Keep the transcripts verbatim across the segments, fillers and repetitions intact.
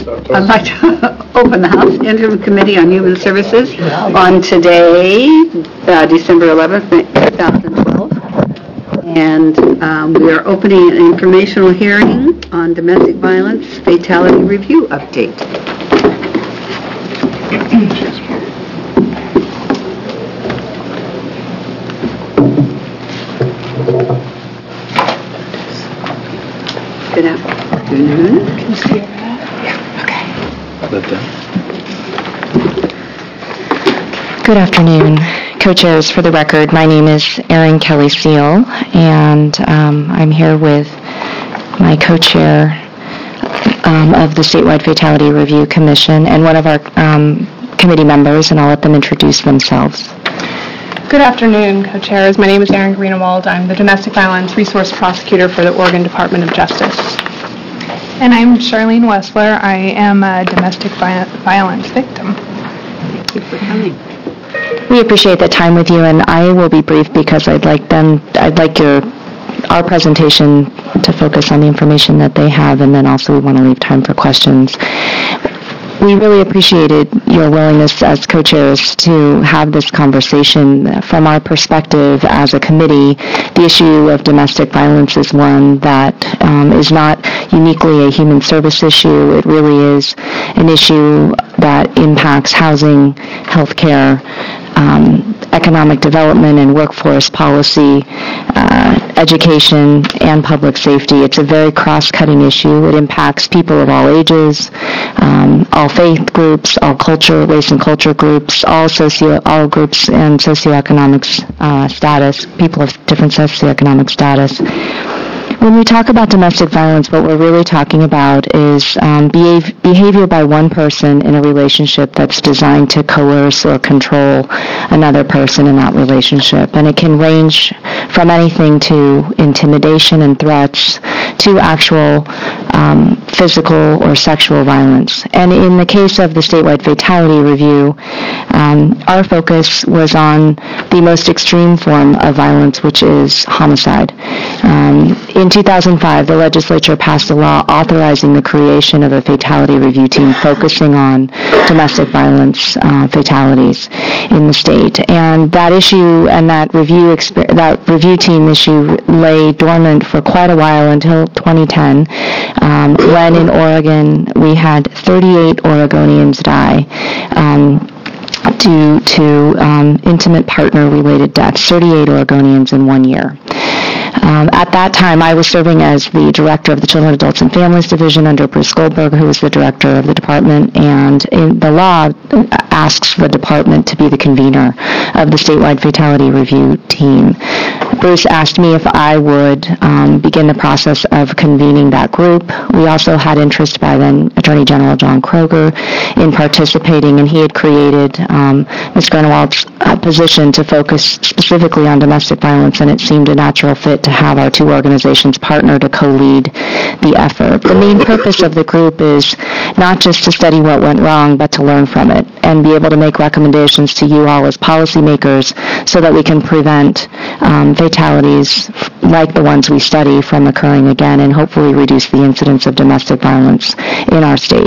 I'd like to open the House Interim Committee on Human Services on today, uh, December eleventh, two thousand twelve. And um, we are opening an informational hearing on domestic violence fatality review update. Good afternoon. Can you see over that? Yeah, okay. Let them. Good afternoon. Co-chairs, for the record, my name is Erin Kelly Seal, and um, I'm here with my co-chair um, of the Statewide Fatality Review Commission and one of our um, committee members, and I'll let them introduce themselves. Good afternoon, co-chairs. My name is Erin Greenewald. I'm the Domestic Violence Resource Prosecutor for the Oregon Department of Justice. And I'm Charlene Wessler. I am a domestic violence victim. Thank you for coming. We appreciate the time with you, and I will be brief because I'd like them, I'd like your, our presentation to focus on the information that they have, and then also we want to leave time for questions. We really appreciated your willingness as co-chairs to have this conversation. From our perspective as a committee, the issue of domestic violence is one that um, is not uniquely a human service issue. It really is an issue that impacts housing, healthcare, um, economic development and workforce policy, uh, education, and public safety. It's a very cross-cutting issue. It impacts people of all ages, um, all faith groups, all culture, race and culture groups, all socio, all groups and socioeconomic uh, status, people of different socioeconomic status. When we talk about domestic violence, what we're really talking about is um, behave, behavior by one person in a relationship that's designed to coerce or control another person in that relationship. And it can range from anything to intimidation and threats to actual um, physical or sexual violence. And in the case of the Statewide Fatality Review, um, our focus was on the most extreme form of violence, which is homicide. Um, in two thousand five, the legislature passed a law authorizing the creation of a fatality review team focusing on domestic violence uh, fatalities in the state. And that issue and that review exper- that review team issue lay dormant for quite a while until twenty ten, um, when in Oregon we had thirty-eight Oregonians die um, due to um, intimate partner-related deaths, thirty-eight Oregonians in one year. Um, at that time, I was serving as the director of the Children, Adults, and Families Division under Bruce Goldberg, who was the director of the department, and in the law asks the department to be the convener of the Statewide Fatality Review team. Bruce asked me if I would um, begin the process of convening that group. We also had interest by then Attorney General John Kroger in participating, and he had created um, Miz Grunewald's uh, position to focus specifically on domestic violence, and it seemed a natural fit to have our two organizations partner to co-lead the effort. The main purpose of the group is not just to study what went wrong, but to learn from it and be able to make recommendations to you all as policymakers so that we can prevent um, fatalities like the ones we study from occurring again and hopefully reduce the incidence of domestic violence in our state.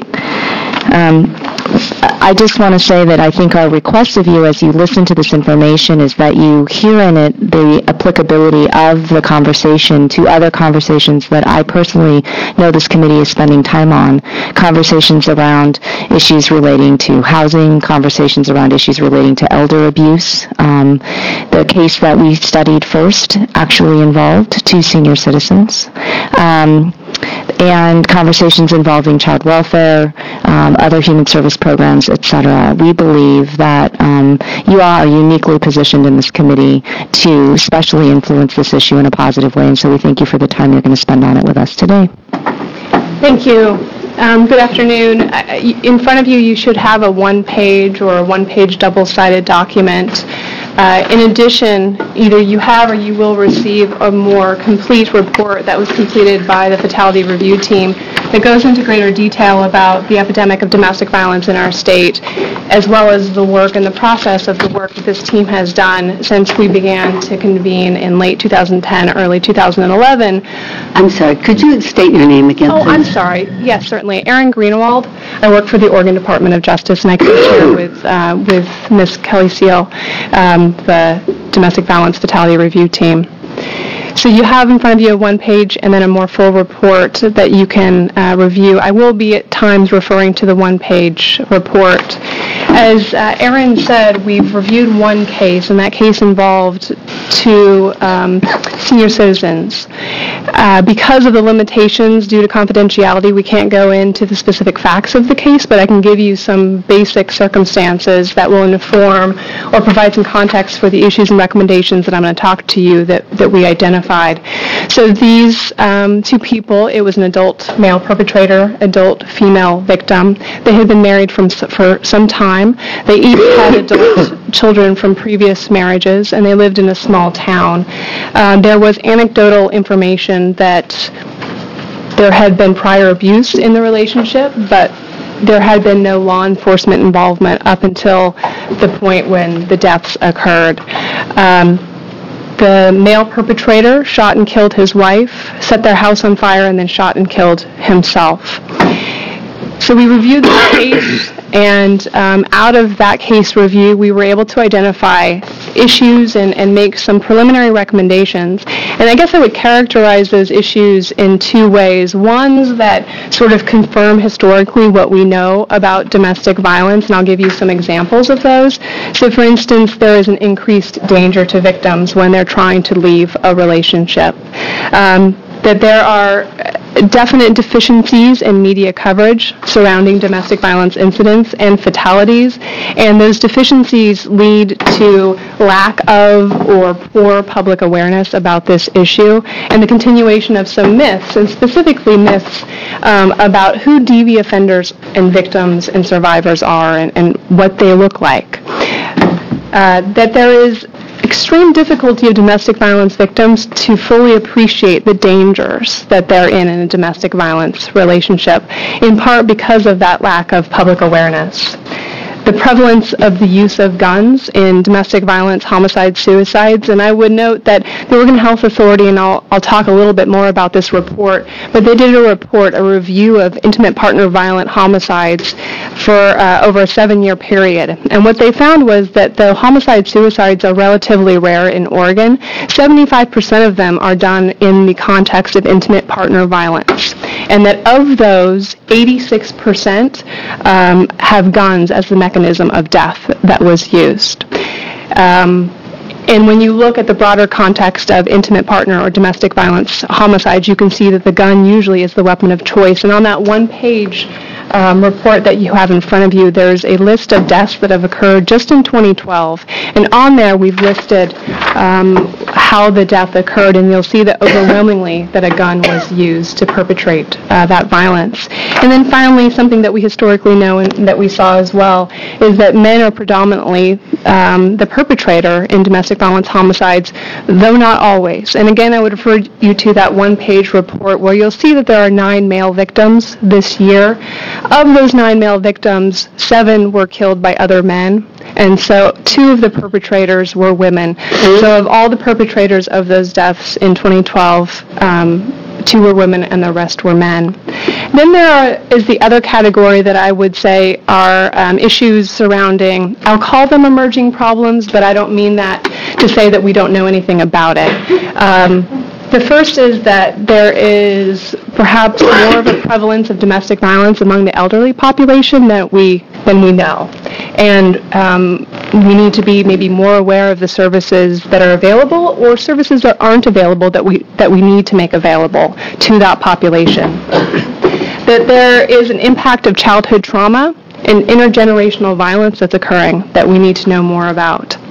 Um, I just want to say that I think our request of you as you listen to this information is that you hear in it the applicability of the conversation to other conversations that I personally know this committee is spending time on, conversations around issues relating to housing, conversations around issues relating to elder abuse. Um, the case that we studied first actually involved two senior citizens. Um, and conversations involving child welfare, um, other human service programs, et cetera. We believe that um, you all are uniquely positioned in this committee to especially influence this issue in a positive way, and so we thank you for the time you're going to spend on it with us today. Thank you. Um, good afternoon. In front of you, you should have a one-page or a one-page double-sided document. Uh, in addition, either you have or you will receive a more complete report that was completed by the Fatality Review Team that goes into greater detail about the epidemic of domestic violence in our state, as well as the work and the process of the work that this team has done since we began to convene in late two thousand ten, early two thousand eleven. I'm sorry, could you state your name again, Oh, please? I'm sorry. Yes, certainly. Erin Greenewald. I work for the Oregon Department of Justice, and I co-chair with uh, with Miz Kelly Seal, um, the Domestic Violence Fatality Review Team. So you have in front of you a one-page and then a more full report that you can uh, review. I will be at times referring to the one-page report. As uh, Erin said, we've reviewed one case, and that case involved two um, senior citizens. Uh, because of the limitations due to confidentiality, we can't go into the specific facts of the case, but I can give you some basic circumstances that will inform or provide some context for the issues and recommendations that I'm going to talk to you that, that we identified. So these um, two people, it was an adult male perpetrator, adult female victim. They had been married from, for some time. They each had adult children from previous marriages, and they lived in a small town. Uh, there was anecdotal information that there had been prior abuse in the relationship, but there had been no law enforcement involvement up until the point when the deaths occurred. Um, the male perpetrator shot and killed his wife, set their house on fire, and then shot and killed himself. So we reviewed the case, and um, out of that case review, we were able to identify issues and, and make some preliminary recommendations. And I guess I would characterize those issues in two ways. Ones that sort of confirm historically what we know about domestic violence, and I'll give you some examples of those. So, for instance, there is an increased danger to victims when they're trying to leave a relationship. Um, that there are definite deficiencies in media coverage surrounding domestic violence incidents and fatalities, and those deficiencies lead to lack of or poor public awareness about this issue, and the continuation of some myths, and specifically myths um, about who D V offenders and victims and survivors are and, and what they look like. Uh, that there is extreme difficulty of domestic violence victims to fully appreciate the dangers that they're in in a domestic violence relationship, in part because of that lack of public awareness. The prevalence of the use of guns in domestic violence, homicides, suicides, and I would note that the Oregon Health Authority, and I'll, I'll talk a little bit more about this report, but they did a report, a review of intimate partner violent homicides for uh, over a seven-year period. And what they found was that though homicide suicides are relatively rare in Oregon, seventy-five percent of them are done in the context of intimate partner violence. And that of those, eighty-six percent um, have guns as the mechanism of death that was used. Um, and when you look at the broader context of intimate partner or domestic violence homicides, you can see that the gun usually is the weapon of choice. And on that one-page um, report that you have in front of you, there's a list of deaths that have occurred just in twenty twelve. And on there, we've listed um, how the death occurred, and you'll see that overwhelmingly that a gun was used to perpetrate uh, that violence. And then finally, something that we historically know and that we saw as well is that men are predominantly um, the perpetrator in domestic violence homicides, though not always. And again, I would refer you to that one-page report where you'll see that there are nine male victims this year. Of those nine male victims, seven were killed by other men. And so two of the perpetrators were women. So of all the perpetrators of those deaths in twenty twelve, um, two were women and the rest were men. Then there are, is the other category that I would say are um, issues surrounding, I'll call them emerging problems, but I don't mean that to say that we don't know anything about it. Um, The first is that there is perhaps more of a prevalence of domestic violence among the elderly population than we than we know. And um, we need to be maybe more aware of the services that are available or services that aren't available that we that we need to make available to that population. That there is an impact of childhood trauma and intergenerational violence that's occurring that we need to know more about.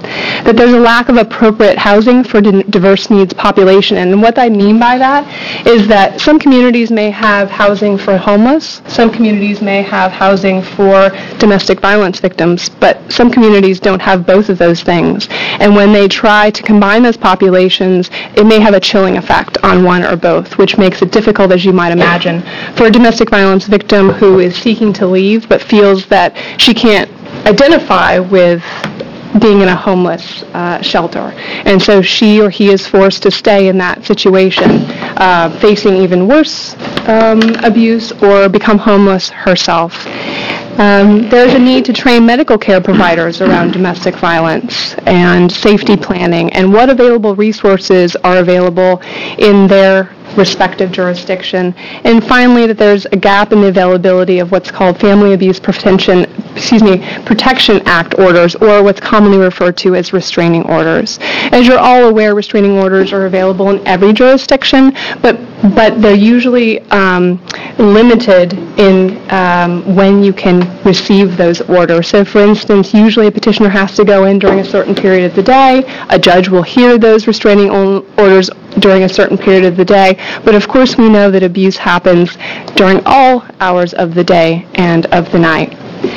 that there's a lack of appropriate housing for di- diverse needs population. And what I mean by that is that some communities may have housing for homeless, some communities may have housing for domestic violence victims, but some communities don't have both of those things. And when they try to combine those populations, it may have a chilling effect on one or both, which makes it difficult, as you might imagine, for a domestic violence victim who is seeking to leave but feels that she can't identify with being in a homeless uh, shelter. And so she or he is forced to stay in that situation, uh, facing even worse um, abuse or become homeless herself. Um, there's a need to train medical care providers around domestic violence and safety planning and what available resources are available in their respective jurisdiction. And finally, that there's a gap in the availability of what's called Family Abuse Prevention, excuse me, Protection Act orders, or what's commonly referred to as restraining orders. As you're all aware, restraining orders are available in every jurisdiction, but but they're usually um, limited in um, when you can receive those orders. So, for instance, usually a petitioner has to go in during a certain period of the day. A judge will hear those restraining orders during a certain period of the day. But of course, we know that abuse happens during all hours of the day and of the night.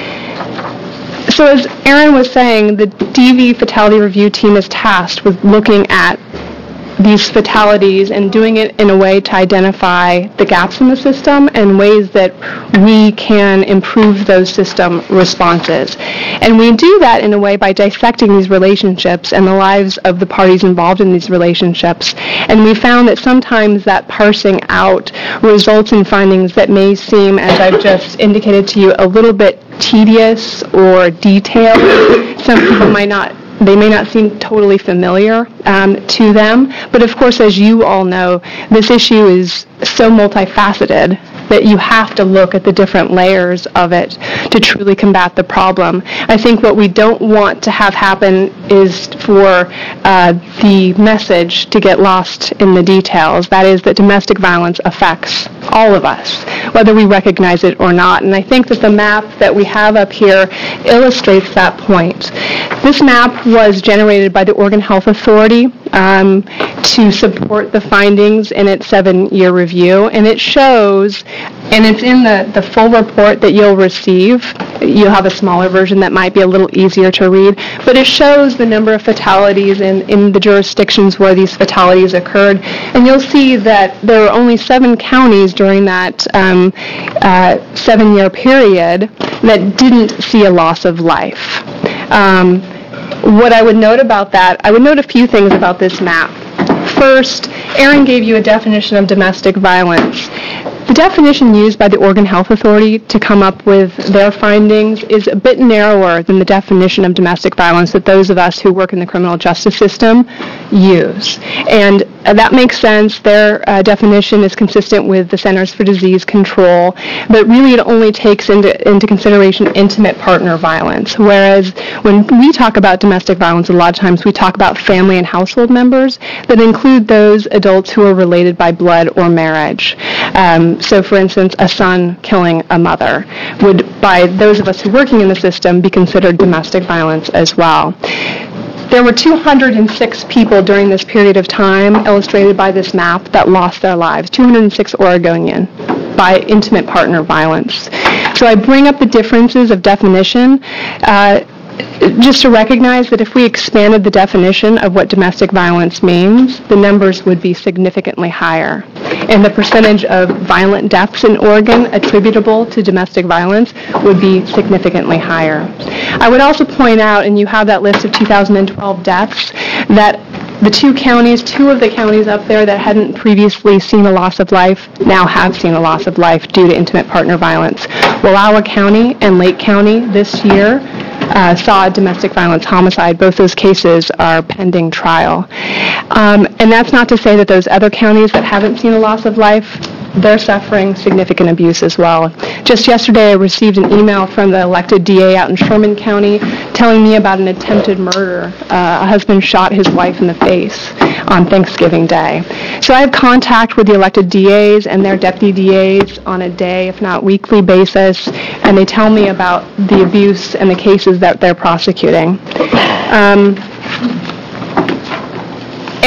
So as Erin was saying, the D V Fatality Review Team is tasked with looking at these fatalities and doing it in a way to identify the gaps in the system and ways that we can improve those system responses. And we do that in a way by dissecting these relationships and the lives of the parties involved in these relationships. And we found that sometimes that parsing out results in findings that may seem, as I've just indicated to you, a little bit tedious or detailed. Some people might not They may not seem totally familiar um, to them, but of course, as you all know, this issue is so multifaceted that you have to look at the different layers of it to truly combat the problem. I think what we don't want to have happen is for uh, the message to get lost in the details. That is, that domestic violence affects all of us, whether we recognize it or not. And I think that the map that we have up here illustrates that point. This map was generated by the Oregon Health Authority um, to support the findings in its seven-year review, and it shows, and it's in the, the full report that you'll receive. You'll have a smaller version that might be a little easier to read, but it shows the number of fatalities in, in the jurisdictions where these fatalities occurred, and you'll see that there were only seven counties during that um, uh, seven-year period that didn't see a loss of life. Um, what I would note about that, I would note a few things about this map. First, Erin gave you a definition of domestic violence. The definition used by the Oregon Health Authority to come up with their findings is a bit narrower than the definition of domestic violence that those of us who work in the criminal justice system use. And uh, that makes sense. Their uh, definition is consistent with the Centers for Disease Control, but really it only takes into, into consideration intimate partner violence. Whereas when we talk about domestic violence, a lot of times we talk about family and household members that include those adults who are related by blood or marriage. Um, so, for instance, a son killing a mother would, by those of us who are working in the system, be considered domestic violence as well. There were two hundred six people during this period of time, illustrated by this map, that lost their lives, two hundred six Oregonian, by intimate partner violence. So I bring up the differences of definition uh, just to recognize that if we expanded the definition of what domestic violence means, the numbers would be significantly higher. And the percentage of violent deaths in Oregon attributable to domestic violence would be significantly higher. I would also point out, and you have that list of two thousand twelve deaths, that the two counties, two of the counties up there that hadn't previously seen a loss of life now have seen a loss of life due to intimate partner violence. Wallowa County and Lake County this year Uh, saw a domestic violence homicide. Both those cases are pending trial. Um, and that's not to say that those other counties that haven't seen a loss of life, they're suffering significant abuse as well. Just yesterday I received an email from the elected D A out in Sherman County telling me about an attempted murder. Uh, a husband shot his wife in the face on Thanksgiving Day. So I have contact with the elected D As and their deputy D As on a day, if not weekly basis, and they tell me about the abuse and the cases that they're prosecuting. Um,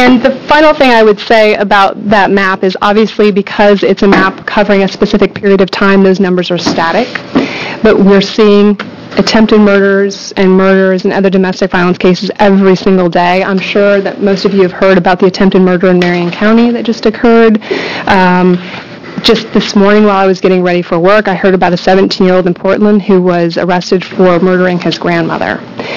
And the final thing I would say about that map is obviously because it's a map covering a specific period of time, those numbers are static. But we're seeing attempted murders and murders and other domestic violence cases every single day. I'm sure that most of you have heard about the attempted murder in Marion County that just occurred. Um, Just this morning while I was getting ready for work, I heard about a seventeen-year-old in Portland who was arrested for murdering his grandmother.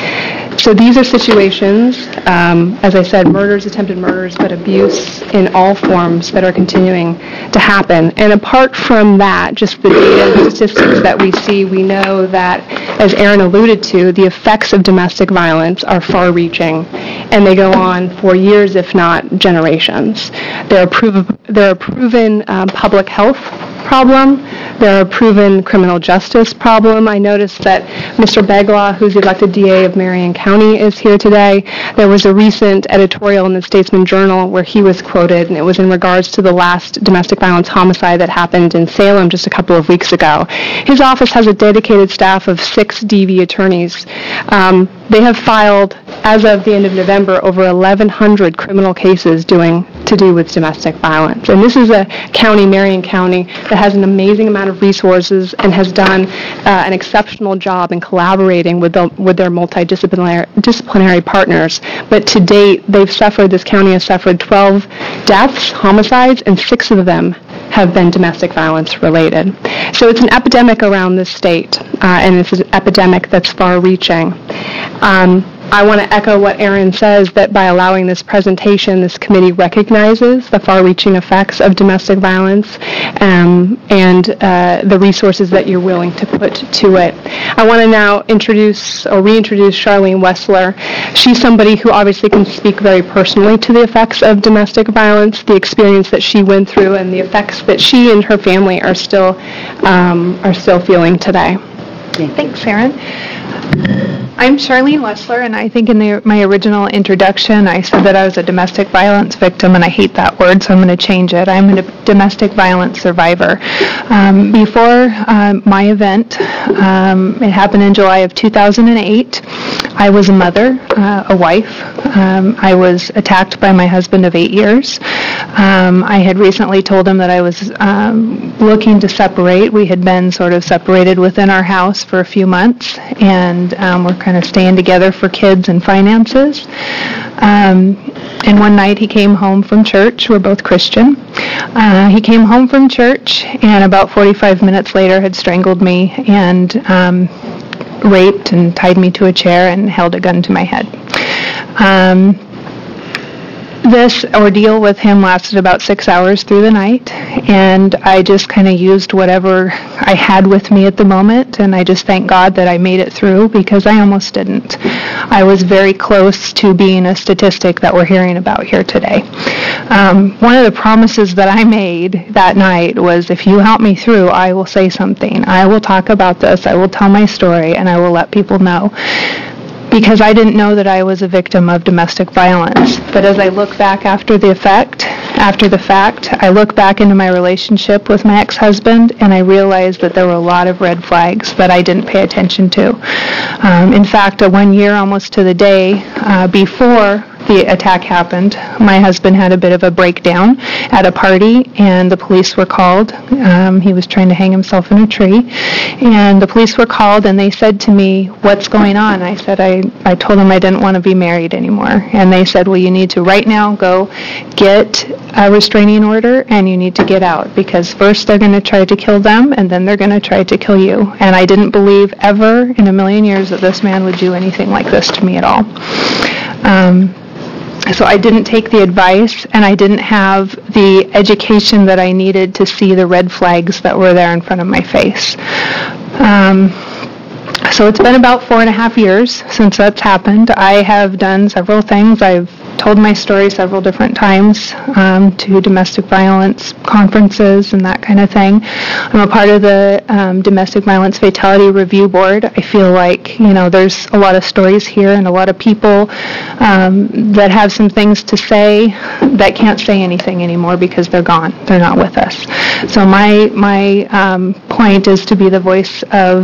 So these are situations, um, as I said, murders, attempted murders, but abuse in all forms that are continuing to happen. And apart from that, just the data and statistics that we see, we know that, as Aaron alluded to, the effects of domestic violence are far-reaching, and they go on for years, if not generations. They're a, prov- they're a proven um, public health problem. They're a proven criminal justice problem. I noticed that Mister Beglaw, who's the elected D A of Marion County, is here today. There was a recent editorial in the Statesman Journal where he was quoted, and it was in regards to the last domestic violence homicide that happened in Salem just a couple of weeks ago. His office has a dedicated staff of six D V attorneys. Um, they have filed, as of the end of November, over eleven hundred criminal cases doing to do with domestic violence. And this is a county, Marion County, that has an amazing amount of resources and has done uh, an exceptional job in collaborating with, the, with their multidisciplinary disciplinary partners. But to date, they've suffered, this county has suffered twelve deaths, homicides, and six of them have been domestic violence related. So it's an epidemic around this state, uh, and it's an epidemic that's far-reaching. Um, I want to echo what Aaron says, that by allowing this presentation, this committee recognizes the far-reaching effects of domestic violence um, and uh, the resources that you're willing to put to it. I want to now introduce or reintroduce Charlene Wessler. She's somebody who obviously can speak very personally to the effects of domestic violence, the experience that she went through, and the effects that she and her family are still um, are still feeling today. Thanks, Erin. I'm Charlene Wessler, and I think in the, my original introduction I said that I was a domestic violence victim, and I hate that word, so I'm going to change it. I'm a domestic violence survivor. Um, before uh, my event, um, it happened in July of two thousand eight, I was a mother, uh, a wife. Um, I was attacked by my husband of eight years. Um, I had recently told him that I was um, looking to separate. We had been sort of separated within our house for a few months, and um, we're kind of staying together for kids and finances. Um, and one night he came home from church. We're both Christian. Uh, he came home from church, and about forty-five minutes later had strangled me and um, raped and tied me to a chair and held a gun to my head. Um, This ordeal with him lasted about six hours through the night, and I just kind of used whatever I had with me at the moment, and I just thank God that I made it through, because I almost didn't. I was very close to being a statistic that we're hearing about here today. Um, one of the promises that I made that night was, if you help me through, I will say something. I will talk about this. I will tell my story, and I will let people know. Because I didn't know that I was a victim of domestic violence. But as I look back after the effect, after the fact, I look back into my relationship with my ex-husband, and I realized that there were a lot of red flags that I didn't pay attention to. Um, in fact, a one year almost to the day uh, before the attack happened, my husband had a bit of a breakdown at a party, and the police were called. Um, he was trying to hang himself in a tree, and the police were called, and they said to me, "What's going on?" I said, I, I told them I didn't want to be married anymore, and they said, "Well, you need to right now go get a restraining order, and you need to get out, because first they're going to try to kill them, and then they're going to try to kill you." And I didn't believe ever in a million years that this man would do anything like this to me at all. Um, So I didn't take the advice, and I didn't have the education that I needed to see the red flags that were there in front of my face. Um, so it's been about four and a half years since that's happened. I have done several things. I've told my story several different times um, to domestic violence conferences and that kind of thing. I'm a part of the um, Domestic Violence Fatality Review Board. I feel like, you know, there's a lot of stories here and a lot of people um, that have some things to say that can't say anything anymore because they're gone. They're not with us. So my, my um, point is to be the voice of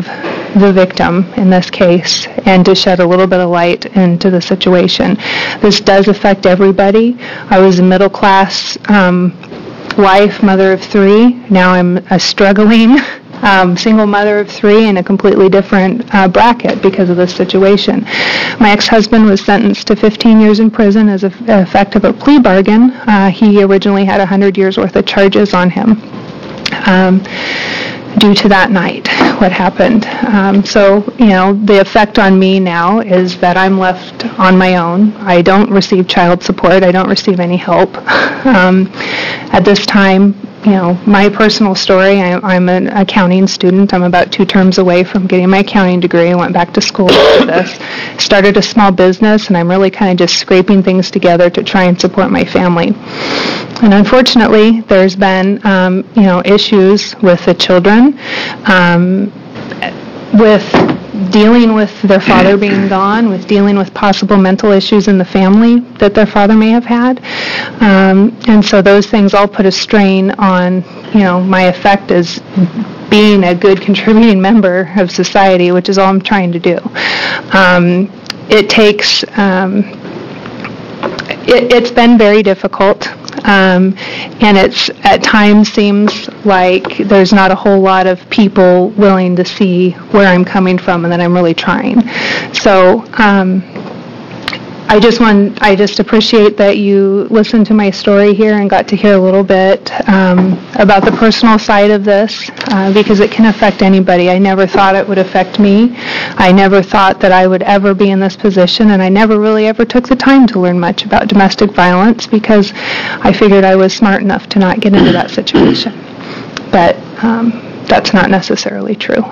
the victim in this case and to shed a little bit of light into the situation. This does affect everybody. I was a middle class um, wife, mother of three. Now I'm a struggling um, single mother of three in a completely different uh, bracket because of this situation. My ex-husband was sentenced to fifteen years in prison as an effect of a plea bargain. Uh, he originally had one hundred years worth of charges on him. Um, due to that night, what happened. Um, so, you know, the effect on me now is that I'm left on my own. I don't receive child support. I don't receive any help. Um, at this time, you know, my personal story, I, I'm an accounting student. I'm about two terms away from getting my accounting degree. I went back to school for this. Started a small business, and I'm really kind of just scraping things together to try and support my family. And unfortunately, there's been, um, you know, issues with the children, um, with dealing with their father being gone, with dealing with possible mental issues in the family that their father may have had. Um, and so those things all put a strain on, you know, my effect as being a good contributing member of society, which is all I'm trying to do. Um, it takes, um, it, it's been very difficult. Um, and it's at times seems like there's not a whole lot of people willing to see where I'm coming from and that I'm really trying. So um, I just want, I just appreciate that you listened to my story here and got to hear a little bit um, about the personal side of this uh, because it can affect anybody. I never thought it would affect me. I never thought that I would ever be in this position, and I never really ever took the time to learn much about domestic violence because I figured I was smart enough to not get into that situation. But um, that's not necessarily true.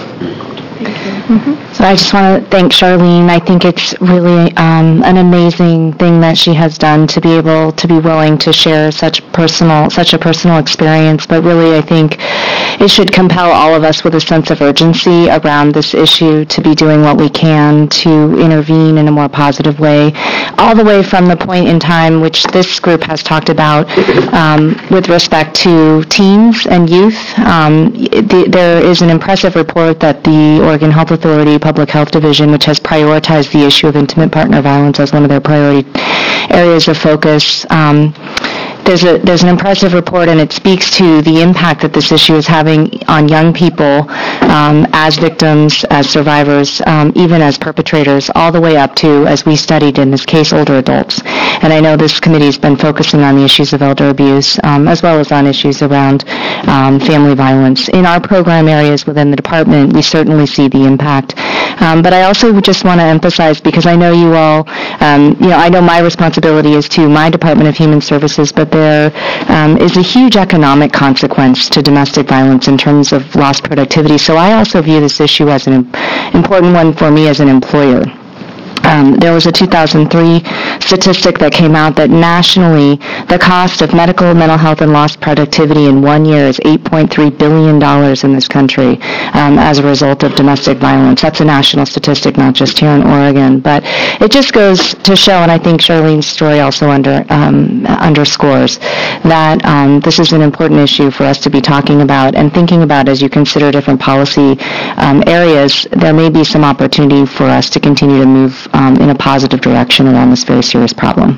Mm-hmm. So I just want to thank Charlene. I think it's really um, an amazing thing that she has done to be able to be willing to share such personal, such a personal experience. But really, I think it should compel all of us with a sense of urgency around this issue to be doing what we can to intervene in a more positive way, all the way from the point in time which this group has talked about um, with respect to teens and youth. Um, the, there is an impressive report that the Oregon Health Authority Public Health Division, which has prioritized the issue of intimate partner violence as one of their priority areas of focus. Um, There's, a, there's an impressive report, and it speaks to the impact that this issue is having on young people um, as victims, as survivors, um, even as perpetrators, all the way up to, as we studied in this case, older adults. And I know this committee has been focusing on the issues of elder abuse, um, as well as on issues around um, family violence. In our program areas within the department, we certainly see the impact. Um, but I also just want to emphasize, because I know you all, um, you know, I know my responsibility is to my Department of Human Services, but there um, is a huge economic consequence to domestic violence in terms of lost productivity. So I also view this issue as an important one for me as an employer. Um, there was a two thousand three statistic that came out that nationally the cost of medical, mental health, and lost productivity in one year is eight point three billion dollars in this country um, as a result of domestic violence. That's a national statistic, not just here in Oregon. But it just goes to show, and I think Charlene's story also under, um, underscores, that um, this is an important issue for us to be talking about and thinking about as you consider different policy um, areas. There may be some opportunity for us to continue to move Um, in a positive direction around this very serious problem.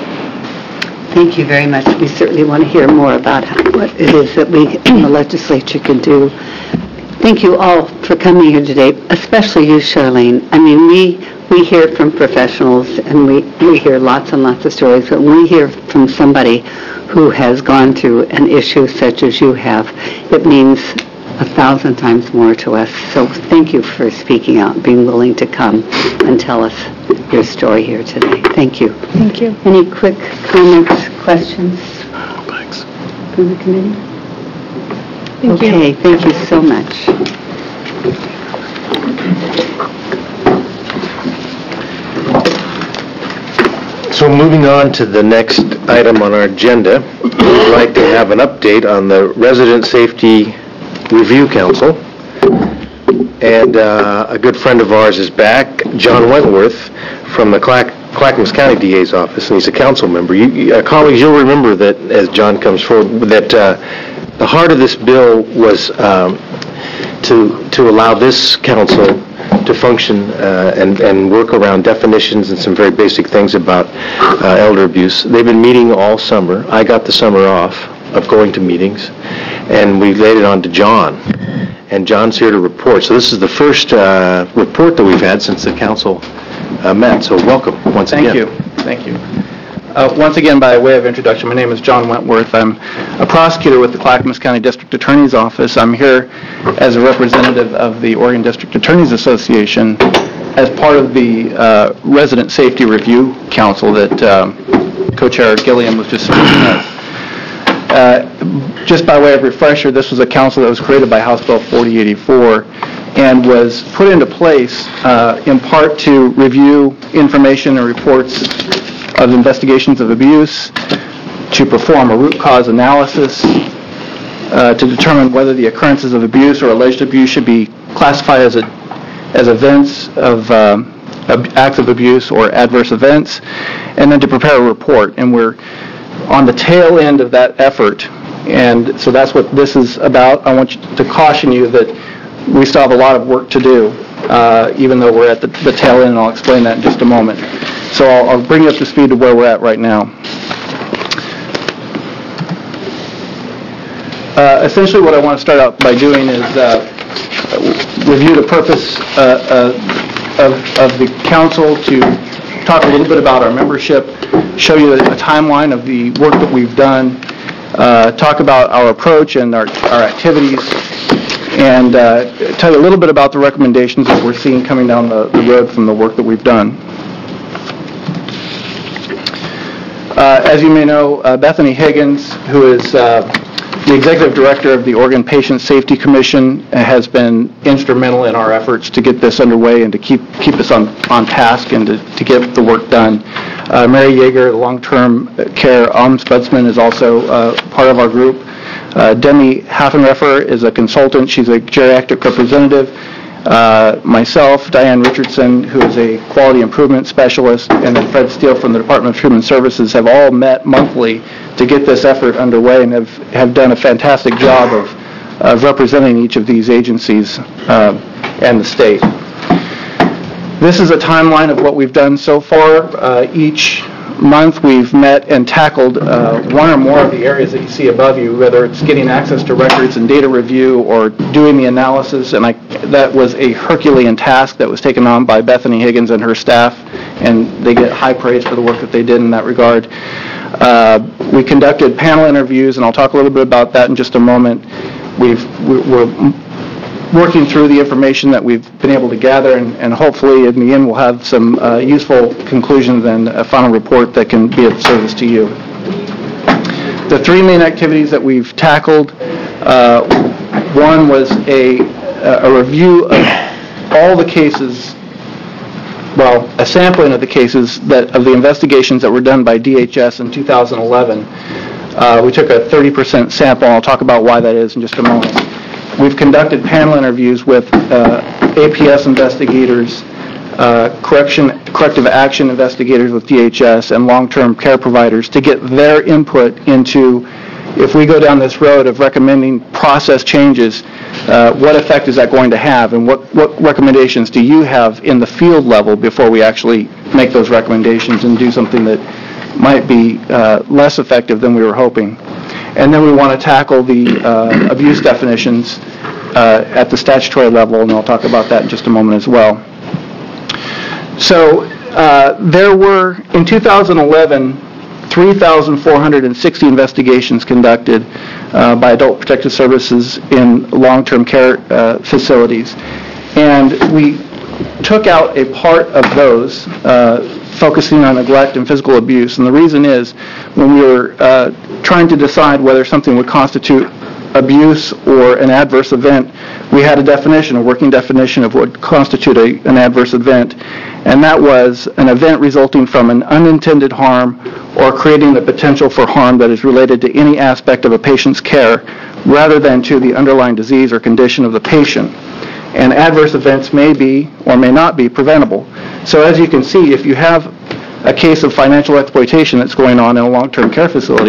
Thank you very much. We certainly want to hear more about how, what it is that we in the legislature can do. Thank you all for coming here today, especially you, Charlene. I mean, we we hear from professionals, and we, we hear lots and lots of stories, but when we hear from somebody who has gone through an issue such as you have, it means a thousand times more to us. So thank you for speaking out, being willing to come and tell us your story here today. Thank you. Thank you. Any quick comments, questions? Thanks. From the committee? Thank you. Okay, thank you so much. So moving on to the next item on our agenda, we'd like to have an update on the Resident Safety Review Council. And uh, a good friend of ours is back, John Wentworth, from the Clack- Clackamas County D A's office, and he's a council member. You, you, uh, colleagues, you'll remember that as John comes forward, that uh, the heart of this bill was um, to to allow this council to function uh, and, and work around definitions and some very basic things about uh, elder abuse. They've been meeting all summer. I got the summer off of going to meetings, and we laid it on to John. And John's here to report. So this is the first uh, report that we've had since the council uh, met. So welcome once Thank again. you. Thank you. Uh, once again, by way of introduction, my name is John Wentworth. I'm a prosecutor with the Clackamas County District Attorney's Office. I'm here as a representative of the Oregon District Attorneys Association as part of the uh, Resident Safety Review Council that um, Co-Chair Gilliam was just speaking of. Uh, just by way of refresher, this was a council that was created by House Bill forty eighty-four and was put into place uh, in part to review information and reports of investigations of abuse, to perform a root cause analysis, uh, to determine whether the occurrences of abuse or alleged abuse should be classified as a, as events of um, ab- acts of abuse or adverse events, and then to prepare a report. And we're on the tail end of that effort, and so that's what this is about. I want you to caution you that we still have a lot of work to do, uh, even though we're at the, the tail end, and I'll explain that in just a moment. So I'll, I'll bring you up to speed to where we're at right now. Uh, essentially what I want to start out by doing is uh, review the purpose uh, uh, of, of the council, to talk a little bit about our membership, show you a, a timeline of the work that we've done, uh, talk about our approach and our, our activities, and uh, tell you a little bit about the recommendations that we're seeing coming down the, the road from the work that we've done. Uh, as you may know, uh, Bethany Higgins, who is uh, the Executive Director of the Oregon Patient Safety Commission, has been instrumental in our efforts to get this underway and to keep keep us on, on task and to, to get the work done. Uh, Mary Yeager, the long-term care ombudsman, is also uh, part of our group. Uh, Demi Haffenreffer is a consultant. She's a geriatric representative. Uh, myself, Diane Richardson, who is a quality improvement specialist, and then Fred Steele from the Department of Human Services have all met monthly to get this effort underway and have, have done a fantastic job of, of representing each of these agencies uh, and the state. This is a timeline of what we've done so far. Uh, each month we've met and tackled uh, one or more of the areas that you see above you, whether it's getting access to records and data review or doing the analysis, and I, that was a Herculean task that was taken on by Bethany Higgins and her staff, and they get high praise for the work that they did in that regard. Uh, we conducted panel interviews, and I'll talk a little bit about that in just a moment. We've, we're working through the information that we've been able to gather, and, and hopefully in the end we'll have some uh, useful conclusions and a final report that can be of service to you. The three main activities that we've tackled, uh, one was a, a review of all the cases, well, a sampling of the cases that of the investigations that were done by D H S in two thousand eleven. Uh, we took a thirty percent sample, and I'll talk about why that is in just a moment. We've conducted panel interviews with uh, A P S investigators, uh, correction, corrective action investigators with D H S, and long-term care providers to get their input into, if we go down this road of recommending process changes, uh, what effect is that going to have, and what, what recommendations do you have in the field level before we actually make those recommendations and do something that might be uh, less effective than we were hoping. And then we want to tackle the uh, abuse definitions uh, at the statutory level, and I'll talk about that in just a moment as well. So uh, there were, in two thousand eleven, three thousand four hundred sixty investigations conducted uh, by Adult Protective Services in long-term care uh, facilities. And we took out a part of those, uh, focusing on neglect and physical abuse. And the reason is, when we were uh, trying to decide whether something would constitute abuse or an adverse event, we had a definition, a working definition of what would constitute a, an adverse event, and that was an event resulting from an unintended harm or creating the potential for harm that is related to any aspect of a patient's care rather than to the underlying disease or condition of the patient. And adverse events may be or may not be preventable. So as you can see, if you have a case of financial exploitation that's going on in a long-term care facility,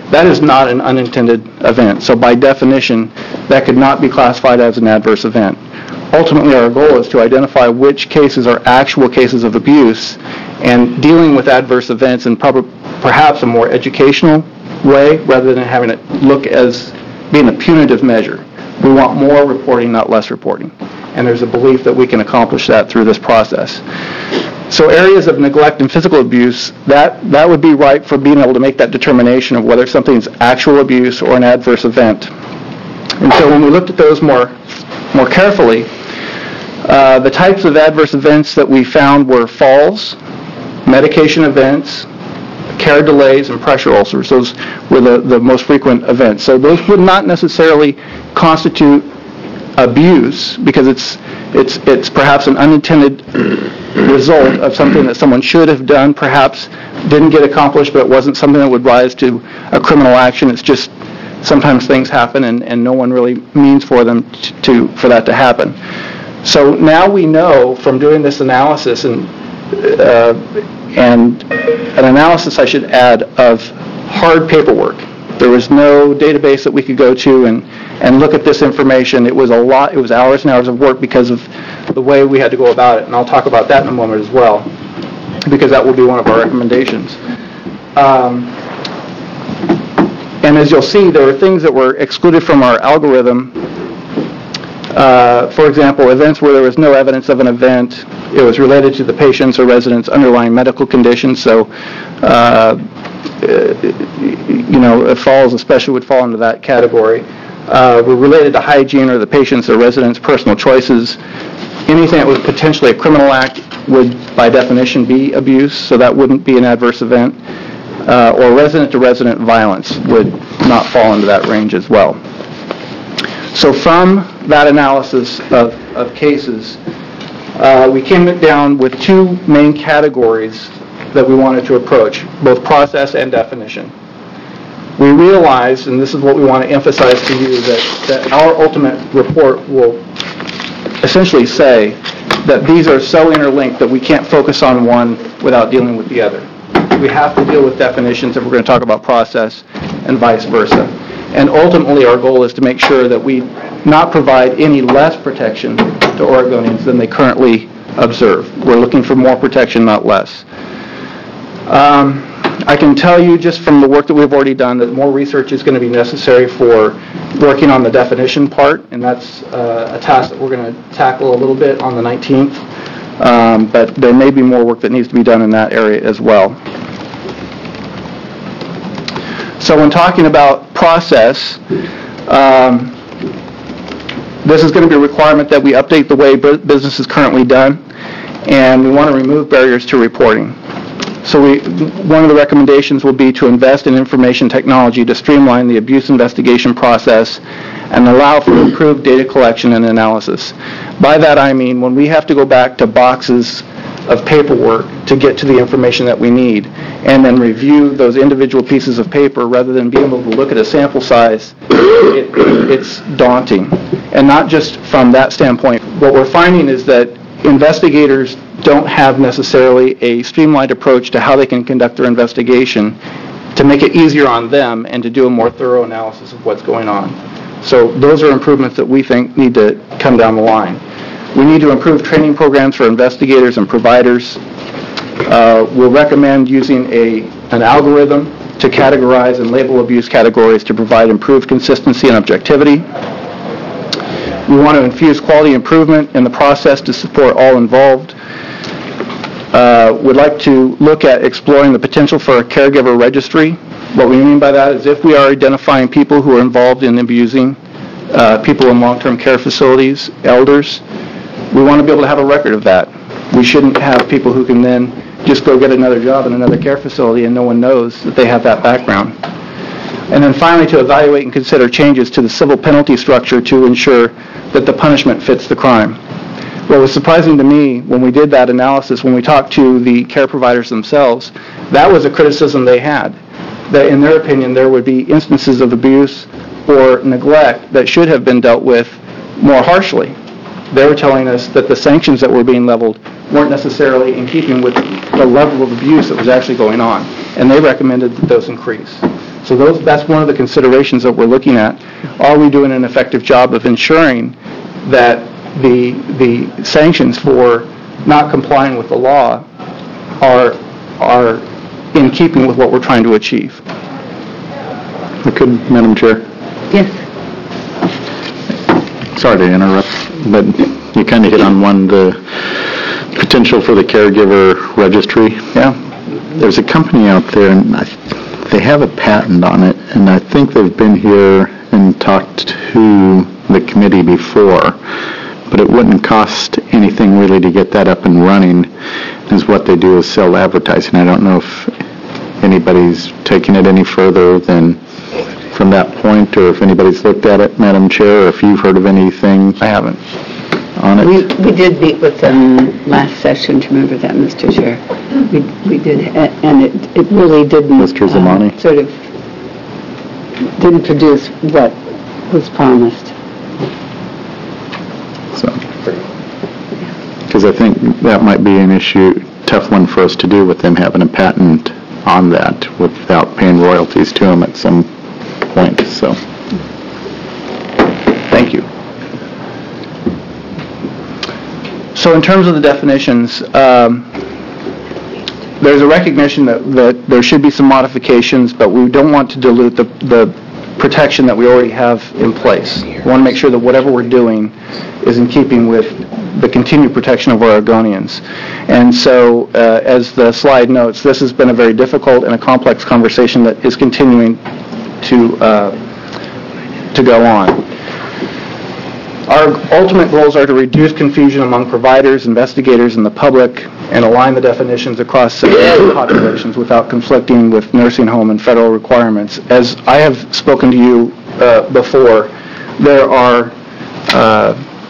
that is not an unintended event. So by definition, that could not be classified as an adverse event. Ultimately, our goal is to identify which cases are actual cases of abuse, and dealing with adverse events in prob- perhaps a more educational way rather than having it look as being a punitive measure. We want more reporting, not less reporting. And there's a belief that we can accomplish that through this process. So areas of neglect and physical abuse, that, that would be ripe for being able to make that determination of whether something's actual abuse or an adverse event. And so when we looked at those more, more carefully, uh, the types of adverse events that we found were falls, medication events, care delays, and pressure ulcers. Those were the, the most frequent events. So those would not necessarily constitute abuse because it's it's it's perhaps an unintended result of something that someone should have done, perhaps didn't get accomplished, but it wasn't something that would rise to a criminal action. It's just sometimes things happen and, and no one really means for them to, to for that to happen. So now we know from doing this analysis and uh, and an analysis, I should add, of hard paperwork. There was no database that we could go to and, and look at this information. It was a lot, it was hours and hours of work because of the way we had to go about it. And I'll talk about that in a moment as well, because that will be one of our recommendations. Um, and as you'll see, there were things that were excluded from our algorithm. Uh, for example, events where there was no evidence of an event. It was related to the patient's or resident's underlying medical condition. So, uh, you know, falls especially would fall into that category. Uh, were related to hygiene or the patient's or resident's personal choices. Anything that was potentially a criminal act would, by definition, be abuse, so that wouldn't be an adverse event. Uh, or resident-to-resident violence would not fall into that range as well. So from that analysis of, of cases, uh, we came down with two main categories that we wanted to approach, both process and definition. We realized, and this is what we want to emphasize to you, that, that our ultimate report will essentially say that these are so interlinked that we can't focus on one without dealing with the other. We have to deal with definitions if we're going to talk about process and vice versa. And ultimately, our goal is to make sure that we not provide any less protection to Oregonians than they currently observe. We're looking for more protection, not less. Um, I can tell you just from the work that we've already done that more research is going to be necessary for working on the definition part, and that's uh, a task that we're going to tackle a little bit on the nineteenth. Um, but there may be more work that needs to be done in that area as well. So when talking about process, um, this is going to be a requirement that we update the way business is currently done, and we want to remove barriers to reporting. So we, one of the recommendations will be to invest in information technology to streamline the abuse investigation process and allow for improved data collection and analysis. By that I mean when we have to go back to boxes of paperwork to get to the information that we need and then review those individual pieces of paper rather than being able to look at a sample size, it, it's daunting. And not just from that standpoint. What we're finding is that investigators don't have necessarily a streamlined approach to how they can conduct their investigation to make it easier on them and to do a more thorough analysis of what's going on. So those are improvements that we think need to come down the line. We need to improve training programs for investigators and providers. Uh, we'll recommend using a, an algorithm to categorize and label abuse categories to provide improved consistency and objectivity. We want to infuse quality improvement in the process to support all involved. Uh, we'd like to look at exploring the potential for a caregiver registry. What we mean by that is if we are identifying people who are involved in abusing uh, people in long-term care facilities, elders, we want to be able to have a record of that. We shouldn't have people who can then just go get another job in another care facility and no one knows that they have that background. And then finally, to evaluate and consider changes to the civil penalty structure to ensure that the punishment fits the crime. What was surprising to me when we did that analysis, when we talked to the care providers themselves, that was a criticism they had, that in their opinion there would be instances of abuse or neglect that should have been dealt with more harshly. they were telling us that the sanctions that were being leveled weren't necessarily in keeping with the level of abuse that was actually going on, and they recommended that those increase. So those, that's one of the considerations that we're looking at. Are we doing an effective job of ensuring that the the sanctions for not complying with the law are are in keeping with what we're trying to achieve? Okay, Madam Chair. Yes. Sorry to interrupt, but you kind of hit on one, the potential for the caregiver registry. Yeah. There's a company out there, and I, they have a patent on it, and I think they've been here and talked to the committee before, but it wouldn't cost anything really to get that up and running, is what they do is sell advertising. I don't know if anybody's taken it any further than from that point, or if anybody's looked at it, Madam Chair, or if you've heard of anything. I haven't. On it. We we did meet with them last session, do you remember that, Mister Chair? We we did, and it it really didn't... Mister Zamani? Uh, sort of didn't produce what was promised. So, because I think that might be an issue, tough one for us to do with them having a patent on that without paying royalties to them at some point, so. Thank you. So in terms of the definitions, um, there's a recognition that, that there should be some modifications, but we don't want to dilute the, the protection that we already have in place. We want to make sure that whatever we're doing is in keeping with the continued protection of Oregonians. And so, uh, as the slide notes, this has been a very difficult and a complex conversation that is continuing to uh, to go on. Our ultimate goals are to reduce confusion among providers, investigators, and the public, and align the definitions across segmented populations without conflicting with nursing home and federal requirements. As I have spoken to you uh, before, there are uh,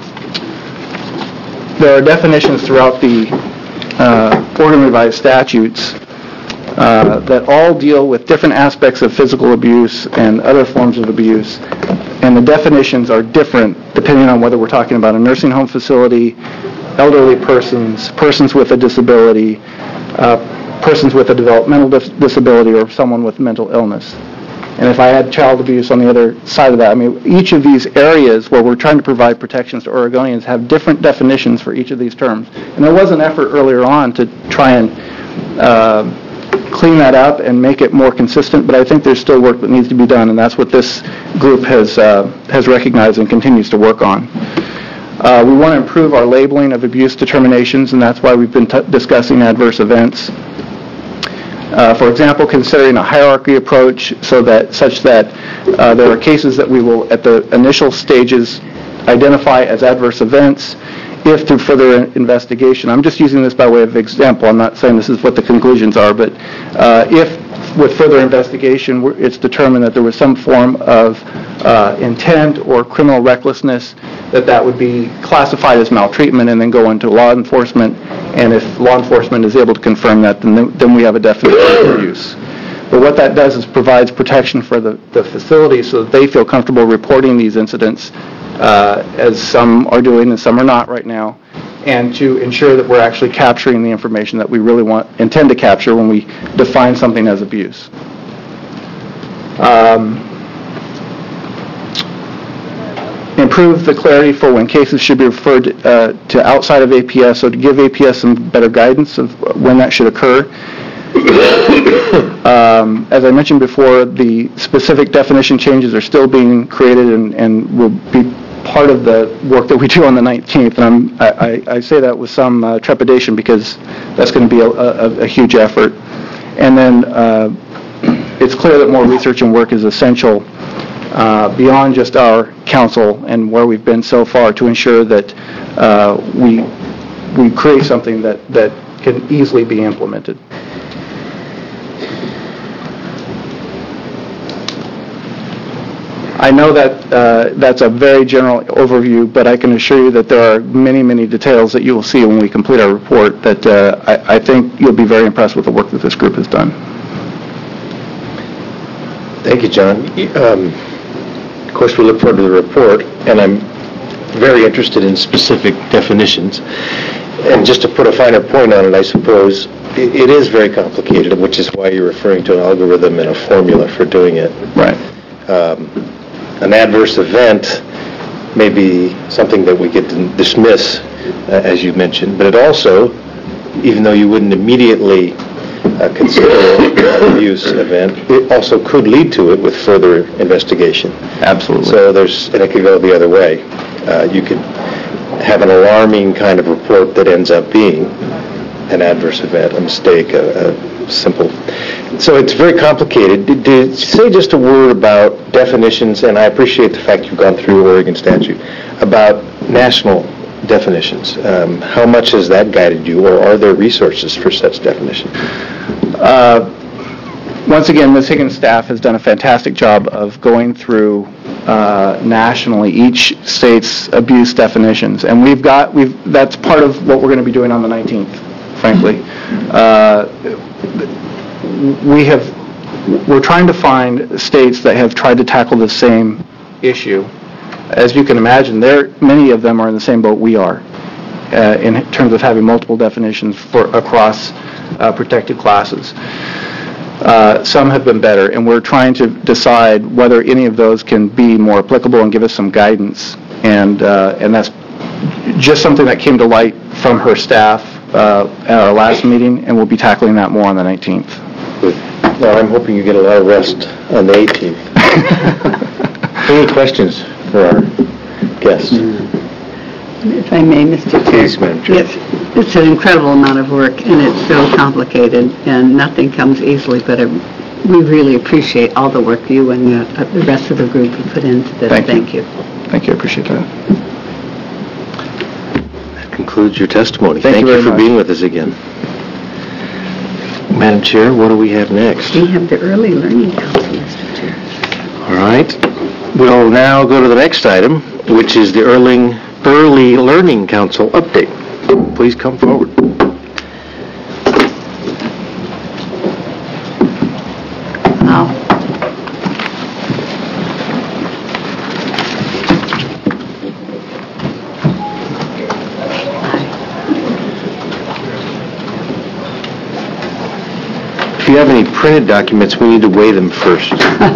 there are definitions throughout the uh, Oregon Revised Statutes uh, that all deal with different aspects of physical abuse and other forms of abuse, and the definitions are different depending on whether we're talking about a nursing home facility, elderly persons, persons with a disability, uh, persons with a developmental dis- disability, or someone with mental illness. And if I had child abuse on the other side of that, I mean, each of these areas where we're trying to provide protections to Oregonians have different definitions for each of these terms. And there was an effort earlier on to try and uh, clean that up and make it more consistent, but I think there's still work that needs to be done, and that's what this group has uh, has recognized and continues to work on. Uh, we want to improve our labeling of abuse determinations, and that's why we've been t- discussing adverse events. Uh, for example, considering a hierarchy approach so that such that uh, there are cases that we will, at the initial stages, identify as adverse events. If through further investigation, I'm just using this by way of example, I'm not saying this is what the conclusions are, but uh, if with further investigation it's determined that there was some form of uh, intent or criminal recklessness, that that would be classified as maltreatment and then go into law enforcement, and if law enforcement is able to confirm that, then, then we have a definition of abuse. But what that does is provides protection for the, the facility so that they feel comfortable reporting these incidents, uh, as some are doing and some are not right now, and to ensure that we're actually capturing the information that we really want, intend to capture when we define something as abuse. Um, improve the clarity for when cases should be referred uh, to outside of A P S, so to give A P S some better guidance of when that should occur. Um, as I mentioned before, the specific definition changes are still being created and, and will be part of the work that we do on the nineteenth. And I'm, I, I say that with some uh, trepidation because that's going to be a, a, a huge effort. And then uh, it's clear that more research and work is essential uh, beyond just our council and where we've been so far to ensure that uh, we we create something that, that can easily be implemented. I know that uh, that's a very general overview, but I can assure you that there are many, many details that you will see when we complete our report that uh, I, I think you'll be very impressed with the work that this group has done. Thank you, John. Um, of course, we look forward to the report, and I'm very interested in specific definitions. And just to put a finer point on it, I suppose, it, it is very complicated, which is why you're referring to an algorithm and a formula for doing it. Right. Um, an adverse event may be something that we could dismiss, uh, as you mentioned, but it also, even though you wouldn't immediately uh, consider an abuse event, it also could lead to it with further investigation. Absolutely. So there's, and it could go the other way. Uh, you could have an alarming kind of report that ends up being an adverse event, a mistake, a, a simple. So it's very complicated. Did, did say just a word about definitions, and I appreciate the fact you've gone through Oregon statute, about national definitions. Um, how much has that guided you, or are there resources for such definition? Uh, once again, Miz Higgins' staff has done a fantastic job of going through uh, nationally each state's abuse definitions, and we've got we've that's part of what we're going to be doing on the nineteenth. Frankly, uh, we have we're trying to find states that have tried to tackle the same issue. As you can imagine, there many of them are in the same boat we are uh, in terms of having multiple definitions for across uh, protected classes. Uh, some have been better, and we're trying to decide whether any of those can be more applicable and give us some guidance. And uh, and that's just something that came to light from her staff uh, at our last meeting, and we'll be tackling that more on the nineteenth. Good. Well, I'm hoping you get a lot of rest on the eighteenth. Any questions for our guests? If I may, Mister Chair. Please, Madam Chair. Yes, it's an incredible amount of work, and it's so complicated, and nothing comes easily, but it, we really appreciate all the work you and the, uh, the rest of the group have put into this. Thank you. Thank you. Thank you. I appreciate that. That concludes your testimony. Thank you Thank you very for much. being with us again. Madam Chair, what do we have next? We have the Early Learning Council, Mister Chair. All right. We'll now go to the next item, which is the Early, Early Learning Council update. Please come forward. Wow. If you have any printed documents, we need to weigh them first.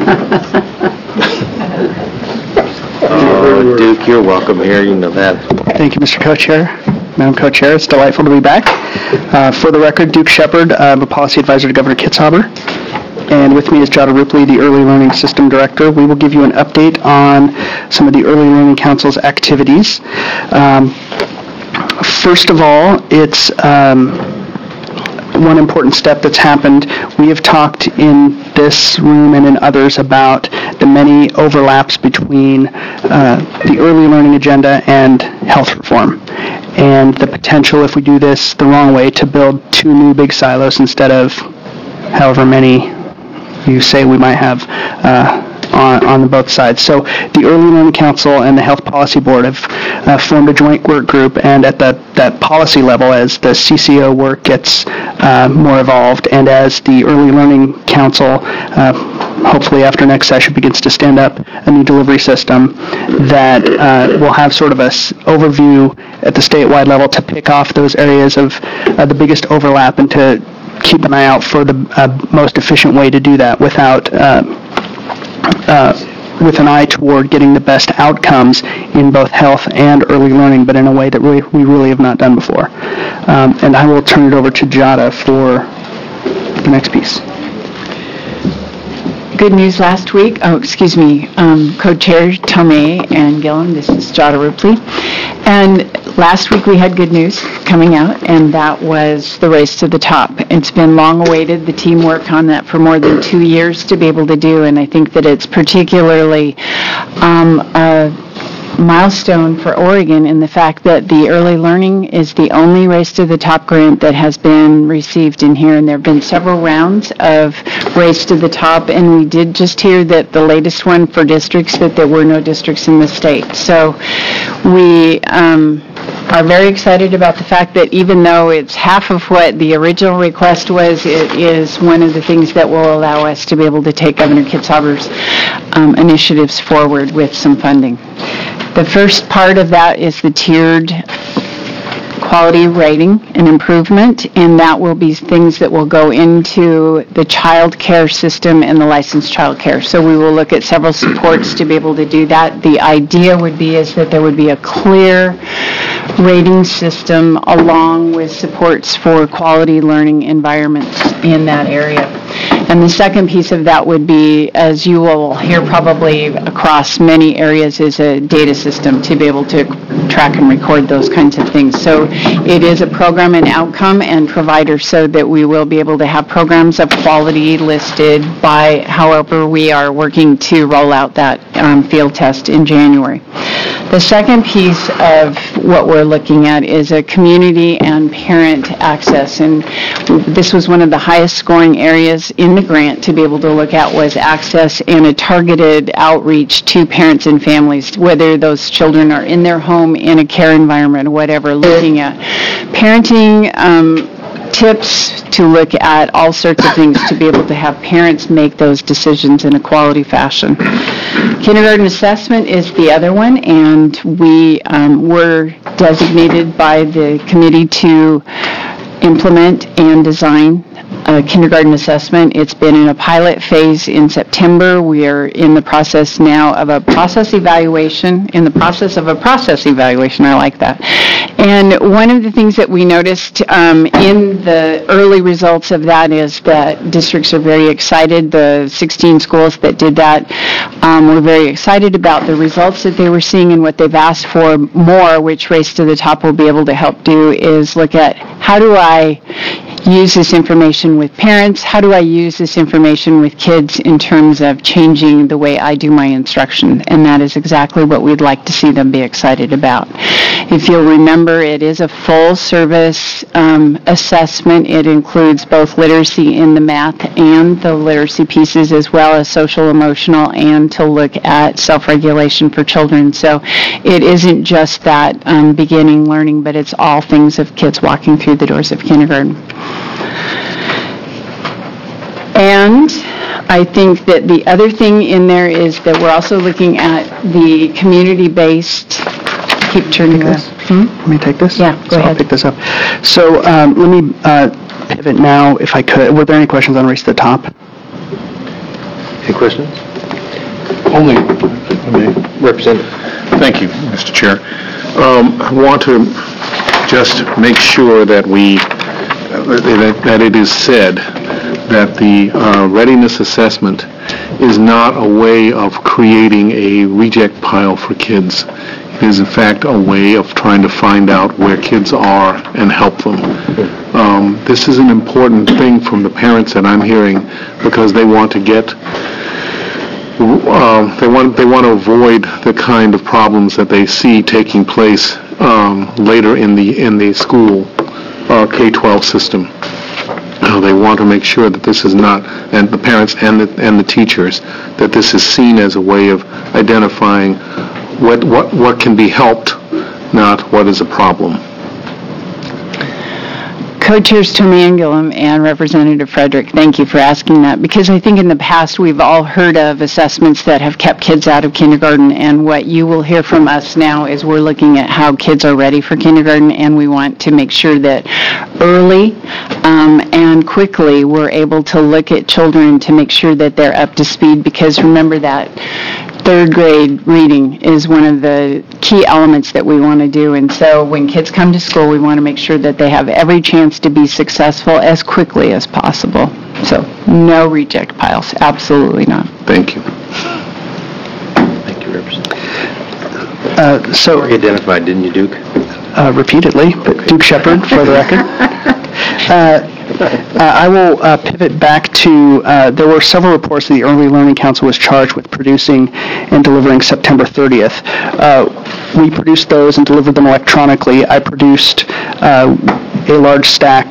Oh, Duke, you're welcome here. You know that. Thank you, Mister Co-Chair. Madam Co-Chair, it's delightful to be back. Uh, for the record, Duke Shepard, I'm a policy advisor to Governor Kitzhaber. And with me is Jada Rupley, the Early Learning System Director. We will give you an update on some of the Early Learning Council's activities. Um, first of all, it's um, one important step that's happened. We have talked in this room and in others about the many overlaps between uh, the early learning agenda and health reform, and the potential, if we do this the wrong way, to build two new big silos instead of however many you say we might have uh, on, on both sides. So the Early Learning Council and the Health Policy Board have uh, formed a joint work group, and at that, that policy level, as the C C O work gets uh, more evolved, and as the Early Learning Council, uh, hopefully after next session, begins to stand up a new delivery system, that uh, will have sort of a s- overview at the statewide level to pick off those areas of uh, the biggest overlap and to keep an eye out for the uh, most efficient way to do that without uh, uh, with an eye toward getting the best outcomes in both health and early learning, but in a way that we, we really have not done before. Um, and I will turn it over to Jada for the next piece. Good news last week. Oh, excuse me, um, Co-Chair Tomei and Gillum. This is Jada Rupley. And last week we had good news coming out, and that was the race to the top. It's been long awaited. The team worked on that for more than two years to be able to do, and I think that it's particularly um, a milestone for Oregon in the fact that the early learning is the only Race to the Top grant that has been received in here, and there have been several rounds of Race to the Top, and we did just hear that the latest one for districts, that there were no districts in the state. So we um, are very excited about the fact that even though it's half of what the original request was, it is one of the things that will allow us to be able to take Governor Kitzhaber's um, initiatives forward with some funding. The first part of that is the tiered quality rating and improvement, and that will be things that will go into the child care system and the licensed child care. So we will look at several supports to be able to do that. The idea would be is that there would be a clear rating system along with supports for quality learning environments in that area. And the second piece of that would be, as you will hear probably across many areas, is a data system to be able to track and record those kinds of things. So it is a program and outcome and provider so that we will be able to have programs of quality listed by however we are working to roll out that um, field test in January. The second piece of what we're looking at is a community and parent access, and this was one of the highest scoring areas in the grant to be able to look at was access and a targeted outreach to parents and families, whether those children are in their home, in a care environment, or whatever, looking at parenting um, tips to look at all sorts of things to be able to have parents make those decisions in a quality fashion. Kindergarten assessment is the other one, and we um, were designated by the committee to implement and design a kindergarten assessment. It's been in a pilot phase in September. We are in the process now of a process evaluation, in the process of a process evaluation. I like that. And one of the things that we noticed um, in the early results of that is that districts are very excited. The sixteen schools that did that um, were very excited about the results that they were seeing, and what they've asked for more, which Race to the Top will be able to help do, is look at how do I use this information with parents? How do I use this information with kids in terms of changing the way I do my instruction? And that is exactly what we'd like to see them be excited about. If you'll remember, it is a full-service um, assessment. It includes both literacy in the math and the literacy pieces, as well as social-emotional, and to look at self-regulation for children. So it isn't just that um, beginning learning, but it's all things of kids walking through the doors of kindergarten. And I think that the other thing in there is that we're also looking at the community-based, keep turning this. Hmm? Let me take this? Yeah, go so ahead. I'll pick this up. So um, let me uh, pivot now, if I could. Were there any questions on Race to the Top? Any questions? Only, Representative. thank you, Mister Chair. Um, I want to just make sure that we, that, that it is said that the uh, readiness assessment is not a way of creating a reject pile for kids. It is, in fact, a way of trying to find out where kids are and help them. Um, this is an important thing from the parents that I'm hearing, because they want to get, uh, they want they want to avoid the kind of problems that they see taking place um, later in the in the school uh, K twelve system. Uh, they want to make sure that this is not, and the parents and the and the teachers, that this is seen as a way of identifying what what what can be helped, not what is a problem. Co-chairs Tommy and Gillum and Representative Frederick, thank you for asking that, because I think in the past we've all heard of assessments that have kept kids out of kindergarten, and what you will hear from us now is we're looking at how kids are ready for kindergarten, and we want to make sure that early um, and quickly we're able to look at children to make sure that they're up to speed, because remember that third grade reading is one of the key elements that we want to do. And so when kids come to school, we want to make sure that they have every chance to be successful as quickly as possible. So no reject piles, absolutely not. Thank you. Thank you, Representative. Uh, so You identified, didn't you, Duke? uh, repeatedly, but Duke Shepard, for the record. Uh, uh, I will uh, pivot back to, uh, there were several reports that the Early Learning Council was charged with producing and delivering September thirtieth. Uh, we produced those and delivered them electronically. I produced uh, a large stack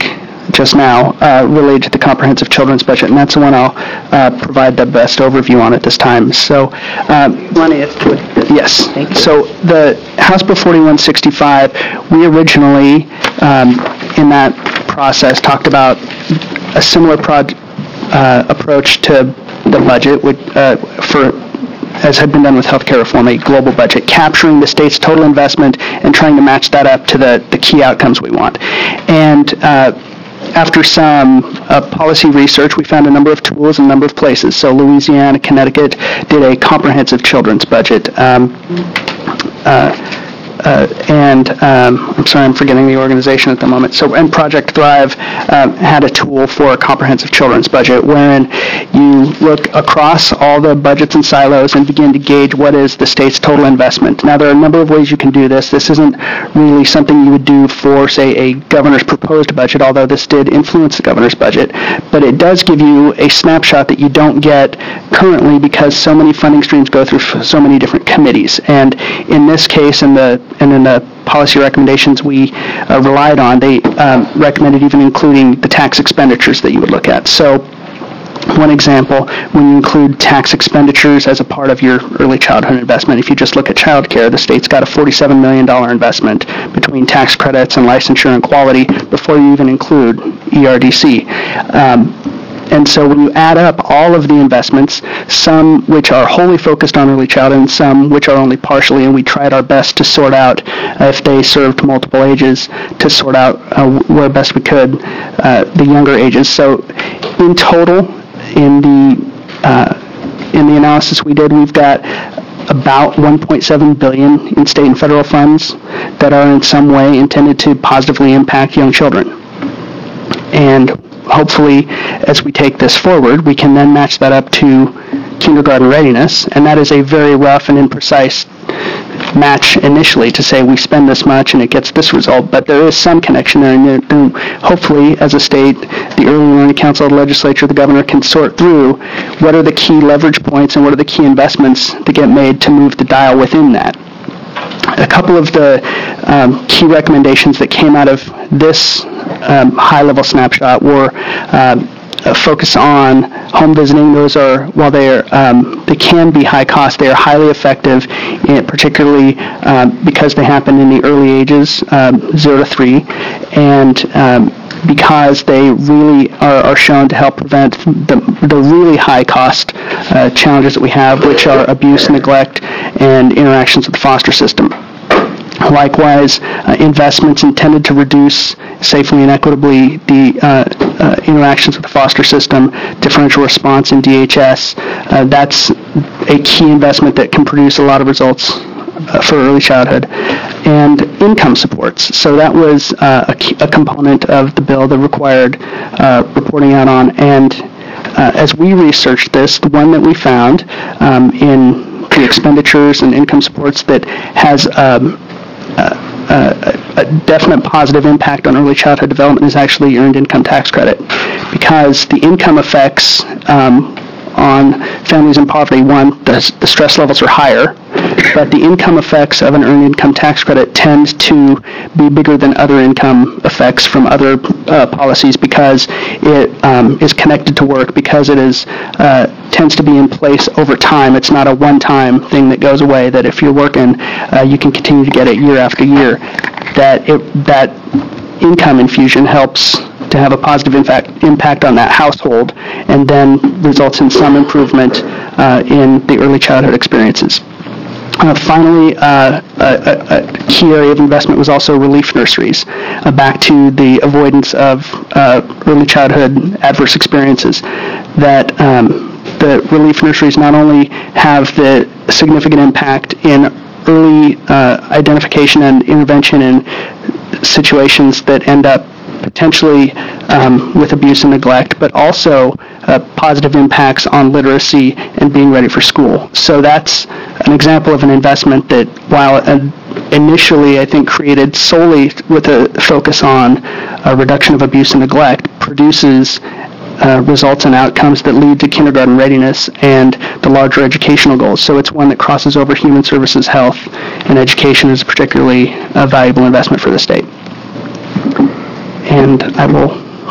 just now uh, related to the comprehensive children's budget, and that's the one I'll uh, provide the best overview on at this time. So, um, Want to ask what this- yes. Thank you. So the House Bill forty-one sixty-five, we originally, um, in that process, talked about a similar proj- uh, approach to the budget which, uh, for as had been done with healthcare reform, a global budget, capturing the state's total investment and trying to match that up to the, the key outcomes we want. And uh, after some uh, policy research, we found a number of tools in a number of places. So Louisiana, Connecticut did a comprehensive children's budget. Um, uh, Uh, and um, I'm sorry, I'm forgetting the organization at the moment. So, and Project Thrive um, had a tool for a comprehensive children's budget, wherein you look across all the budgets and silos and begin to gauge what is the state's total investment. Now, there are a number of ways you can do this. This isn't really something you would do for, say, a governor's proposed budget, although this did influence the governor's budget. But it does give you a snapshot that you don't get currently because so many funding streams go through so many different committees. And in this case, in the and in the policy recommendations we uh, relied on, they um, recommended even including the tax expenditures that you would look at. So one example, when you include tax expenditures as a part of your early childhood investment, if you just look at child care, the state's got a forty-seven million dollars investment between tax credits and licensure and quality before you even include E R D C. Um, And so when you add up all of the investments, some which are wholly focused on early childhood and some which are only partially, and we tried our best to sort out uh, if they served multiple ages, to sort out uh, where best we could uh, the younger ages. So in total, in the uh, in the analysis we did, we've got about one point seven billion dollars in state and federal funds that are in some way intended to positively impact young children. And hopefully, as we take this forward, we can then match that up to kindergarten readiness, and that is a very rough and imprecise match initially to say we spend this much and it gets this result, but there is some connection there, and hopefully, as a state, the Early Learning Council, the legislature, the governor can sort through what are the key leverage points and what are the key investments that get made to move the dial within that. A couple of the um, key recommendations that came out of this um, high-level snapshot were uh, a focus on home visiting. Those are, while they are, um, they can be high cost, they are highly effective, in, particularly um, because they happen in the early ages, um, zero to three, and um, because they really are, are shown to help prevent the, the really high-cost uh, challenges that we have, which are abuse, neglect, and interactions with the foster system. Likewise, uh, investments intended to reduce safely and equitably the uh, uh, interactions with the foster system, differential response in D H S. Uh, that's a key investment that can produce a lot of results Uh, for early childhood, and income supports. So that was uh, a, key, a component of the bill that required uh, reporting out on. And uh, as we researched this, the one that we found um, in the expenditures and income supports that has um, uh, uh, a definite positive impact on early childhood development is actually earned income tax credit, because the income effects um, on families in poverty, one, the, the stress levels are higher, but the income effects of an earned income tax credit tend to be bigger than other income effects from other uh, policies because it um, is connected to work, because it is uh, tends to be in place over time. It's not a one-time thing that goes away, that if you're working, uh, you can continue to get it year after year. That it, that income infusion helps to have a positive impact, impact on that household, and then results in some improvement uh, in the early childhood experiences. Uh, finally, uh, a, a key area of investment was also relief nurseries, uh, back to the avoidance of uh, early childhood adverse experiences. That um, the relief nurseries not only have the significant impact in early uh, identification and intervention in situations that end up potentially um, with abuse and neglect, but also uh, positive impacts on literacy and being ready for school. So that's an example of an investment that, while uh, initially I think created solely with a focus on a reduction of abuse and neglect, produces uh, results and outcomes that lead to kindergarten readiness and the larger educational goals. So it's one that crosses over human services, health, and education is a particularly uh, valuable investment for the state. And I will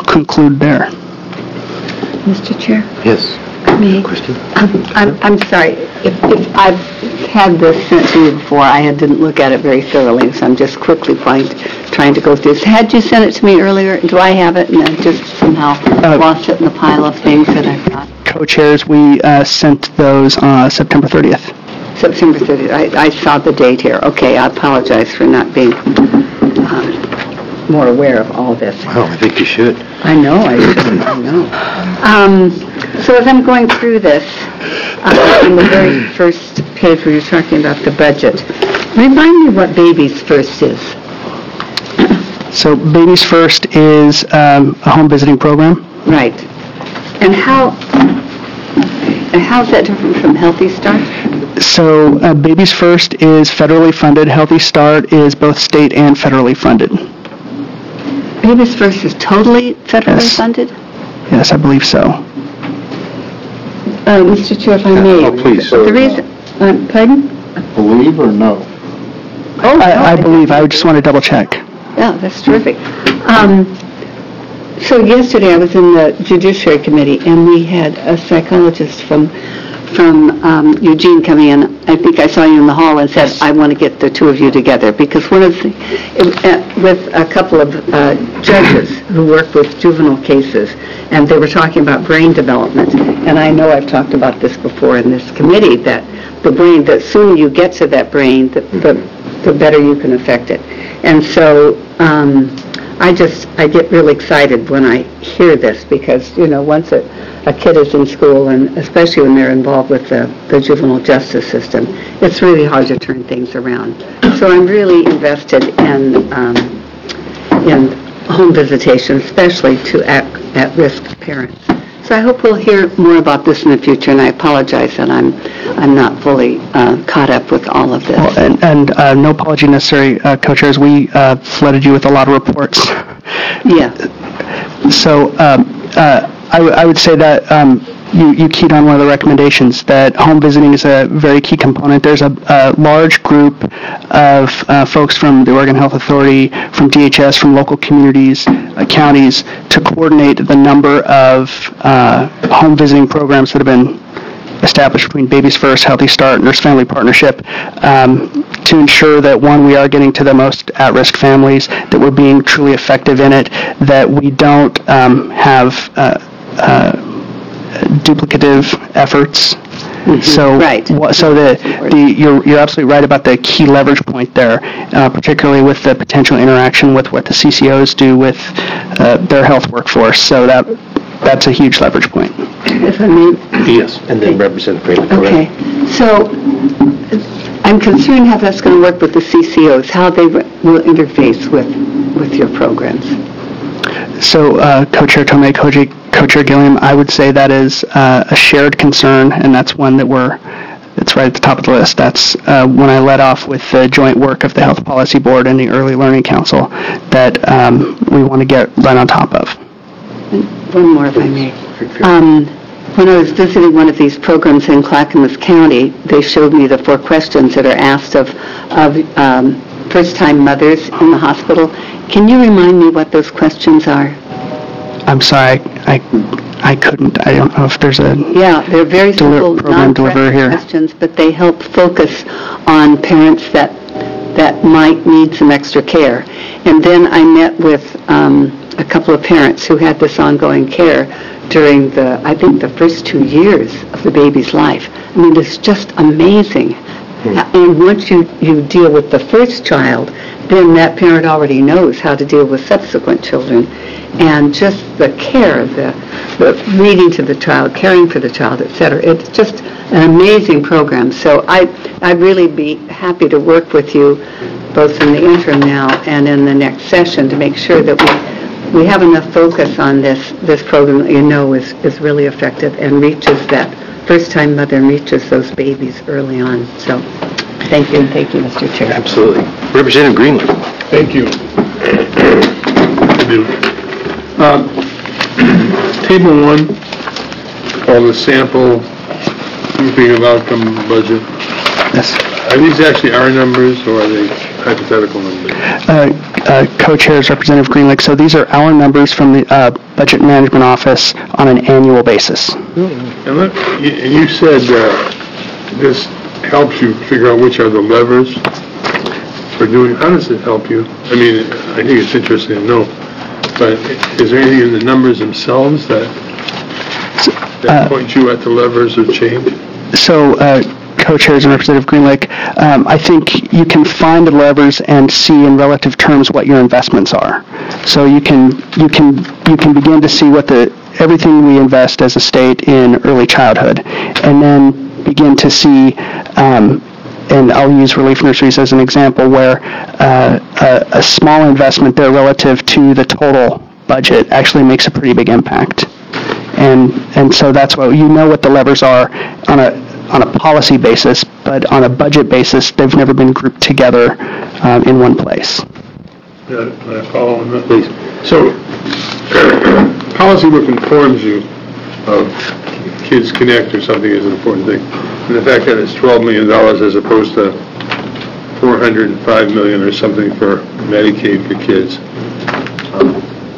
conclude there. Mister Chair? Yes. Me? Question? Um, I'm, I'm sorry, if, if I've had this sent to you before, I didn't look at it very thoroughly, so I'm just quickly find, trying to go through this. Had you sent it to me earlier? Do I have it and I just somehow Uh, lost it in the pile of things that I've got? Co-chairs, we uh, sent those uh, September thirtieth. September thirtieth, I, I saw the date here. Okay, I apologize for not being um, more aware of all this. Oh, I think you should. I know, I should, I know. Um, so as I'm going through this, uh, on the very first page where you're talking about the budget, remind me what Babies First is. So Babies First is um, a home visiting program. Right. And how, and how's that different from Healthy Start? So uh, Babies First is federally funded. Healthy Start is both state and federally funded. Babies First is totally federally Yes. funded? Yes, I believe so. Uh, Mister Chair, if I may. Oh, please. The reason, uh, pardon? Believe or no? Oh, no, I, I believe. I just want to double check. Yeah, that's terrific. Um, so yesterday I was in the Judiciary Committee and we had a psychologist from from um, Eugene coming in. I think I saw you in the hall and said, I want to get the two of you together because one of the, it, uh, with a couple of uh, judges who work with juvenile cases, and they were talking about brain development. And I know I've talked about this before in this committee, that the brain, the sooner you get to that brain, the, the, the better you can affect it. And so um, I just, I get really excited when I hear this because, you know, once a, a kid is in school, and especially when they're involved with the, the juvenile justice system, it's really hard to turn things around. So I'm really invested in, um, in home visitation, especially to at, at-risk parents. So I hope we'll hear more about this in the future, and I apologize that I'm, I'm not fully uh, caught up with all of this. Well, and and uh, no apology necessary, uh, co-chairs. We uh, flooded you with a lot of reports. Yeah. So um, uh, I, w- I would say that um, you, you keyed on one of the recommendations, that home visiting is a very key component. There's a, a large group of uh, folks from the Oregon Health Authority, from D H S, from local communities, uh, counties, to coordinate the number of uh, home visiting programs that have been established between Babies First, Healthy Start, Nurse Family Partnership, um, to ensure that, one, we are getting to the most at-risk families, that we're being truly effective in it, that we don't um, have uh, uh, duplicative efforts. Mm-hmm. So, Right. wha- so the, the you're, you're absolutely right about the key leverage point there, uh, particularly with the potential interaction with what the C C Os do with uh, their health workforce. So that that's a huge leverage point. If I may. Yes. And then Representative Craven, go Okay. ahead. So I'm concerned how that's going to work with the C C Os, how they w- will interface with, with your programs. So, uh, Co-Chair Tomei, Co-Chair Co-Chair Gilliam, I would say that is uh, a shared concern, and that's one that we're, it's right at the top of the list. That's uh, when I led off with the joint work of the Health Policy Board and the Early Learning Council that um, we want to get right on top of. And one more, if I may. Um, when I was visiting one of these programs in Clackamas County, they showed me the four questions that are asked of, of um, first-time mothers in the hospital. Can you remind me what those questions are? I'm sorry, I, I couldn't, I don't know if there's a... Yeah, they're very Deli- simple, program deliverer non-threatening here. questions, but they help focus on parents that that might need some extra care. And then I met with um, a couple of parents who had this ongoing care during the, I think, the first two years of the baby's life. I mean, it's just amazing. And once you, you deal with the first child, then that parent already knows how to deal with subsequent children. And just the care, the, the reading to the child, caring for the child, et cetera. It's just an amazing program. So I, I'd really be happy to work with you, both in the interim now and in the next session, to make sure that we, we have enough focus on this, this program that you know is, is really effective and reaches that first-time mother and reaches those babies early on. So thank you, and thank you, Mister Chair. Absolutely. Representative Greenlee. Thank you. I do. Uh, Table one, all the sample grouping of outcome budget. Yes. Are these actually our numbers, or are they hypothetical numbers? Uh, uh, Co-chairs, Representative Greenlick, so these are our numbers from the uh, Budget Management Office on an annual basis. And look, you and you said uh, this helps you figure out which are the levers for doing, how does it help you? I mean, I think it's interesting to know, but is there anything in the numbers themselves that, that point you at the levers of change? So, uh, Co-chairs and Representative Greenlick, um, I think you can find the levers and see in relative terms what your investments are. So you can you can you can begin to see what the everything we invest as a state in early childhood, and then begin to see. Um, and I'll use Relief Nurseries as an example, where uh, a, a small investment there relative to the total budget actually makes a pretty big impact. And and so that's what you know what the levers are on a on a policy basis, but on a budget basis, they've never been grouped together um, in one place. Yeah, I follow on that, please. So, policy work informs you of Kids Connect or something is an important thing. And the fact that it's twelve million dollars as opposed to four hundred five million dollars or something for Medicaid for kids. Um,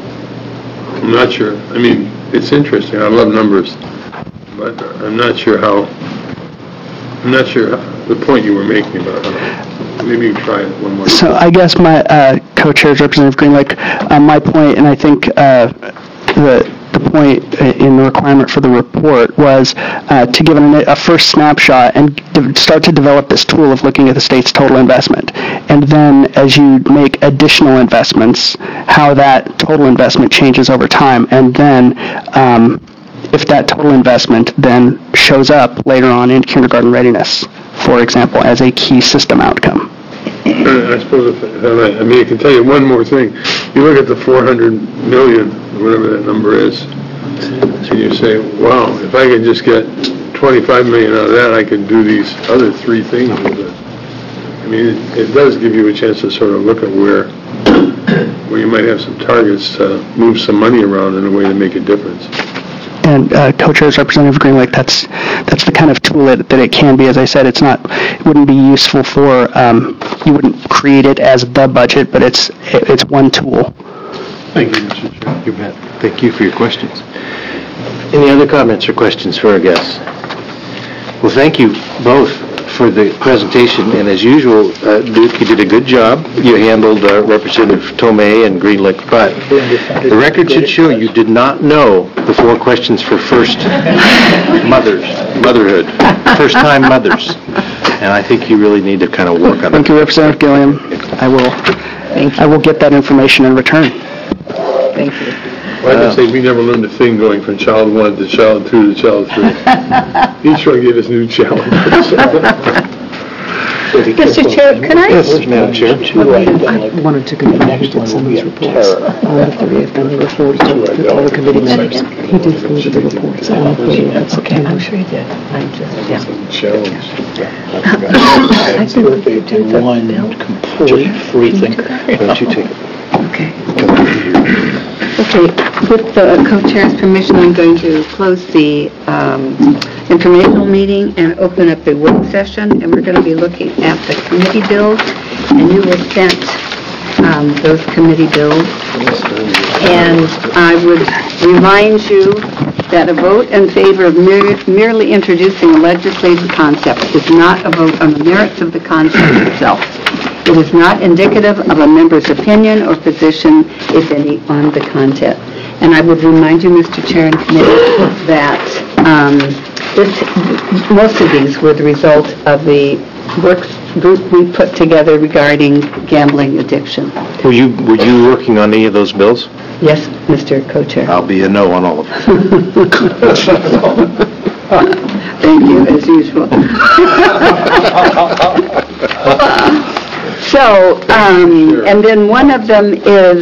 I'm not sure. I mean, it's interesting. I love numbers. But I'm not sure how, I'm not sure how, the point you were making about how, maybe you try it one more time. So I guess my uh, co-chairs, Representative Greenlick, uh, my point, and I think uh, the the point in the requirement for the report was uh, to give an, a first snapshot and de- start to develop this tool of looking at the state's total investment. And then as you make additional investments, how that total investment changes over time. And then um, if that total investment then shows up later on in kindergarten readiness, for example, as a key system outcome. I suppose, if, if I, I mean, I can tell you one more thing. You look at the four hundred million, whatever that number is, and you say, wow, if I could just get twenty-five million out of that, I could do these other three things with it. I mean, it, it does give you a chance to sort of look at where, where you might have some targets to move some money around in a way to make a difference. And uh, co-chairs, Representative Greenlick, that's that's the kind of tool that, that it can be. As I said, it's not, it wouldn't be useful for, um, you wouldn't create it as the budget, but it's it's one tool. Thank you, Mister Chair. You bet. Thank you for your questions. Any other comments or questions for our guests? Well, thank you both for the presentation, and as usual, uh, Duke, you did a good job. You handled uh, Representative Tomei and Greenlick, but the record should show you did not know the four questions for first mothers, motherhood, first-time mothers, and I think you really need to kind of work on it. Thank you, Representative Gilliam. I will, I will get that information in return. Thank you. Well, I can say we never learned a thing going from child one to child two to child three. Each one gave us new challenges. Mister Chair, can I? Yes, Madam Chair. I wanted to confirm he did send those reports on the thirtieth, and they were forwarded to all the committee members. He did forward the reports on the thirtieth, that's okay. I'm sure he did. I just, yeah. I think we could do the one complete free thinker. Why don't you take it? Okay. Okay, with the co-chair's permission, I'm going to close the um, informational meeting and open up the work session, and we're going to be looking at the committee bills, and you were sent um, those committee bills. And I would remind you that a vote in favor of mere- merely introducing a legislative concept is not a vote on the merits of the concept itself. It is not indicative of a member's opinion or position, if any, on the content. And I would remind you, Mister Chair and Committee, that um, this, most of these were the result of the work group we put together regarding gambling addiction. Were you, were you working on any of those bills? Yes, Mister Co-Chair. I'll be a no on all of them. Thank you, as usual. So, um, and then one of them is,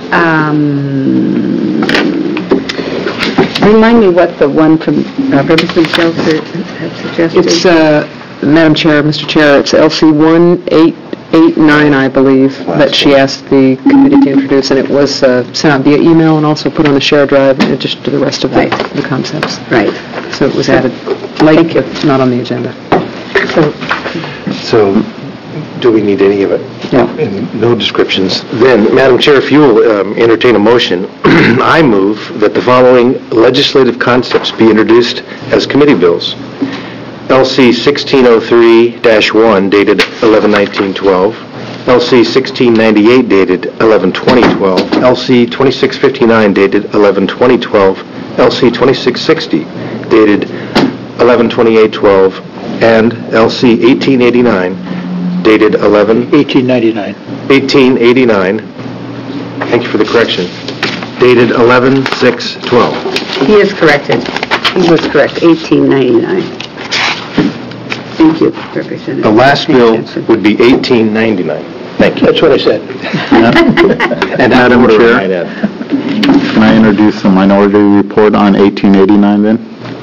um, remind me what the one from uh, Representative Shelter had suggested. It's, uh, Madam Chair, Mister Chair, it's L C one eight eight nine, I believe, that she asked the committee to introduce, and it was uh, sent out via email and also put on the share drive in addition to the rest of the, Right. the concepts. Right. So it was added late, but not on the agenda. So, So, do we need any of it? No. And no descriptions. Then, Madam Chair, if you will um, entertain a motion, I move that the following legislative concepts be introduced as committee bills. L C sixteen oh three dash one dated eleven nineteen twelve, L C sixteen ninety-eight dated eleven twenty twelve, L C twenty-six fifty-nine dated eleven twenty twelve, L C twenty-six sixty dated eleven twenty-eight twelve, and L C eighteen eighty-nine dated eleven... eighteen ninety-nine. eighteen eighty-nine, thank you for the correction, dated eleven six twelve. He is corrected. He was correct, eighteen ninety-nine. Thank you, Representative. The last bill would be eighteen ninety-nine. Thank you. That's what I said. And Madam Chair, Chair? can I introduce the minority report on eighteen eighty-nine then?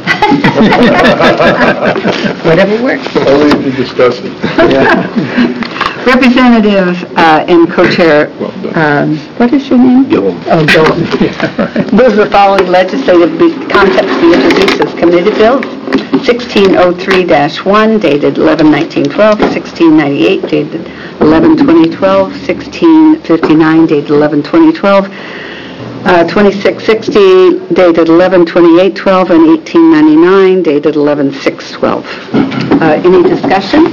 Whatever works. Only if you discuss it. Representative uh, and co-chair, um, what is your name? Gillum. Oh, Gillum. Those are the following legislative be- concepts be introduced as committee bills. sixteen oh three dash one dated eleven nineteen twelve, sixteen ninety-eight dated eleven twenty twelve, sixteen fifty-nine dated eleven twenty twelve, uh, twenty-six sixty dated eleven twenty-eight twelve, and eighteen ninety-nine dated eleven six twelve. Uh, any discussion?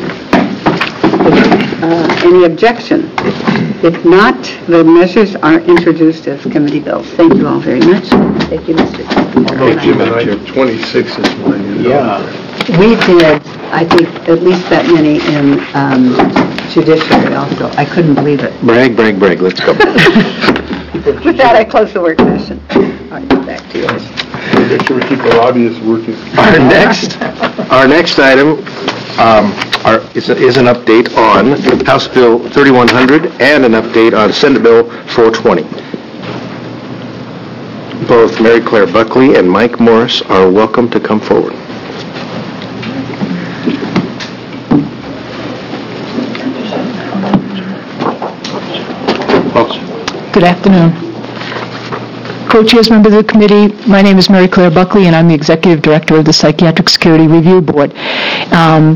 Uh, any objection? If not, the measures are introduced as committee bills. Thank you all very much. Thank you, Mister Thank you, and I, twenty-six is mine. Yeah. We did, I think, at least that many in um, judiciary also. I couldn't believe it. Brag, brag, brag, let's go. With that, I close the work session. All right, back to yours. Make sure we keep the lobbyists working. Our next, our next item um, are, is, a, is an update on House Bill thirty-one hundred and an update on Senate Bill four twenty. Both Mary Claire Buckley and Mike Morris are welcome to come forward. Good afternoon. Co-chairs, members of the committee, my name is Mary Claire Buckley, and I'm the Executive Director of the Psychiatric Security Review Board. Um,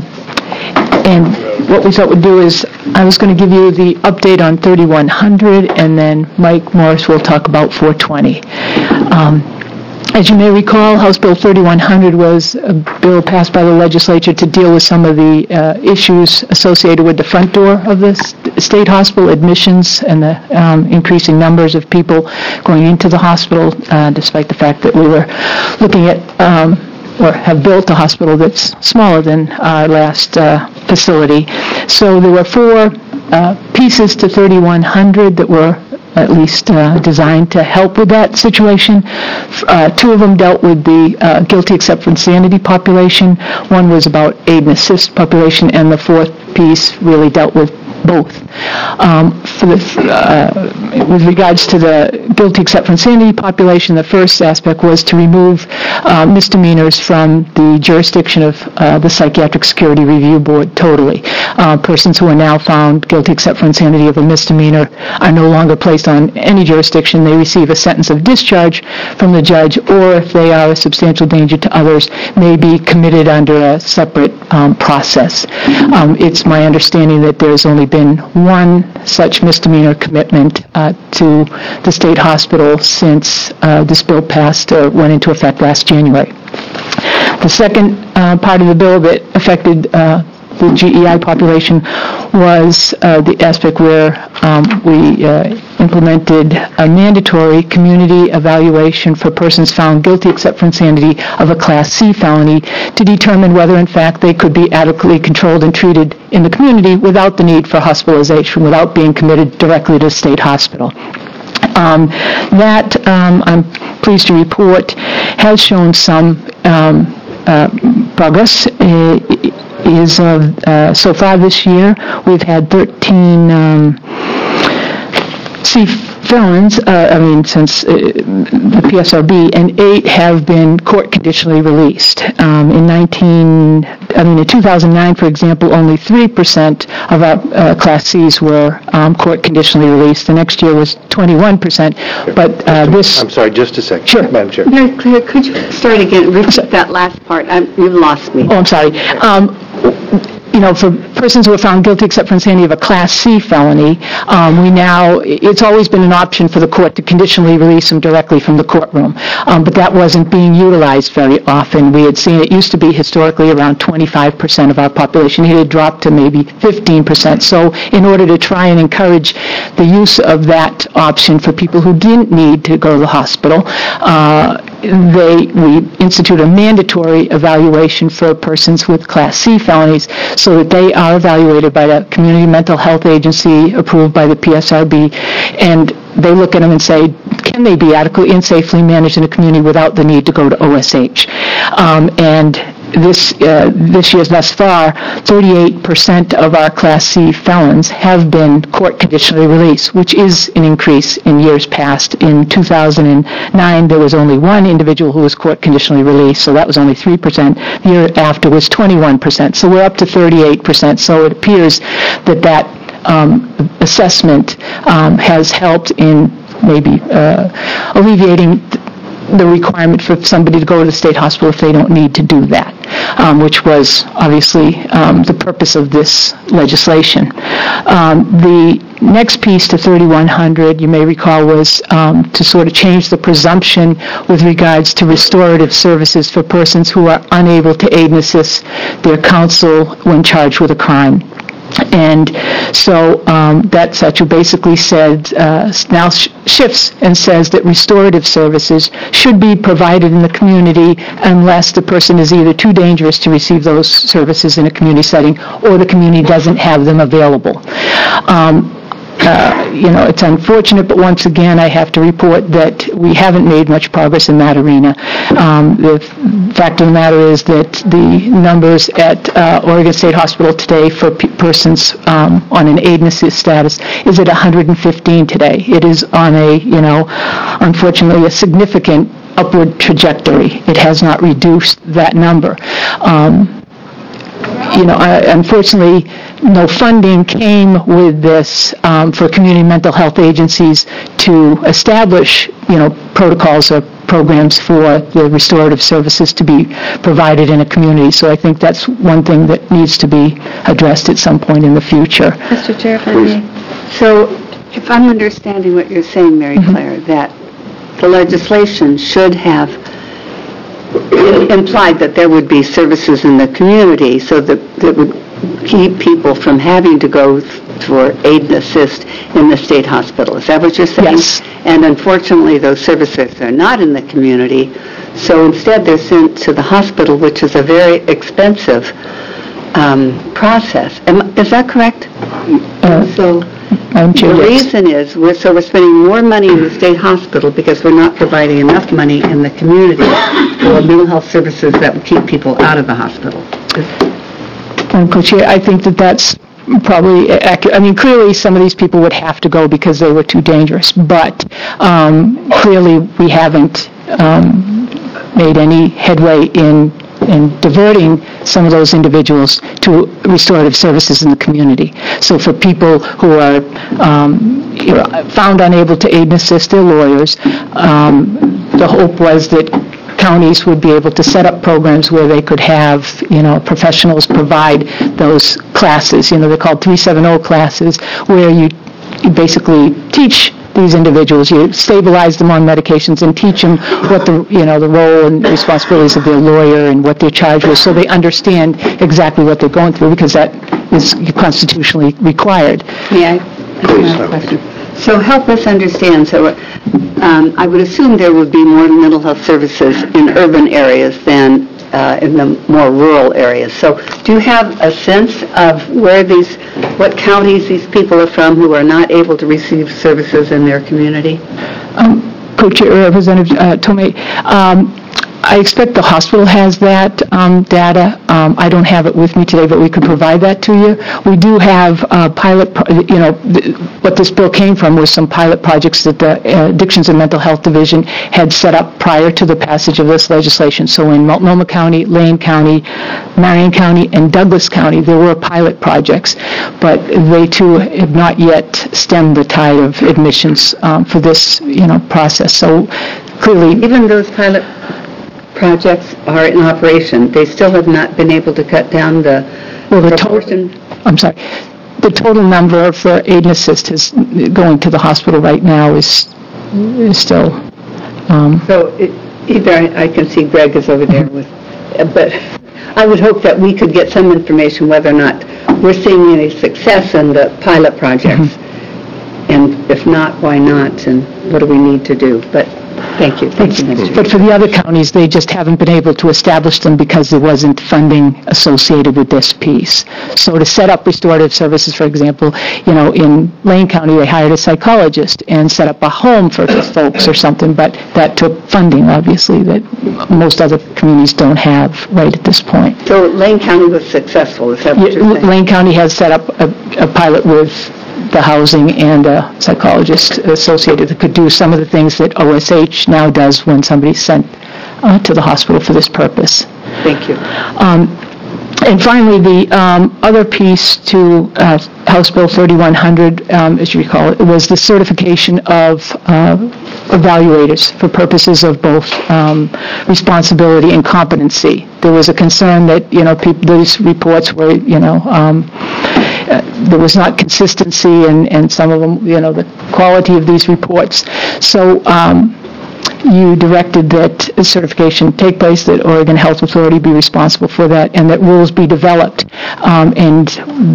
and what we thought we'd do is, I was going to give you the update on thirty-one hundred, and then Mike Morris will talk about four twenty. Um, As you may recall, House Bill thirty-one hundred was a bill passed by the legislature to deal with some of the uh, issues associated with the front door of the st- state hospital, admissions, and the um, increasing numbers of people going into the hospital, uh, despite the fact that we were looking at um, or have built a hospital that's smaller than our last uh, facility. So there were four uh, pieces to thirty-one hundred that were at least uh, designed to help with that situation. Uh, two of them dealt with the uh, guilty except for insanity population. One was about aid and assist population, and the fourth piece really dealt with both. Um, for the, uh, with regards to the guilty except for insanity population, the first aspect was to remove uh, misdemeanors from the jurisdiction of uh, the Psychiatric Security Review Board totally. Uh, persons who are now found guilty except for insanity of a misdemeanor are no longer placed on any jurisdiction. They receive a sentence of discharge from the judge, or if they are a substantial danger to others, may be committed under a separate um, process. Um, it's my understanding that there's only been one such misdemeanor commitment uh, to the state hospital since uh, this bill passed or went into effect last January. The second uh, part of the bill that affected uh, the G E I population was uh, the aspect where um, we uh, implemented a mandatory community evaluation for persons found guilty except for insanity of a Class C felony to determine whether, in fact, they could be adequately controlled and treated in the community without the need for hospitalization, without being committed directly to a state hospital. Um, that, um, I'm pleased to report, has shown some um, uh, progress. Uh, is of, uh, so far this year, we've had thirteen um, C felons, uh, I mean, since uh, the P S R B, and eight have been court conditionally released. Um, in nineteen, I mean, in two thousand nine, for example, only three percent of our uh, Class Cs were um, court conditionally released. The next year was twenty-one percent, but uh, this... I'm sorry, just a second. Sure. Madam Chair. Mary Claire, could you start again? Repeat that last part. I'm, you lost me. Oh, I'm sorry. Um, you know, for persons who are found guilty except for insanity of a Class C felony, um, we now, it's always been an option for the court to conditionally release them directly from the courtroom. Um, but that wasn't being utilized very often. We had seen it used to be historically around twenty-five percent of our population. It had dropped to maybe fifteen percent. So in order to try and encourage the use of that option for people who didn't need to go to the hospital, uh, they, we institute a mandatory evaluation for persons with Class C felonies so that they are evaluated by the Community Mental Health Agency approved by the P S R B, and they look at them and say, can they be adequately and safely managed in a community without the need to go to O S H? Um, and this uh, this year thus far, thirty-eight percent of our Class C felons have been court conditionally released, which is an increase in years past. In two thousand nine, there was only one individual who was court conditionally released, so that was only three percent. The year after was twenty-one percent, so we're up to thirty-eight percent. So it appears that that um, assessment um, has helped in maybe uh, alleviating the requirement for somebody to go to the state hospital if they don't need to do that, um, which was obviously um, the purpose of this legislation. Um, the next piece to thirty-one hundred, you may recall, was um, to sort of change the presumption with regards to restorative services for persons who are unable to aid and assist their counsel when charged with a crime. And so um, that statute basically said, uh, now sh- shifts and says that restorative services should be provided in the community unless the person is either too dangerous to receive those services in a community setting or the community doesn't have them available. Um, Uh, you know, it's unfortunate, but once again, I have to report that we haven't made much progress in that arena. Um, the fact of the matter is that the numbers at uh, Oregon State Hospital today for p- persons um, on an aid and assist status is at one hundred fifteen today. It is on a, you know, unfortunately, a significant upward trajectory. It has not reduced that number. Um, You know, uh, unfortunately, no funding came with this um, for community mental health agencies to establish, you know, protocols or programs for the restorative services to be provided in a community. So I think that's one thing that needs to be addressed at some point in the future. Mister Chair, if I may. So if I'm understanding what you're saying, Mary Claire, mm-hmm. that the legislation should have implied that there would be services in the community so that that would keep people from having to go for aid and assist in the state hospital. Is that what you're saying? Yes. And unfortunately, those services are not in the community, so instead they're sent to the hospital, which is a very expensive um, process. Am, is that correct? Uh, so I'm the sure, yes. reason is, we're, so we're spending more money in the state hospital because we're not providing enough money in the community for mental health services that will keep people out of the hospital. And Co-Chair, I think that that's probably accurate. I mean, clearly some of these people would have to go because they were too dangerous, but um, clearly we haven't um, made any headway in in diverting some of those individuals to restorative services in the community. So for people who are um, you know, found unable to aid and assist their lawyers, um, the hope was that counties would be able to set up programs where they could have, you know, professionals provide those classes. You know, they're called three seventy classes, where you, you basically teach these individuals, you stabilize them on medications and teach them what the, you know, the role and responsibilities of their lawyer and what they're charged with, so they understand exactly what they're going through, because that is constitutionally required. May I ask another question? So help us understand. So um, I would assume there would be more mental health services in urban areas than uh, in the more rural areas. So do you have a sense of where these, what counties these people are from who are not able to receive services in their community? Um, Co-Chair Representative uh, Tomei, um, I expect the hospital has that um, data. Um, I don't have it with me today, but we could provide that to you. We do have uh, pilot, pro- you know, th- what this bill came from was some pilot projects that the uh, Addictions and Mental Health Division had set up prior to the passage of this legislation. So in Multnomah County, Lane County, Marion County, and Douglas County, there were pilot projects, but they too have not yet stemmed the tide of admissions um, for this, you know, process. So clearly, even those pilot projects are in operation. They still have not been able to cut down the Well, the proportion. total, I'm sorry, the total number for aid and assist is going to the hospital right now is, is still, um, So it- either, I I can see Greg is over there with, but I would hope that we could get some information whether or not we're seeing any success in the pilot projects. And if not, why not, and what do we need to do? But thank you, thank you, Mister but for the other counties, they just haven't been able to establish them because there wasn't funding associated with this piece. So to set up restorative services, for example, you know, in Lane County, they hired a psychologist and set up a home for folks or something, but that took funding, obviously, that most other communities don't have right at this point. So Lane County was successful, is that what you're saying? Lane County has set up a, a pilot with the housing and a psychologist associated that could do some of the things that O S H now does when somebody's sent uh, to the hospital for this purpose. Thank you. Um, and finally, the um, other piece to uh, House Bill thirty-one hundred, um, as you recall, it was the certification of uh, evaluators for purposes of both um, responsibility and competency. There was a concern that, you know, peop- these reports were, you know, um, Uh, there was not consistency in, in some of them, you know, the quality of these reports. So um, you directed that certification take place, that Oregon Health Authority be responsible for that, and that rules be developed. Um, and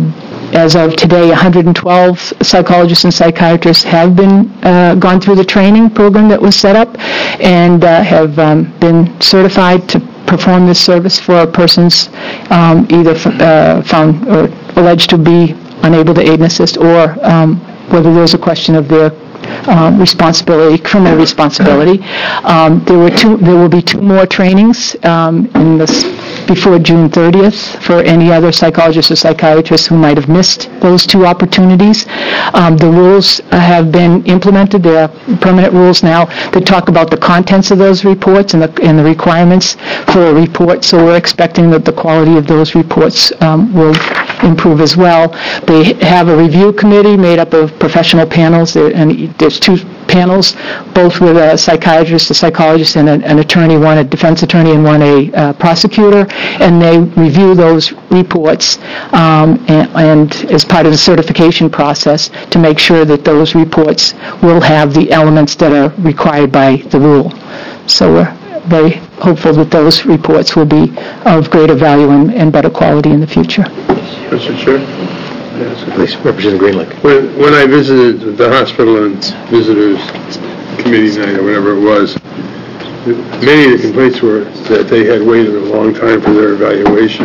as of today, one hundred twelve psychologists and psychiatrists have been uh, gone through the training program that was set up and uh, have um, been certified to perform this service for persons um, either uh, found or alleged to be unable to aid and assist, or um, whether there's a question of their um, responsibility, criminal responsibility. Um, there were two. There will be two more trainings um, in this before June thirtieth for any other psychologists or psychiatrists who might have missed those two opportunities. Um, the rules have been implemented. There are permanent rules now that talk about the contents of those reports and the, and the requirements for a report, so we're expecting that the quality of those reports um, will improve as well. They have a review committee made up of professional panels, and there's two panels, both with a psychiatrist, a psychologist, and an, an attorney, one a defense attorney and one a uh, prosecutor, and they review those reports um, and, and as part of the certification process to make sure that those reports will have the elements that are required by the rule. So we're very hopeful that those reports will be of greater value and, and better quality in the future. Mister Chair? Yes, please, Representative Greenlick. When, when I visited the hospital and visitors committee night or whatever it was, many of the complaints were that they had waited a long time for their evaluations,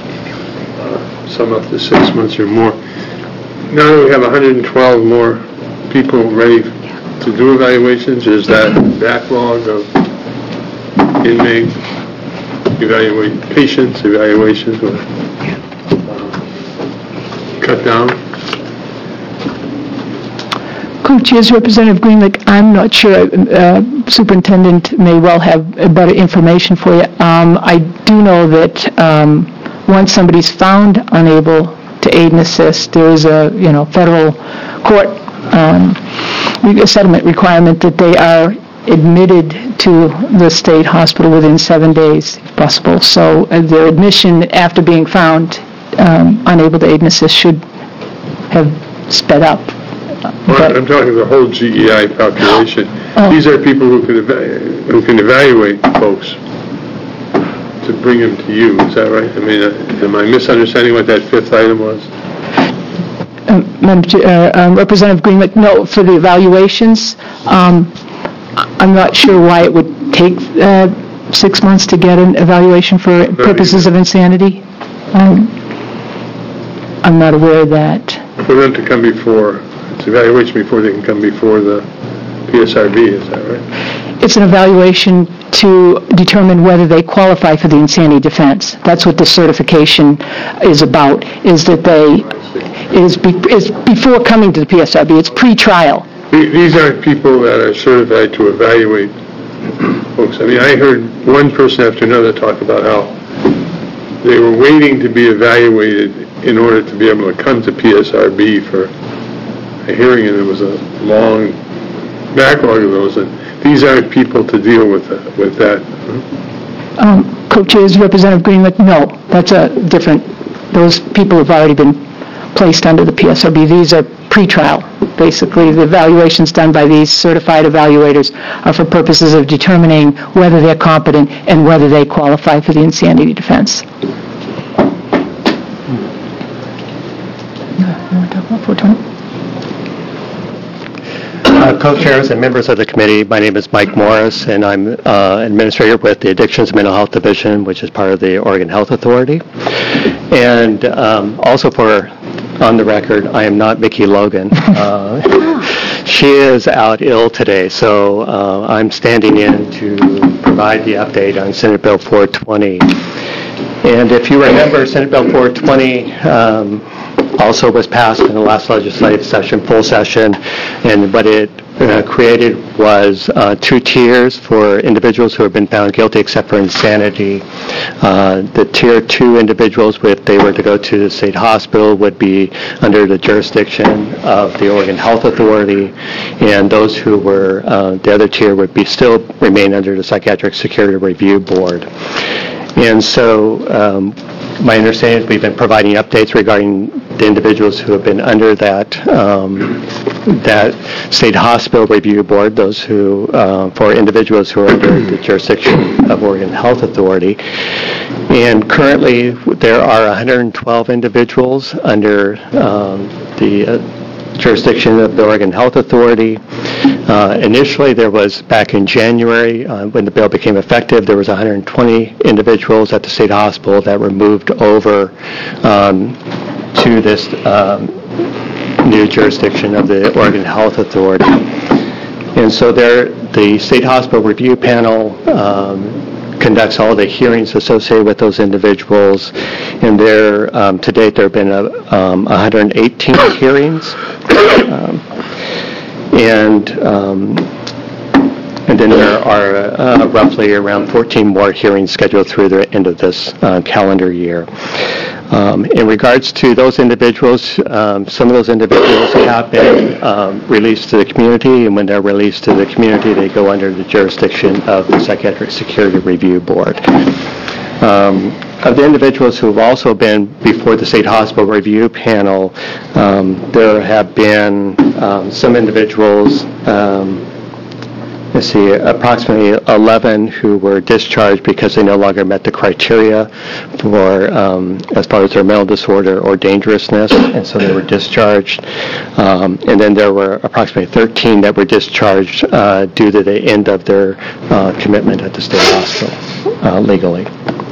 uh, some up to six months or more. Now that we have one hundred twelve more people ready to do evaluations, is that backlog of inmate evaluate patients evaluations or cut down? Co-Chairs, Representative Greenlick, I'm not sure. Uh, Superintendent may well have better information for you. Um, I do know that um, once somebody's found unable to aid and assist, there is a, you know, federal court um, settlement requirement that they are admitted to the state hospital within seven days, if possible. So uh, their admission after being found um, unable to aid and assist should have sped up. Well, I'm talking the whole G E I population. Oh. These are people who can eva- who can evaluate folks to bring them to you. Is that right? I mean, uh, am I misunderstanding what that fifth item was? Um, uh, um, Representative Greenlick, no, for the evaluations, um, I'm not sure why it would take uh, six months to get an evaluation for purposes of insanity. Um, I'm not aware of that. For them to come before, it's evaluation before they can come before the P S R B, is that right? It's an evaluation to determine whether they qualify for the insanity defense. That's what the certification is about, is that they, is, be, is before coming to the P S R B, it's pre-trial. These aren't people that are certified to evaluate folks. I mean, I heard one person after another talk about how they were waiting to be evaluated in order to be able to come to P S R B for a hearing, and there was a long backlog of those. And these aren't people to deal with that. With that. um, co-chairs Representative Greenlick, no, that's a different, those people have already been placed under the P S R B. These are pre-trial. Basically, the evaluations done by these certified evaluators are for purposes of determining whether they're competent and whether they qualify for the insanity defense. Uh, Co-chairs and members of the committee, my name is Mike Morris, and I'm uh, administrator with the Addictions and Mental Health Division, which is part of the Oregon Health Authority. And um, also for, on the record, I am not Vicki Logan. Uh, she is out ill today, so uh, I'm standing in to provide the update on Senate Bill four twenty. And if you remember, Senate Bill four twenty um, also was passed in the last legislative session, full session, and what it uh, created was uh, two tiers for individuals who have been found guilty except for insanity. Uh, the tier two individuals, if they were to go to the state hospital, would be under the jurisdiction of the Oregon Health Authority, and those who were, uh, the other tier would be still remain under the Psychiatric Security Review Board. And so um, my understanding is we've been providing updates regarding the individuals who have been under that um, that state hospital review board, those who, uh, for individuals who are under the jurisdiction of Oregon Health Authority. And currently there are one hundred twelve individuals under um, the uh, jurisdiction of the Oregon Health Authority. Uh, initially, there was, back in January, uh, when the bill became effective, there was one hundred twenty individuals at the state hospital that were moved over um, to this um, new jurisdiction of the Oregon Health Authority. And so there, the state hospital review panel um, conducts all the hearings associated with those individuals. And there, um, to date, there have been a, um, one hundred eighteen hearings. Um, and um, and then there are uh, roughly around fourteen more hearings scheduled through the end of this uh, calendar year. Um, in regards to those individuals, um, some of those individuals have been um, released to the community, and when they're released to the community, they go under the jurisdiction of the Psychiatric Security Review Board. Um, of the individuals who have also been before the State Hospital Review Panel, um, there have been um, some individuals, um, let's see, approximately eleven who were discharged because they no longer met the criteria for, um, as far as their mental disorder or dangerousness, and so they were discharged. Um, and then there were approximately thirteen that were discharged uh, due to the end of their uh, commitment at the state hospital uh, legally.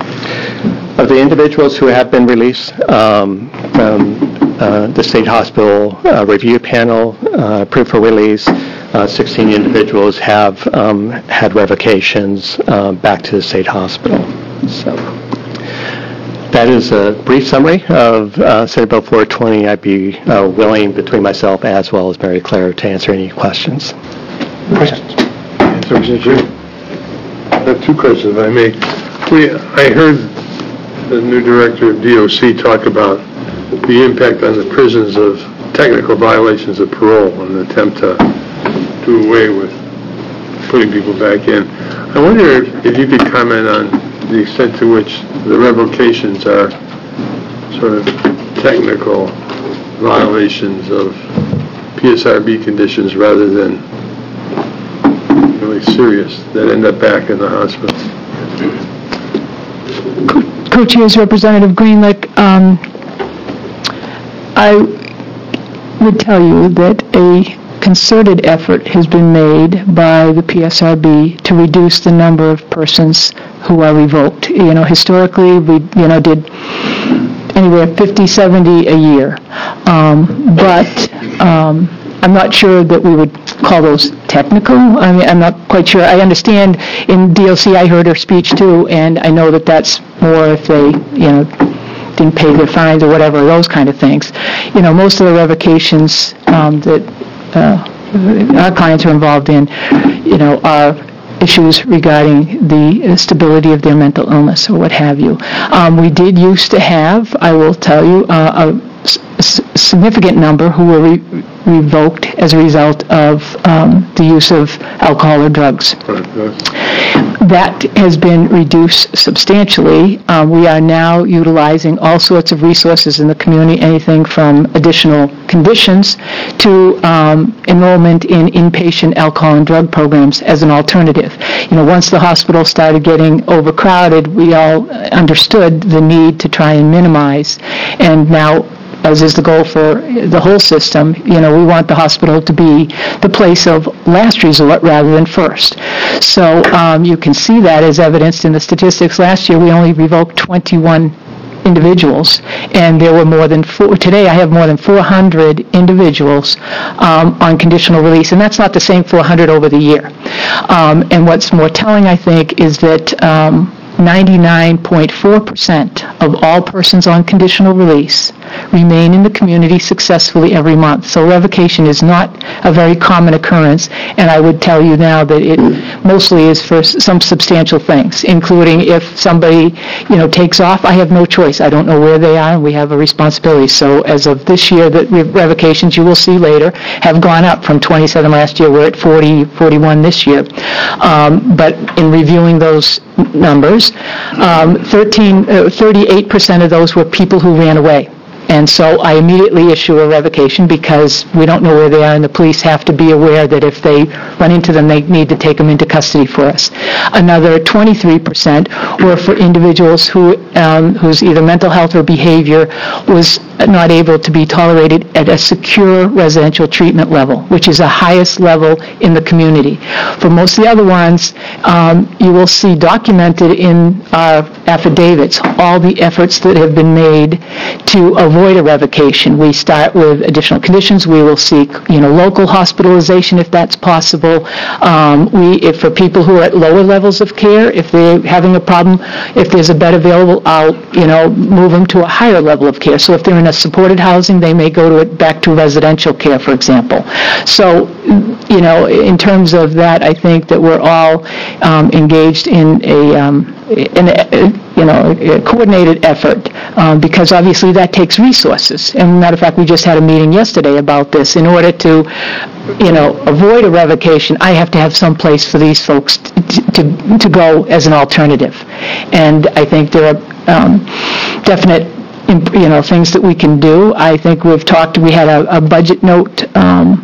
Of the individuals who have been released um, from uh, the state hospital uh, review panel, uh, approved for release, uh, sixteen individuals have um, had revocations uh, back to the state hospital. So that is a brief summary of uh, Senate Bill four twenty. I'd be uh, willing, between myself as well as Mary Claire, to answer any questions. Questions? I have two questions, if I may. We, I heard the new director of D O C talk about the impact on the prisons of technical violations of parole and an attempt to do away with putting people back in. I wonder if you could comment on the extent to which the revocations are sort of technical violations of P S R B conditions rather than really serious that end up back in the hospital. Co-chairs Representative Greenlick, um, I would tell you that a concerted effort has been made by the P S R B to reduce the number of persons who are revoked. You know, historically, we, you know, did anywhere fifty, seventy a year. Um, but um, I'm not sure that we would call those technical. I mean, I'm not quite sure. I understand in D L C I heard her speech too, and I know that that's more if they, you know, didn't pay their fines or whatever, those kind of things. You know, most of the revocations um, that uh, our clients are involved in, you know, are issues regarding the stability of their mental illness or what have you. Um, we did used to have, I will tell you, uh, a s- significant number who were re- revoked as a result of um, the use of alcohol or drugs. That has been reduced substantially. Um, we are now utilizing all sorts of resources in the community, anything from additional conditions to um, enrollment in inpatient alcohol and drug programs as an alternative. You know, once the hospital started getting overcrowded, we all understood the need to try and minimize, and now, as is the goal for the whole system, you know, we want the hospital to be the place of last resort rather than first. So um, you can see that as evidenced in the statistics. Last year, we only revoked twenty-one individuals, and there were more than four, today I have more than four hundred individuals um, on conditional release, and that's not the same four hundred over the year. Um, and what's more telling, I think, is that um, ninety-nine point four percent of all persons on conditional release remain in the community successfully every month. So revocation is not a very common occurrence, and I would tell you now that it mostly is for some substantial things, including if somebody, you know, takes off, I have no choice. I don't know where they are, and we have a responsibility. So as of this year, the revocations, you will see later, have gone up from twenty-seven last year. We're at forty, forty-one this year. Um, but in reviewing those numbers, um, thirteen, uh, thirty-eight percent of those were people who ran away. And so I immediately issue a revocation because we don't know where they are, and the police have to be aware that if they run into them, they need to take them into custody for us. Another twenty-three percent were for individuals who um, whose either mental health or behavior was not able to be tolerated at a secure residential treatment level, which is the highest level in the community. For most of the other ones, um, you will see documented in our affidavits all the efforts that have been made to avoid a revocation. We start with additional conditions. We will seek, you know, local hospitalization if that's possible. Um, we, if for people who are at lower levels of care, if they're having a problem, if there's a bed available, I'll, you know, move them to a higher level of care. So if they're in a supported housing, they may go to it back to residential care, for example. So, you know, in terms of that, I think that we're all um, engaged in a, um, in a, you know, a coordinated effort, um, because obviously that takes resources. And matter of fact, we just had a meeting yesterday about this. In order to, you know, avoid a revocation, I have to have some place for these folks to, to, to go as an alternative. And I think there are um, definite, you know, things that we can do. I think we've talked, we had a, a budget note, um,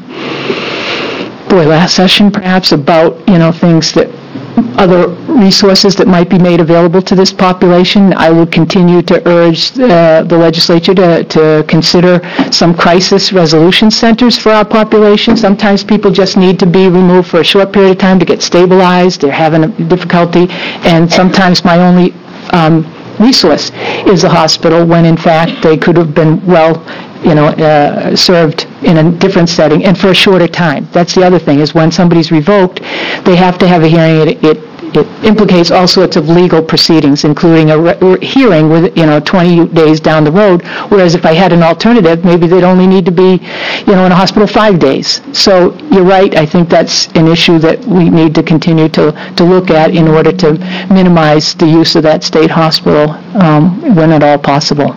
boy, last session perhaps, about, you know, things that, other resources that might be made available to this population. I would continue to urge uh, the legislature to, to consider some crisis resolution centers for our population. Sometimes people just need to be removed for a short period of time to get stabilized. They're having a difficulty, and sometimes my only um, resource is the hospital when in fact they could have been well, you know, uh, served in a different setting and for a shorter time. That's the other thing, is when somebody's revoked, they have to have a hearing. It, it, it implicates all sorts of legal proceedings, including a re- hearing with, you know, twenty days down the road, whereas if I had an alternative, maybe they'd only need to be, you know, in a hospital five days. So you're right, I think that's an issue that we need to continue to, to look at in order to minimize the use of that state hospital um, when at all possible.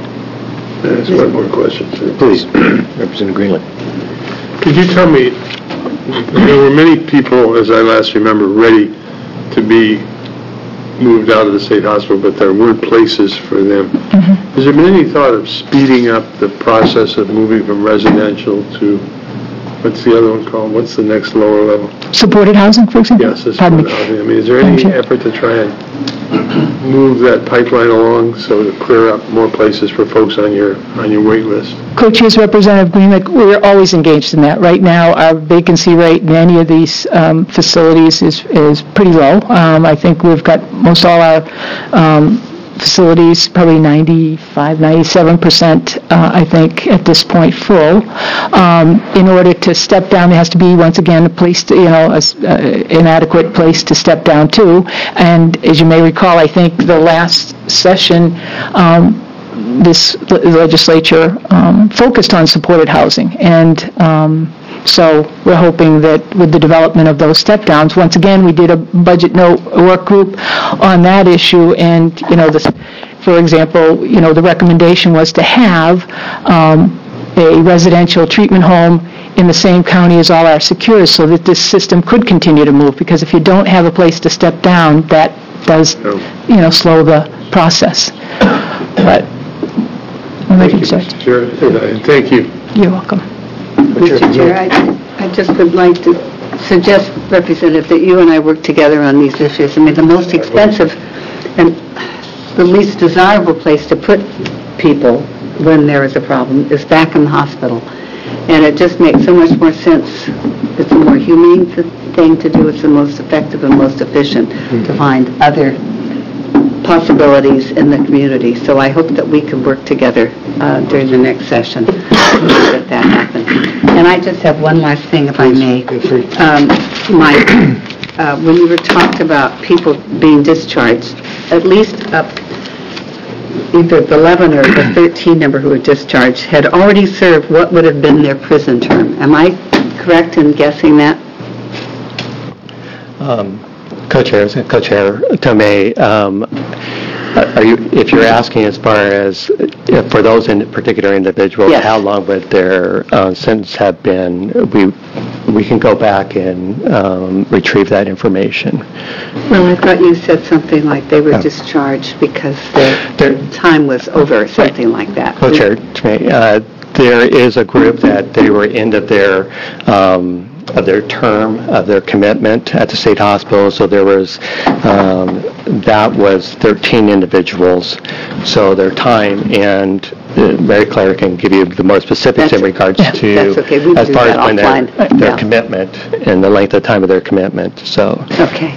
That's one more question. Please, Representative Greenlee. Could you tell me, there were many people, as I last remember, ready to be moved out of the state hospital, but there weren't places for them. Mm-hmm. Has there been any thought of speeding up the process of moving from residential to, what's the other one called? What's the next lower level? Supported housing, for example? Yes, supported housing. I mean, is there any effort to try and move that pipeline along so to clear up more places for folks on your on your wait list? Co-Chairs, Representative Greenlee, we're always engaged in that. Right now, our vacancy rate in any of these um, facilities is is pretty low. Um, I think we've got most all our um, facilities, probably ninety-five, ninety-seven percent, uh, I think, at this point full. Um, in order to step down, there has to be, once again, a place to, you know, a, uh, an adequate place to step down to. And as you may recall, I think the last session, um, this the legislature um, focused on supported housing. And um, so we're hoping that with the development of those step downs, once again, we did a budget note work group on that issue, and, you know, this, for example, you know, the recommendation was to have um, a residential treatment home in the same county as all our secures so that this system could continue to move, because if you don't have a place to step down, that does, you know, slow the process. But, I'm Thank making you, sure. Mister Chair, and thank you. You're welcome. Mister Chair, I I just would like to suggest, Representative, that you and I work together on these issues. I mean, the most expensive and the least desirable place to put people when there is a problem is back in the hospital. And it just makes so much more sense. It's a more humane th- thing to do. It's the most effective and most efficient to find other possibilities in the community. So I hope that we can work together uh, during the next session to make that happen. And I just have one last thing, if I may. Um, Mike, uh, when you were talked about people being discharged, at least up either the eleven or the thirteen number who were discharged had already served what would have been their prison term. Am I correct in guessing that? Um, Co-chairs, Co-chair Tomei, um, are you, if you're asking as far as uh, for those in particular individuals, Yes. how long would their uh, sentence have been? We we can go back and um, retrieve that information. Well, I thought you said something like they were Oh. discharged because their time was over, or something like that. Co-chair Tomei, uh, there is a group that they were into their um, of their term, of their commitment at the state hospital. So there was, um, that was thirteen individuals. So their time, and uh, Mary Claire can give you the more specifics That's- in regards yeah, to, that's okay. We can as do far that as when their, offline. their Yeah. commitment and the length of time of their commitment. So. Okay.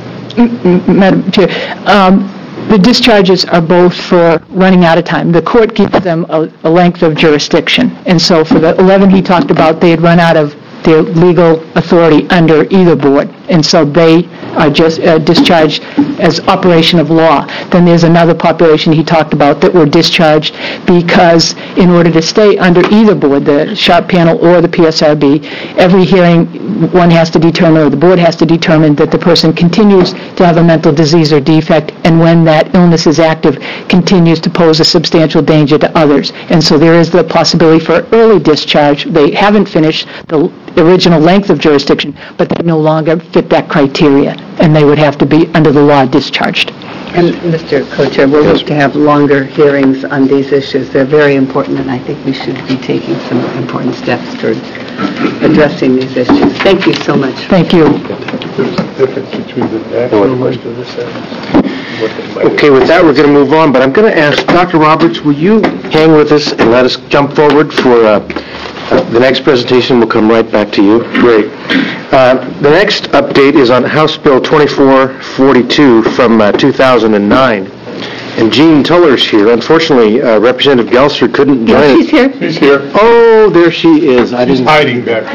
Madam Chair, um, the discharges are both for running out of time. The court gives them a a length of jurisdiction. And so for the eleven he talked about, they had run out of their legal authority under either board. And so they are just uh, discharged as operation of law. Then there's another population he talked about that were discharged because in order to stay under either board, the SHARP panel or the P S R B, every hearing one has to determine, or the board has to determine, that the person continues to have a mental disease or defect, and when that illness is active, continues to pose a substantial danger to others. And so there is the possibility for early discharge. They haven't finished the original length of jurisdiction, but they no longer fit that criteria, and they would have to be, under the law, discharged. And Mister Co-Chair, we'll look to have longer hearings on these issues. They're very important, and I think we should be taking some important steps toward addressing these issues. Thank you so much. Thank you. There's a difference between the maximum length of the sentence. what they might- Okay, with that, we're going to move on, but I'm going to ask Doctor Roberts, will you hang with us and let us jump forward for uh, uh, the next presentation? We'll come right back to you. Great. Uh, The next update is on House Bill twenty-four forty-two from uh, two thousand nine. And Jean Tuller's here. Unfortunately, uh, Representative Gelser couldn't join us. She's here. He's here. Oh, there she is. I He's didn't... hiding back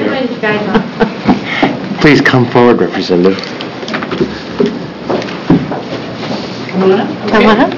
there. Please come forward, Representative. Come on up.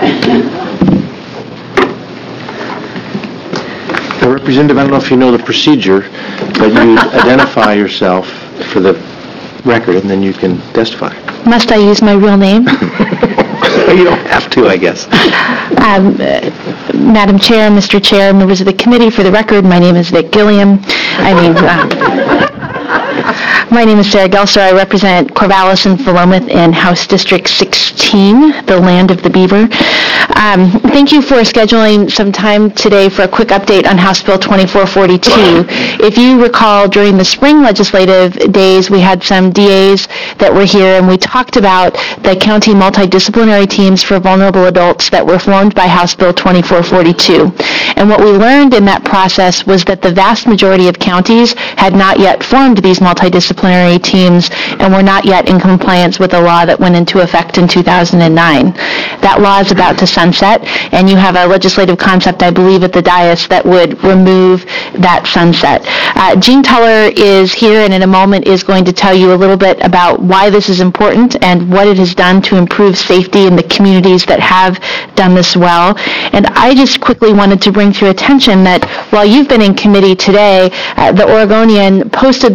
Now, Representative, I don't know if you know the procedure, but you identify yourself for the record, and then you can testify. Must I use my real name? You don't have to, I guess. Um, uh, Madam Chair, Mister Chair, members of the committee, for the record, my name is Vic Gilliam. I mean, uh, my name is Sarah Gelser. I represent Corvallis and Philomath in House District sixteen, the land of the beaver. Um, thank you for scheduling some time today for a quick update on House Bill twenty-four forty-two. If you recall, during the spring legislative days, we had some D As that were here, and we talked about the county multidisciplinary teams for vulnerable adults that were formed by House Bill twenty-four forty-two. And what we learned in that process was that the vast majority of counties had not yet formed these multidisciplinary teams and were not yet in compliance with the law that went into effect in two thousand nine. That law is about to sunset, and you have a legislative concept, I believe, at the dais that would remove that sunset. Uh, Jean Tuller is here, and in a moment is going to tell you a little bit about why this is important and what it has done to improve safety in the communities that have done this well. And I just quickly wanted to bring to your attention that while you've been in committee today, uh, the Oregonian posted the report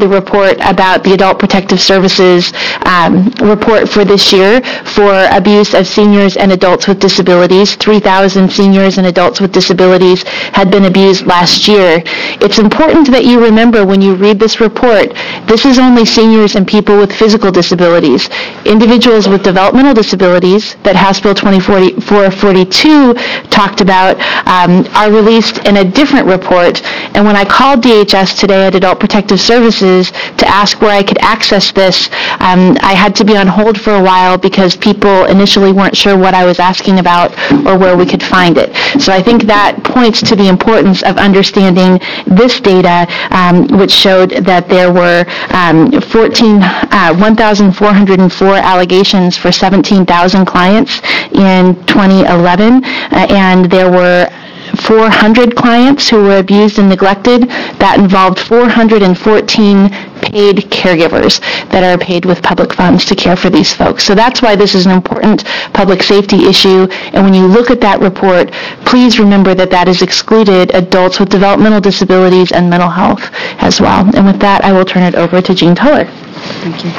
report about the Adult Protective Services um, report for this year for abuse of seniors and adults with disabilities. three thousand seniors and adults with disabilities had been abused last year. It's important that you remember when you read this report, this is only seniors and people with physical disabilities. Individuals with developmental disabilities that House Bill twenty-four forty-two talked about um, are released in a different report. And when I called D H S today at Adult Protective Services to ask where I could access this, um, I had to be on hold for a while because people initially weren't sure what I was asking about or where we could find it. So I think that points to the importance of understanding this data, um, which showed that there were um, fourteen, uh, one thousand four hundred four allegations for seventeen thousand clients in twenty eleven, uh, and there were four hundred clients who were abused and neglected. That involved four hundred fourteen paid caregivers that are paid with public funds to care for these folks. So that's why this is an important public safety issue. And when you look at that report, please remember that that has excluded adults with developmental disabilities and mental health as well. And with that, I will turn it over to Jean Tuller. Thank you.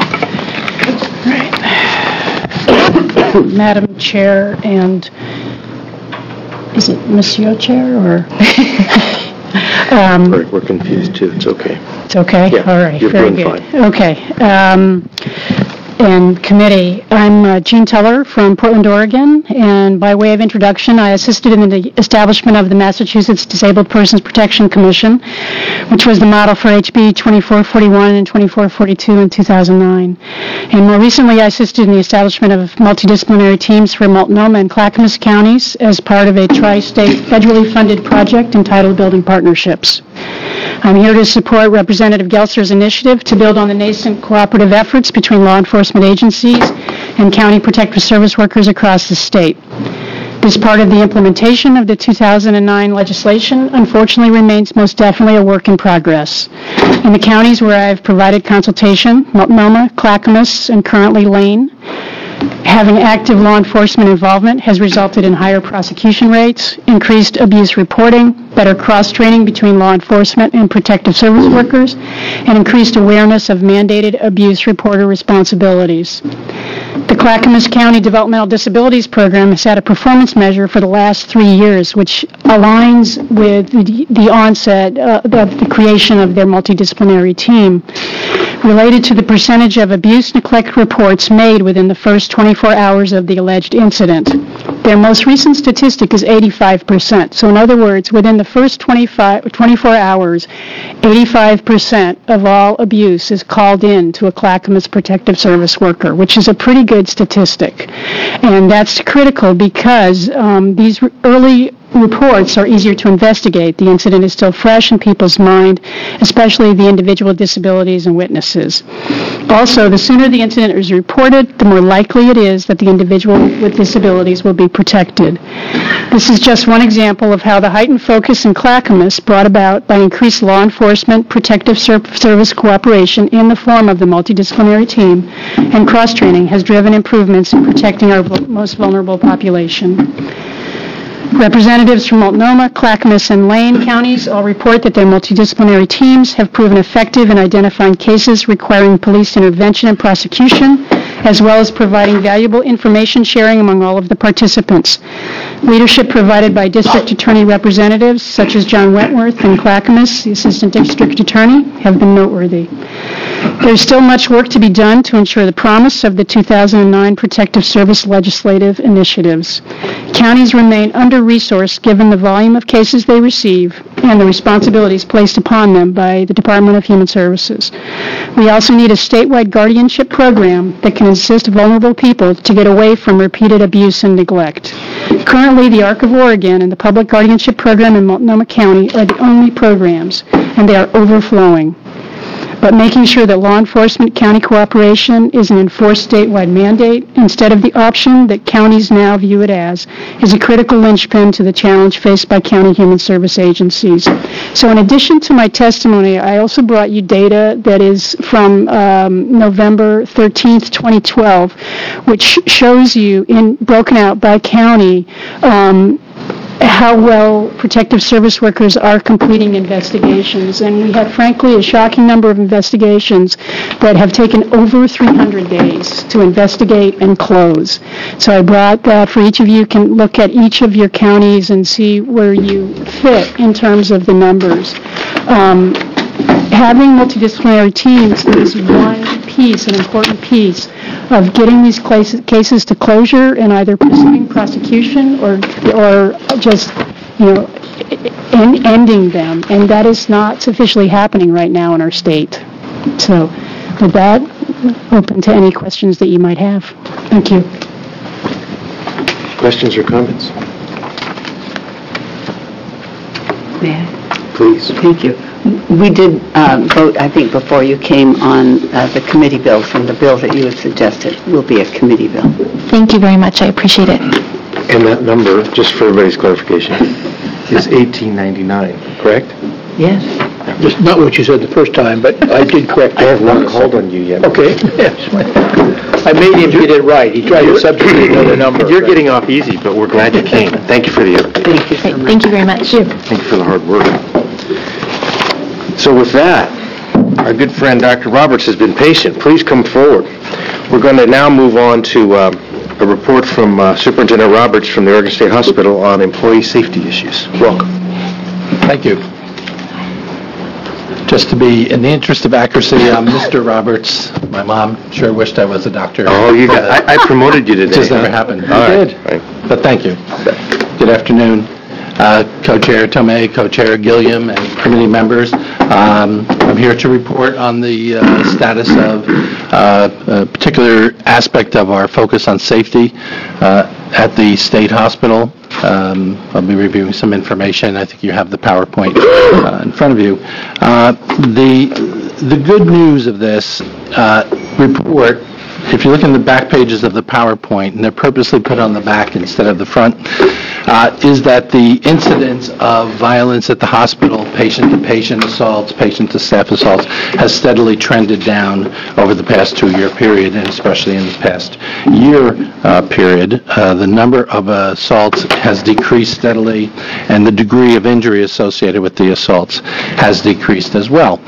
All right. Madam Chair and is it Monsieur Chair or? um, we're, we're confused too. It's okay. It's okay? Yeah, all right. You're very doing good. fine. Okay. Um, and committee, I'm uh, Jean Teller from Portland, Oregon, and by way of introduction, I assisted in the establishment of the Massachusetts Disabled Persons Protection Commission, which was the model for H B twenty-four forty-one and twenty-four forty-two in two thousand nine. And more recently, I assisted in the establishment of multidisciplinary teams for Multnomah and Clackamas counties as part of a tri-state federally funded project entitled Building Partnerships. I'm here to support Representative Gelser's initiative to build on the nascent cooperative efforts between law enforcement agencies and county protective service workers across the state. This part of the implementation of the two thousand nine legislation unfortunately remains most definitely a work in progress. In the counties where I've provided consultation, Multnomah, Clackamas, and currently Lane, having active law enforcement involvement has resulted in higher prosecution rates, increased abuse reporting, better cross-training between law enforcement and protective service workers, and increased awareness of mandated abuse reporter responsibilities. The Clackamas County Developmental Disabilities Program has had a performance measure for the last three years, which aligns with the, the onset uh, of the creation of their multidisciplinary team, related to the percentage of abuse neglect reports made within the first twenty-four hours of the alleged incident. Their most recent statistic is eighty-five percent. So in other words, within the first twenty-five, twenty-four hours, eighty-five percent of all abuse is called in to a Clackamas Protective Service worker, which is a pretty good statistic. And that's critical because um, these early reports are easier to investigate. The incident is still fresh in people's mind, especially the individual with disabilities and witnesses. Also, the sooner the incident is reported, the more likely it is that the individual with disabilities will be protected. This is just one example of how the heightened focus in Clackamas, brought about by increased law enforcement protective service cooperation in the form of the multidisciplinary team and cross-training, has driven improvements in protecting our most vulnerable population. Representatives from Multnomah, Clackamas, and Lane counties all report that their multidisciplinary teams have proven effective in identifying cases requiring police intervention and prosecution, as well as providing valuable information sharing among all of the participants. Leadership provided by district attorney representatives such as John Wentworth and Clackamas, the assistant district attorney, have been noteworthy. There's still much work to be done to ensure the promise of the two thousand nine Protective Service legislative initiatives. Counties remain under-resourced given the volume of cases they receive and the responsibilities placed upon them by the Department of Human Services. We also need a statewide guardianship program that can assist vulnerable people to get away from repeated abuse and neglect. Currently, the Arc of Oregon and the Public Guardianship Program in Multnomah County are the only programs, and they are overflowing. But making sure that law enforcement county cooperation is an enforced statewide mandate instead of the option that counties now view it as is a critical linchpin to the challenge faced by county human service agencies. So in addition to my testimony, I also brought you data that is from um, November thirteenth, twenty twelve, which shows you, in broken out by county, um, how well protective service workers are completing investigations. And we have, frankly, a shocking number of investigations that have taken over three hundred days to investigate and close. So I brought that for each of you can look at each of your counties and see where you fit in terms of the numbers. Um, having multidisciplinary teams is one piece, an important piece, of getting these cases to closure and either pursuing prosecution or or just, you know, en- ending them. And that is not sufficiently happening right now in our state. So with that, open to any questions that you might have. Thank you. Questions or comments? May I? Please. Thank you. We did uh, vote, I think, before you came on uh, the committee bills, and the bill that you had suggested will be a committee bill. Thank you very much. I appreciate it. And that number, just for everybody's clarification, is eighteen ninety-nine, correct? Yes. Just not what you said the first time, but I did correct it. I have not called on you yet. Okay, yes. I made him get it right. He tried to substitute another number. You're getting off easy, but we're glad you came. Thank you for the update. Thank you so much. Thank you very much. Thank you for the hard work. So with that, our good friend Doctor Roberts has been patient. Please come forward. We're going to now move on to uh, a report from uh, Superintendent Roberts from the Oregon State Hospital on employee safety issues. Welcome. Thank you. Just to be, in the interest of accuracy, I'm Mister Roberts. My mom sure wished I was a doctor. Oh, you got, I, I promoted you today. It just never happened. You All did. Right. Right. But thank you. Good afternoon, uh, Co-Chair Tomei, Co-Chair Gilliam, and committee members. Um, I'm here to report on the uh, status of uh, a particular aspect of our focus on safety uh, at the State Hospital. Um, I'll be reviewing some information. I think you have the PowerPoint uh, in front of you. Uh, the the good news of this uh, report, if you look in the back pages of the PowerPoint, and they're purposely put on the back instead of the front, uh, is that the incidence of violence at the hospital, patient-to-patient assaults, patient-to-staff assaults, has steadily trended down over the past two-year period, and especially in the past year uh, period. Uh, the number of uh, assaults has decreased steadily, and the degree of injury associated with the assaults has decreased as well.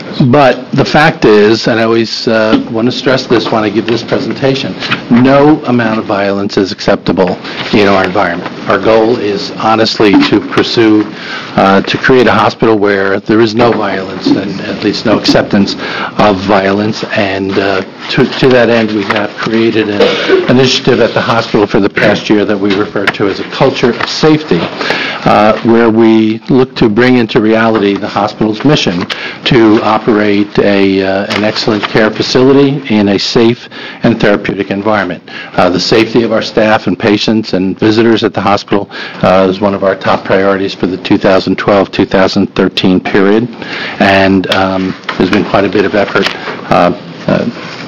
But the fact is, and I always uh, want to stress this when I give this presentation, no amount of violence is acceptable in our environment. Our goal is honestly to pursue, uh, to create a hospital where there is no violence and at least no acceptance of violence. And uh, to, to that end, we have created an initiative at the hospital for the past year that we refer to as a culture of safety, uh, where we look to bring into reality the hospital's mission to operate a, uh, an excellent care facility in a safe and therapeutic environment. Uh, the safety of our staff and patients and visitors at the hospital uh, is one of our top priorities for the two thousand twelve to two thousand thirteen period, and um, there's been quite a bit of effort uh, uh,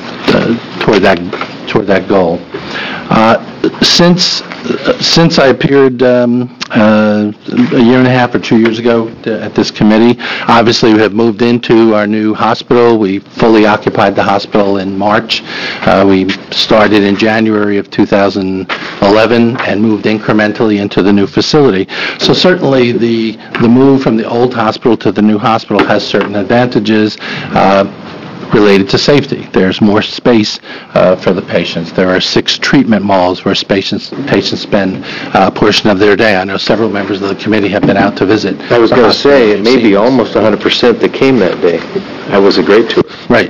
uh, toward that toward that goal. Uh, since uh, since I appeared um, uh, a year and a half or two years ago to, at this committee, obviously we have moved into our new hospital. We fully occupied the hospital in March. Uh, we started in January of two thousand eleven and moved incrementally into the new facility. So certainly the the move from the old hospital to the new hospital has certain advantages Uh, related to safety. There's more space uh, for the patients. There are six treatment malls where patients patients spend uh, a portion of their day. I know several members of the committee have been out to visit. I was going to say, it may be almost one hundred percent that came that day. That was a great tour. Right.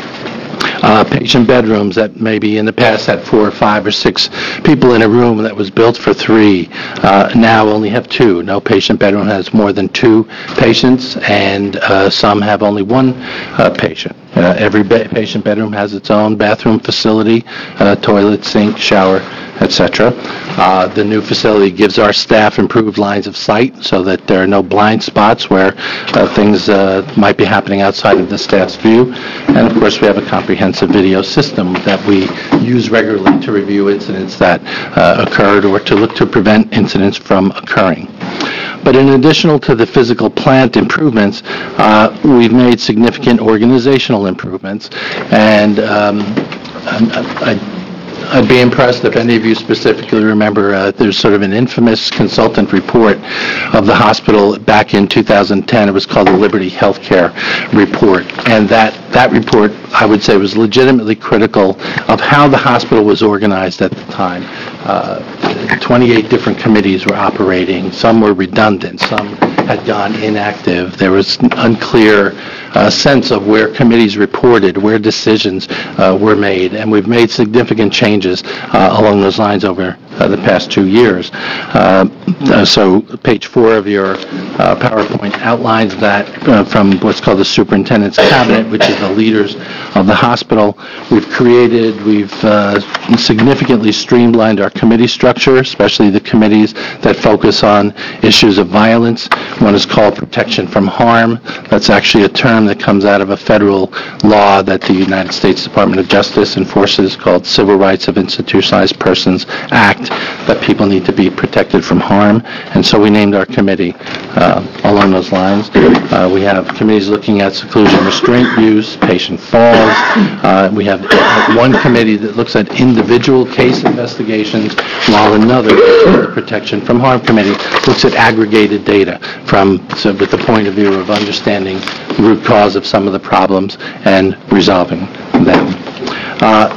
Uh, patient bedrooms that maybe in the past had four or five or six people in a room that was built for three, uh, now only have two. No patient bedroom has more than two patients, and uh, some have only one uh, patient. Uh, every ba- patient bedroom has its own bathroom facility, uh, toilet, sink, shower, et cetera. Uh, the new facility gives our staff improved lines of sight so that there are no blind spots where uh, things uh, might be happening outside of the staff's view. And of course, we have a comprehensive video system that we use regularly to review incidents that uh, occurred or to look to prevent incidents from occurring. But in addition to the physical plant improvements, uh, we've made significant organizational improvements. And um, I, I I'd be impressed if any of you specifically remember, uh, there's sort of an infamous consultant report of the hospital back in two thousand ten. It was called the Liberty Healthcare Report. And that, that report, I would say, was legitimately critical of how the hospital was organized at the time. Uh, twenty-eight different committees were operating. Some were redundant. Some had gone inactive. There was an unclear uh, sense of where committees reported, where decisions uh, were made, and we've made significant changes uh, along those lines over uh, the past two years. Uh, uh, so page four of your uh, PowerPoint outlines that uh, from what's called the Superintendent's Cabinet, which is the leaders of the hospital. We've created, we've uh, significantly streamlined our committee structure, especially the committees that focus on issues of violence. One is called Protection from Harm. That's actually a term that comes out of a federal law that the United States Department of Justice enforces called Civil Rights of Institutionalized Persons Act, that people need to be protected from harm. And so we named our committee uh, along those lines. Uh, we have committees looking at seclusion restraint use, patient falls. Uh, we have one committee that looks at individual case investigations, while another, the Protection from Harm Committee, looks at aggregated data from, so with the point of view of understanding the root cause of some of the problems and resolving them. Uh,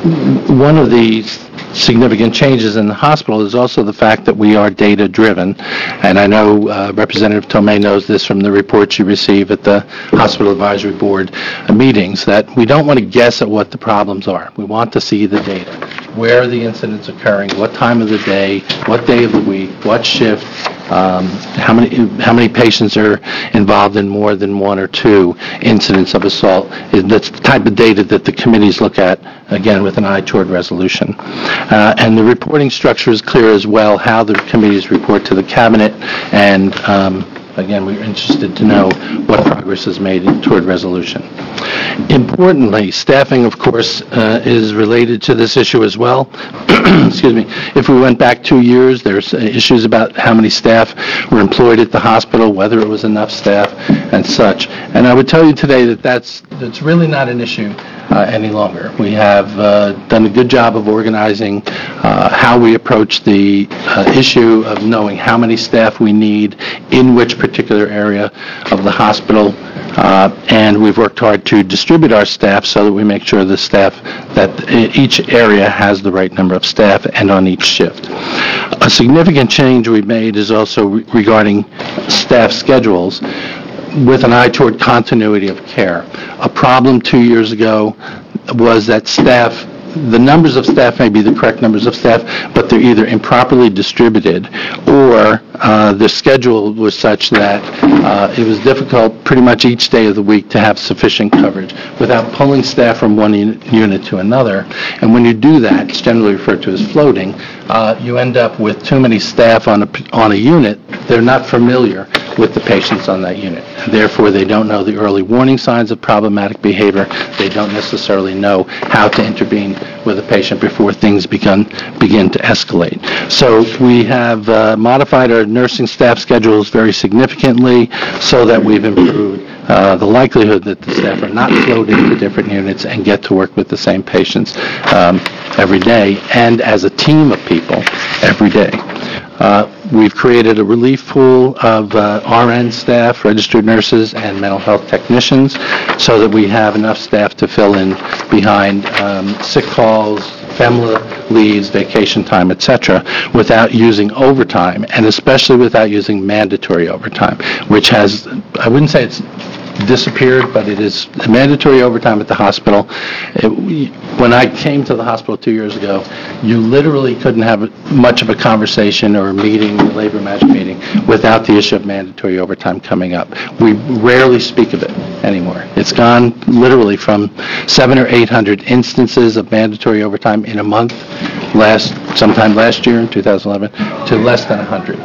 one of these significant changes in the hospital is also the fact that we are data-driven. And I know uh, Representative Tomei knows this from the reports you receive at the Hospital Advisory Board uh, meetings, that we don't want to guess at what the problems are. We want to see the data. Where are the incidents occurring? What time of the day? What day of the week? What shift? Um, how many how many patients are involved in more than one or two incidents of assault? That's the type of data that the committees look at, again, with an eye toward resolution. Uh, and the reporting structure is clear as well, how the committees report to the cabinet, and um, again, we're interested to know what progress is made toward resolution. Importantly, staffing, of course, uh, is related to this issue as well. Excuse me. If we went back two years, there's issues about how many staff were employed at the hospital, whether it was enough staff, and such. And I would tell you today that that's, that's really not an issue uh, any longer. We have uh, done a good job of organizing uh, how we approach the uh, issue of knowing how many staff we need in which particular area of the hospital. Uh, and we've worked hard to distribute our staff so that we make sure the staff, that each area has the right number of staff and on each shift. A significant change we've made is also re- regarding staff schedules with an eye toward continuity of care. A problem two years ago was that staff, the numbers of staff may be the correct numbers of staff, but they're either improperly distributed or uh, the schedule was such that uh, it was difficult pretty much each day of the week to have sufficient coverage without pulling staff from one un- unit to another. And when you do that, it's generally referred to as floating, uh, you end up with too many staff on a, on a unit. They're not familiar with the patients on that unit. Therefore, they don't know the early warning signs of problematic behavior. They don't necessarily know how to intervene with a patient before things begin, begin to escalate. So we have uh, modified our nursing staff schedules very significantly so that we've improved uh, the likelihood that the staff are not floated to different units and get to work with the same patients um, every day and as a team of people every day. Uh, we've created a relief pool of uh, R N staff, registered nurses, and mental health technicians so that we have enough staff to fill in behind um, sick calls, FEMLA leaves, vacation time, et cetera, without using overtime, and especially without using mandatory overtime, which has, I wouldn't say it's disappeared, but it is mandatory overtime at the hospital. It, we, when I came to the hospital two years ago, you literally couldn't have much of a conversation or a meeting, a labor match meeting, without the issue of mandatory overtime coming up. We rarely speak of it anymore. It's gone literally from seven or eight hundred instances of mandatory overtime in a month, last sometime last year in two thousand eleven, to less than one hundred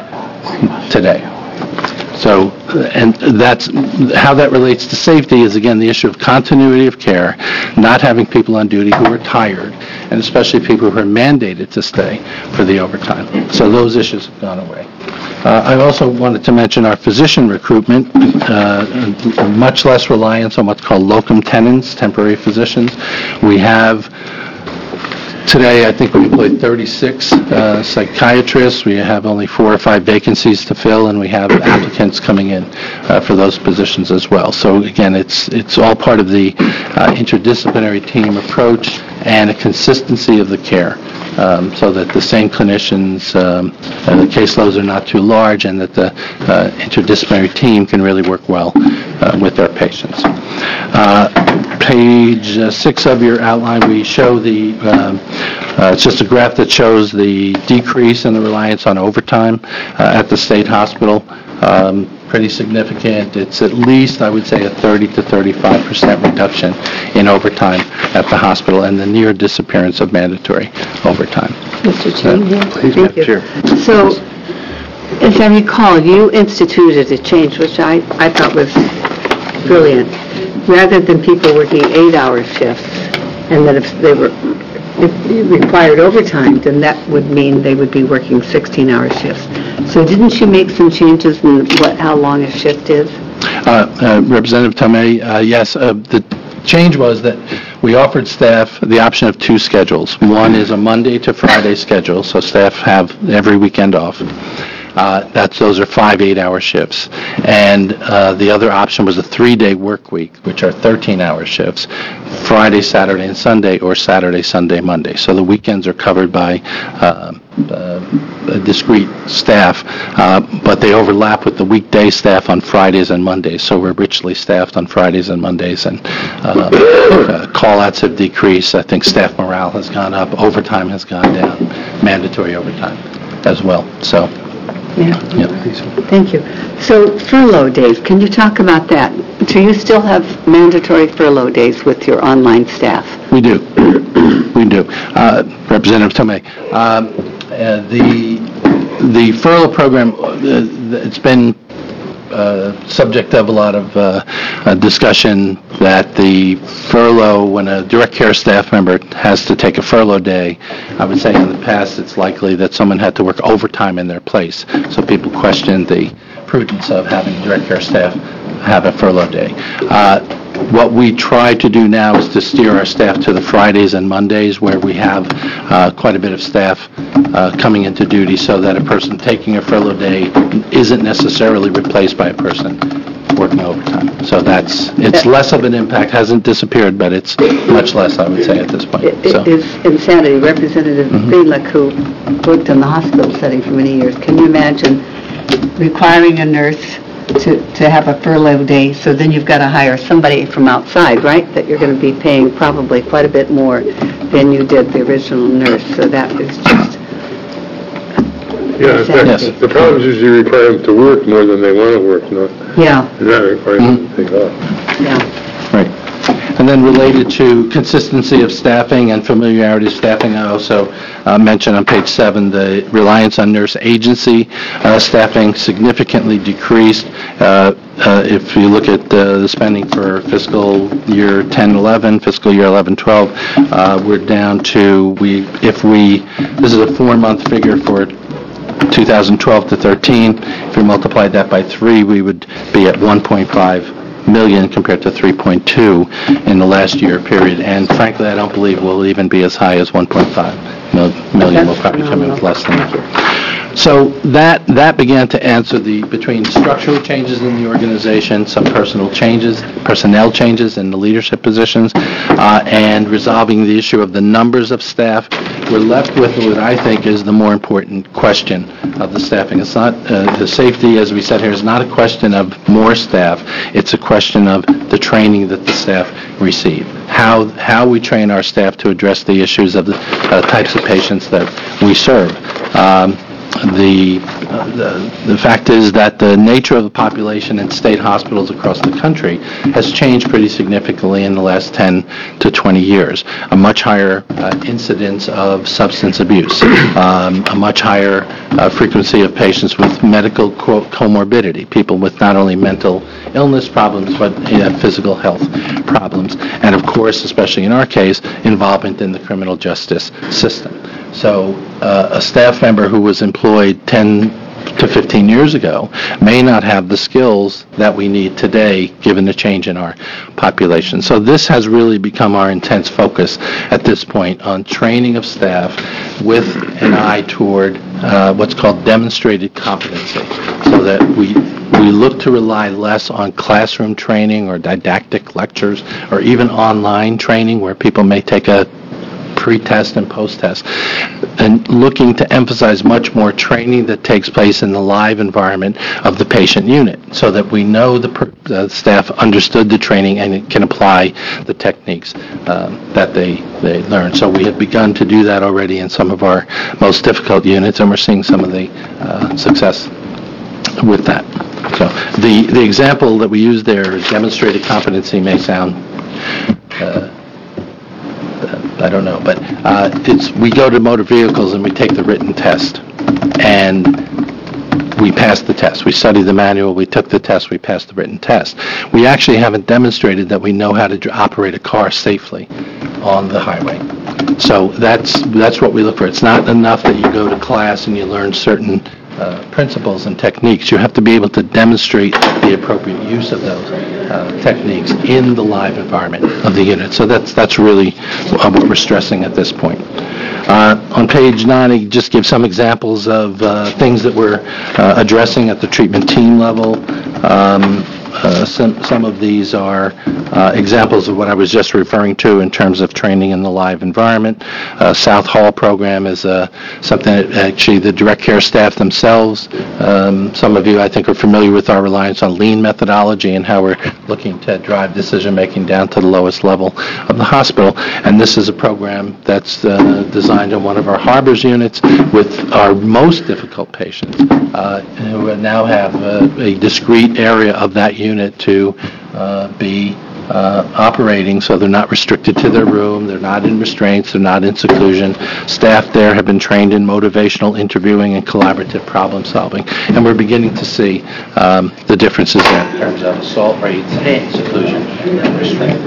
today. So, and that's, how that relates to safety is, again, the issue of continuity of care, not having people on duty who are tired, and especially people who are mandated to stay for the overtime. So those issues have gone away. Uh, I also wanted to mention our physician recruitment, uh, much less reliance on what's called locum tenens, temporary physicians. We have Today, I think we employ thirty-six uh, psychiatrists. We have only four or five vacancies to fill, and we have applicants coming in uh, for those positions as well. So again, it's it's all part of the uh, interdisciplinary team approach and a consistency of the care, um, so that the same clinicians, um, uh, the caseloads are not too large, and that the uh, interdisciplinary team can really work well uh, with their patients. Uh, page uh, six of your outline, we show the, um, uh, it's just a graph that shows the decrease in the reliance on overtime uh, at the state hospital. Um, pretty significant. It's at least, I would say, a thirty to thirty-five percent reduction in overtime at the hospital, and the near disappearance of mandatory overtime. Mister Chairman, yeah. Please, Thank Madam you. Chair. So, as I recall, you instituted a change, which I, I thought was brilliant. Rather than people working eight-hour shifts, and that if they were if it required overtime, then that would mean they would be working sixteen-hour shifts. So didn't you make some changes in what, how long a shift is? Uh, uh, Representative Tomei, uh, yes, uh, the change was that we offered staff the option of two schedules. One is a Monday to Friday schedule, so staff have every weekend off. Uh, that's, those are five eight-hour shifts. And uh, the other option was a three-day work week, which are thirteen-hour shifts, Friday, Saturday, and Sunday, or Saturday, Sunday, Monday. So the weekends are covered by uh, uh, discrete staff, uh, but they overlap with the weekday staff on Fridays and Mondays. So we're richly staffed on Fridays and Mondays, and uh, uh, call-outs have decreased. I think staff morale has gone up. Overtime has gone down, mandatory overtime as well. So. Yeah. Yep. Thank you. So furlough days, can you talk about that? Do you still have mandatory furlough days with your online staff? We do. We do. Uh, Representative Tomei, um, uh, the the furlough program, uh, it's been uh, subject of a lot of uh, uh, discussion that the furlough, when a direct care staff member has to take a furlough day, I would say in the past it's likely that someone had to work overtime in their place. So people questioned the prudence of having direct care staff have a furlough day. Uh, what we try to do now is to steer our staff to the Fridays and Mondays, where we have uh, quite a bit of staff uh, coming into duty, so that a person taking a furlough day isn't necessarily replaced by a person working overtime. So that's, it's less of an impact, hasn't disappeared, but it's much less, I would say, at this point. It, so. it is insanity. Representative mm-hmm. Greenlick, who worked in the hospital setting for many years, can you imagine requiring a nurse to, to have a furlough day, so then you've got to hire somebody from outside, right, that you're going to be paying probably quite a bit more than you did the original nurse. So that is just Yeah, in fact, Yes. the problem is you require them to work more than they want to work, not, Yeah, and that requires them to take off. yeah. Right. And then related to consistency of staffing and familiarity of staffing, I also uh, mentioned on page seven the reliance on nurse agency uh, staffing significantly decreased. Uh, uh, if you look at uh, the spending for fiscal year ten eleven, fiscal year eleven twelve, uh, we're down to, we if we, this is a four-month figure for two thousand twelve to thirteen. If we multiplied that by three, we would be at one point five million compared to three point two in the last year period. And frankly, I don't believe we'll even be as high as one point five million. We'll probably come in with less than that. So that that began to answer the, between structural changes in the organization, some personal changes, personnel changes in the leadership positions, uh, and resolving the issue of the numbers of staff. We're left with what I think is the more important question of the staffing. It's not, uh, the safety, as we said here, is not a question of more staff. It's a question of the training that the staff receive. How, how we train our staff to address the issues of the uh, types of patients that we serve. Um, The, uh, the the fact is that the nature of the population in state hospitals across the country has changed pretty significantly in the last ten to twenty years. A much higher uh, incidence of substance abuse, um, a much higher uh, frequency of patients with medical co- comorbidity, people with not only mental illness problems but uh, physical health problems, and of course, especially in our case, involvement in the criminal justice system. So uh, a staff member who was employed ten, to fifteen years ago may not have the skills that we need today, given the change in our population. So this has really become our intense focus at this point on training of staff with an eye toward uh, what's called demonstrated competency, so that we we look to rely less on classroom training or didactic lectures or even online training where people may take a pre-test and post-test, and looking to emphasize much more training that takes place in the live environment of the patient unit, so that we know the, per, the staff understood the training and it can apply the techniques um, that they, they learned. So we have begun to do that already in some of our most difficult units, and we're seeing some of the uh, success with that. So the, the example that we use there is demonstrated competency may sound uh, I don't know, but uh, it's we go to motor vehicles and we take the written test, and we pass the test. We study the manual, we took the test, we passed the written test. We actually haven't demonstrated that we know how to dr- operate a car safely on the highway. So that's that's what we look for. It's not enough that you go to class and you learn certain uh, principles and techniques. You have to be able to demonstrate the appropriate use of those uh, techniques in the live environment of the unit. So that's that's really uh, what we're stressing at this point. Uh, on page nine, I just give some examples of uh, things that we're uh, addressing at the treatment team level. Um, Uh, some, some of these are uh, examples of what I was just referring to in terms of training in the live environment. Uh, South Hall program is uh, something that actually the direct care staff themselves, um, some of you I think are familiar with our reliance on lean methodology and how we're looking to drive decision-making down to the lowest level of the hospital. And this is a program that's uh, designed in one of our harbors units with our most difficult patients uh, who now have uh, a discrete area of that unit to uh, be uh, operating, so they're not restricted to their room, they're not in restraints, they're not in seclusion. Staff there have been trained in motivational interviewing and collaborative problem solving, and we're beginning to see um, the differences there in terms of assault rates and seclusion and restraint.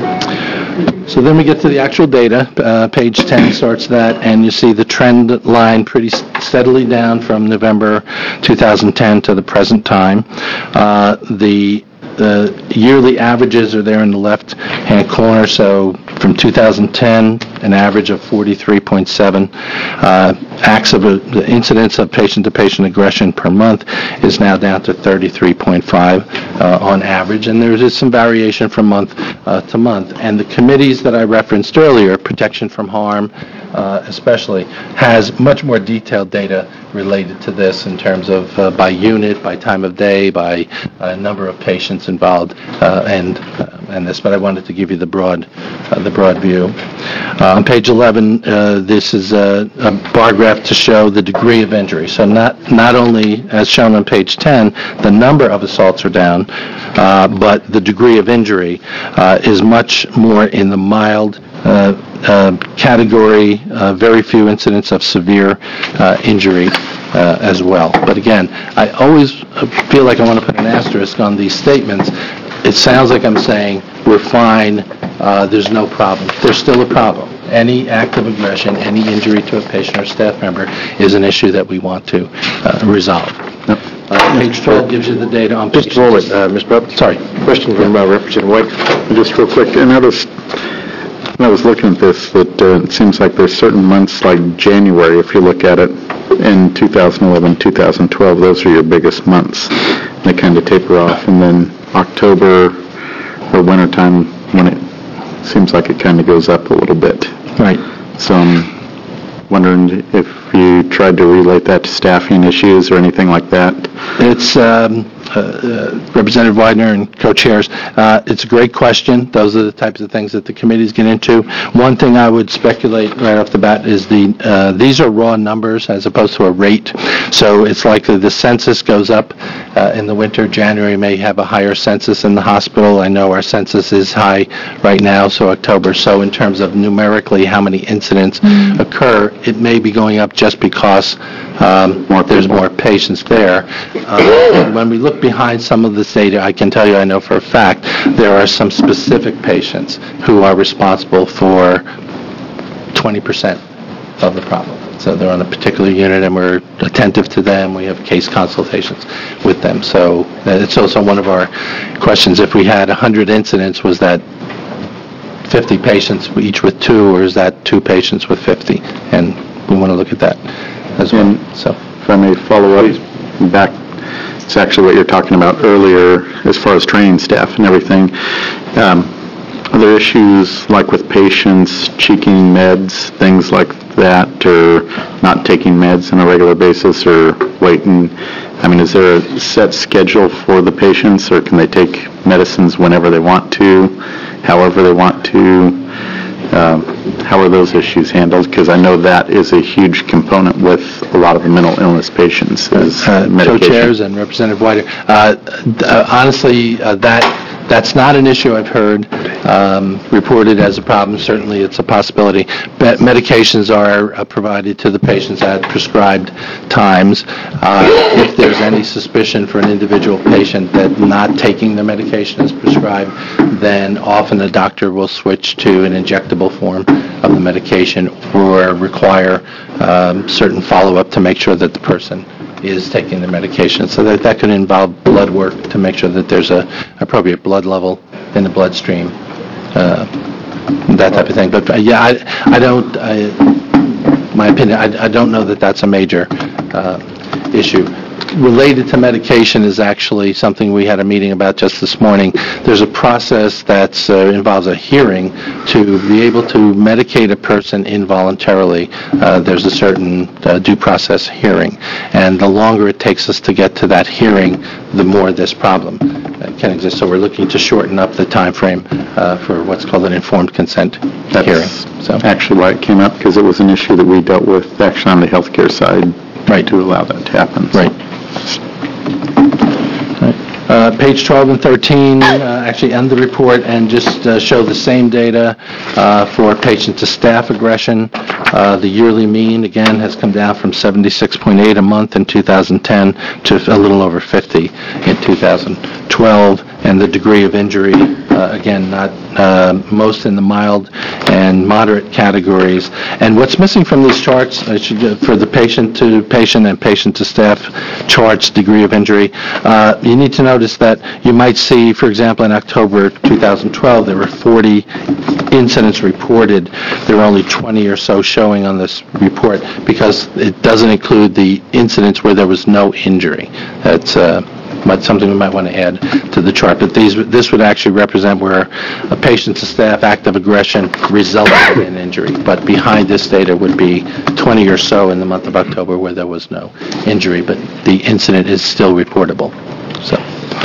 So then we get to the actual data. Uh, page ten starts that, and you see the trend line pretty steadily down from November two thousand ten to the present time. Uh, the The yearly averages are there in the left-hand corner, so from two thousand ten, an average of forty-three point seven uh, acts of uh, the incidence of patient-to-patient aggression per month is now down to thirty-three point five uh, on average, and there is some variation from month uh, to month. And the committees that I referenced earlier, Protection from Harm uh, especially, has much more detailed data related to this in terms of uh, by unit, by time of day, by uh, number of patients involved, uh, and uh, and this. But I wanted to give you the broad uh, the broad view. Uh, on page eleven, uh, this is a, a bar graph to show the degree of injury. So not not only, as shown on page ten, the number of assaults are down, uh, but the degree of injury uh, is much more in the mild Uh, uh, category, uh, very few incidents of severe uh, injury uh, as well. But again, I always feel like I want to put an asterisk on these statements. It sounds like I'm saying we're fine, uh, there's no problem. There's still a problem. Any act of aggression, any injury to a patient or staff member is an issue that we want to uh, resolve. Yep. Uh, page twelve gives you the data on page... Just a moment, uh, Miz Bob. Sorry. Question from uh, Representative White. Just real quick, I noticed, when I was looking at this, that uh, it seems like there's certain months like January, if you look at it, in two thousand eleven, two thousand twelve, those are your biggest months. They kind of taper off, and then October or wintertime, when it seems like it kind of goes up a little bit. Right. So I'm wondering if you tried to relate that to staffing issues or anything like that. It's um, uh, uh, Representative Widener and co-chairs. Uh, it's a great question. Those are the types of things that the committees get into. One thing I would speculate right off the bat is the uh, these are raw numbers as opposed to a rate. So it's likely the census goes up uh, in the winter. January may have a higher census in the hospital. I know our census is high right now, so October. So in terms of numerically how many incidents mm-hmm. occur, it may be going up just because um, more there's more patients there. Uh, when we look behind some of this data, I can tell you, I know for a fact, there are some specific patients who are responsible for twenty percent of the problem. So they're on a particular unit, and we're attentive to them. We have case consultations with them. So uh, it's also one of our questions. If we had one hundred incidents, was that fifty patients, each with two, or is that two patients with fifty? And we want to look at that as well. And so, if I may follow up, back, it's actually what you were talking about earlier as far as training staff and everything. Um, are there issues like with patients cheeking meds, things like that, or not taking meds on a regular basis, or waiting? I mean, is there a set schedule for the patients, or can they take medicines whenever they want to, however they want to? Um, how are those issues handled? Because I know that is a huge component with a lot of the mental illness patients is uh, medication. Co-chairs and Representative Whiter. Uh, uh, honestly, uh, that that's not an issue I've heard um, reported as a problem. Certainly, it's a possibility. But medications are uh, provided to the patients at prescribed times. Uh, if there's any suspicion for an individual patient that not taking their medication as prescribed, then often the doctor will switch to an injectable form of the medication or require um, certain follow-up to make sure that the person is taking the medication. So that, that could involve blood work to make sure that there's a appropriate blood level in the bloodstream, uh, that type of thing. But uh, yeah, I, I don't, I, my opinion, I, I don't know that that's a major uh, issue. Related to medication is actually something we had a meeting about just this morning. There's a process that uh, involves a hearing to be able to medicate a person involuntarily. Uh, there's a certain uh, due process hearing, and the longer it takes us to get to that hearing, the more this problem uh, can exist. So we're looking to shorten up the time frame uh, for what's called an informed consent That's hearing. So actually why it came up, because it was an issue that we dealt with actually on the healthcare side, right, to allow that to happen. Right. Uh, page twelve and thirteen uh, actually end the report and just uh, show the same data uh, for patient-to-staff aggression. Uh, the yearly mean, again, has come down from seventy-six point eight a month in two thousand ten to a little over fifty in two thousand twelve. And the degree of injury, uh, again, not uh, most in the mild and moderate categories. And what's missing from these charts, I should, uh, for the patient-to-patient and patient-to-staff charts, degree of injury, uh, you need to notice that you might see, for example, in October two thousand twelve, there were forty incidents reported. There were only twenty or so showing on this report because it doesn't include the incidents where there was no injury. That's uh, But something we might want to add to the chart. But these, this would actually represent where a patient-to-staff act of aggression resulted in injury. But behind this data would be twenty or so in the month of October where there was no injury, but the incident is still reportable. So,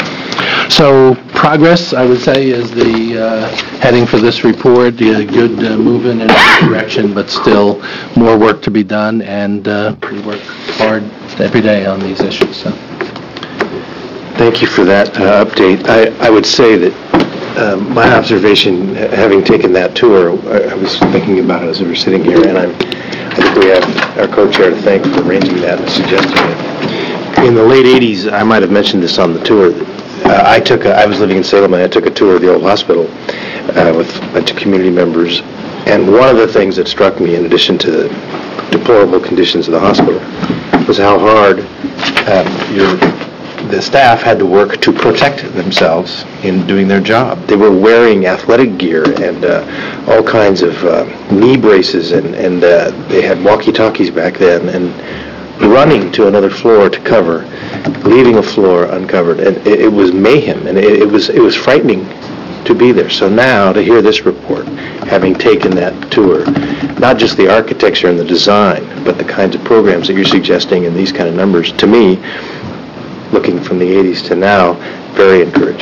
so progress, I would say, is the uh, heading for this report. Uh, good uh, movement in the direction, but still more work to be done, and uh, we work hard every day on these issues. So. Thank you for that uh, update. I, I would say that um, my observation, ha- having taken that tour, I, I was thinking about it as we were sitting here, and I'm, I think we have our co-chair to thank for arranging that and suggesting it. In the late eighties, I might have mentioned this on the tour, uh, I took, a, I was living in Salem, and I took a tour of the old hospital uh, with a bunch of community members, and one of the things that struck me, in addition to the deplorable conditions of the hospital, was how hard um, your the staff had to work to protect themselves in doing their job. They were wearing athletic gear and uh, all kinds of uh, knee braces, and, and uh, they had walkie-talkies back then, and running to another floor to cover, leaving a floor uncovered. And it, it was mayhem, and it, it was it was frightening to be there. So now to hear this report, having taken that tour, not just the architecture and the design, but the kinds of programs that you're suggesting and these kind of numbers, to me, looking from the eighties to now, very encouraging.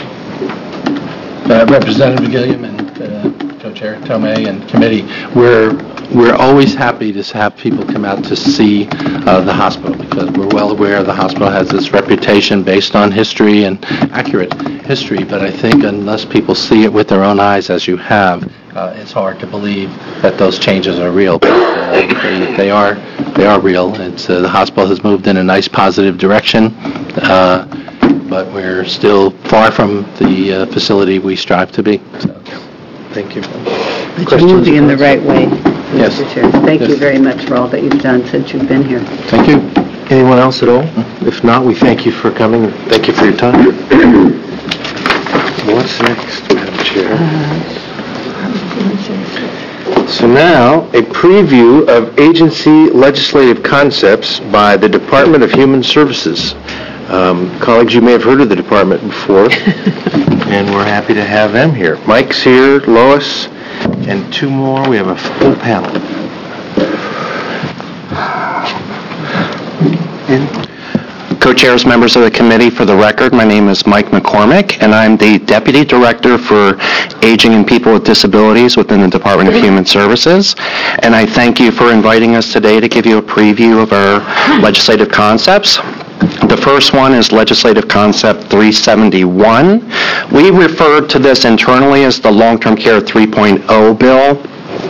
Uh, Representative Gilliam and uh, Co-Chair Tomei and committee, we're we're always happy to have people come out to see uh, the hospital, because we're well aware the hospital has this reputation based on history and accurate history. But I think unless people see it with their own eyes, as you have, uh, it's hard to believe that those changes are real. But uh, they, they are they are real. It's uh, the hospital has moved in a nice positive direction. Uh, but we're still far from the uh, facility we strive to be. So, thank you. But you're moving in the right way. Yes. Mister Chair. Thank you Yes. very much for all that you've done since you've been here. Thank you. Anyone else at all? If not, we thank you for coming, and thank you for your time. What's next, Madam Chair? So now, a preview of agency legislative concepts by the Department of Human Services. Um, Colleagues, you may have heard of the department before, and we're happy to have them here. Mike's here, Lois, and two more. We have a full panel. Co-chairs, members of the committee, for the record, my name is Mike McCormick, and I'm the Deputy Director for Aging and People with Disabilities within the Department of Human Services. And I thank you for inviting us today to give you a preview of our legislative concepts. The first one is Legislative Concept three seventy-one. We refer to this internally as the Long-Term Care three point oh bill.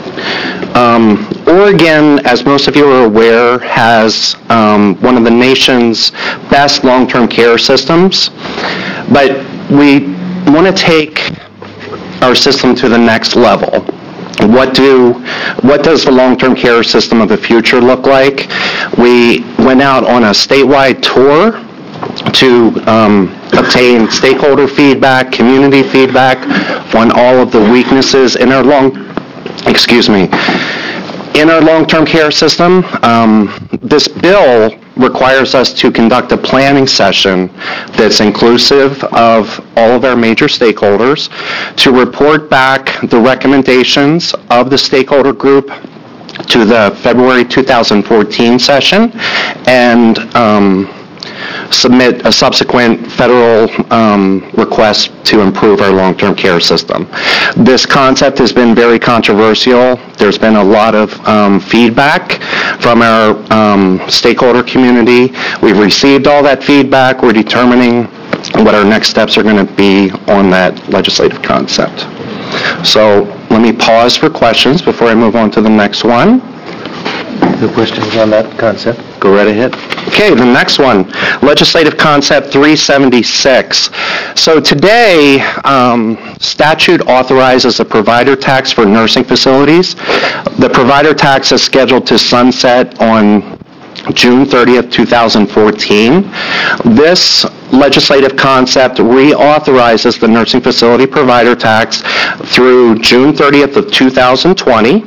Um, Oregon, as most of you are aware, has um, one of the nation's best long-term care systems, but we want to take our system to the next level. What do what does the long-term care system of the future look like? We went out on a statewide tour to um, obtain stakeholder feedback, community feedback on all of the weaknesses in our long excuse me, in our long-term care system. Um, this bill requires us to conduct a planning session that's inclusive of all of our major stakeholders to report back the recommendations of the stakeholder group to the February two thousand fourteen session and um, submit a subsequent federal um, request to improve our long-term care system. This concept has been very controversial. There's been a lot of um, feedback from our um, stakeholder community. We've received all that feedback. We're determining what our next steps are going to be on that legislative concept. So let me pause for questions before I move on to the next one. No questions on that concept? Go right ahead. Okay, the next one, Legislative Concept three seventy-six. So today, um, statute authorizes a provider tax for nursing facilities. The provider tax is scheduled to sunset on June thirtieth, two thousand fourteen. This legislative concept reauthorizes the nursing facility provider tax through June thirtieth of two thousand twenty.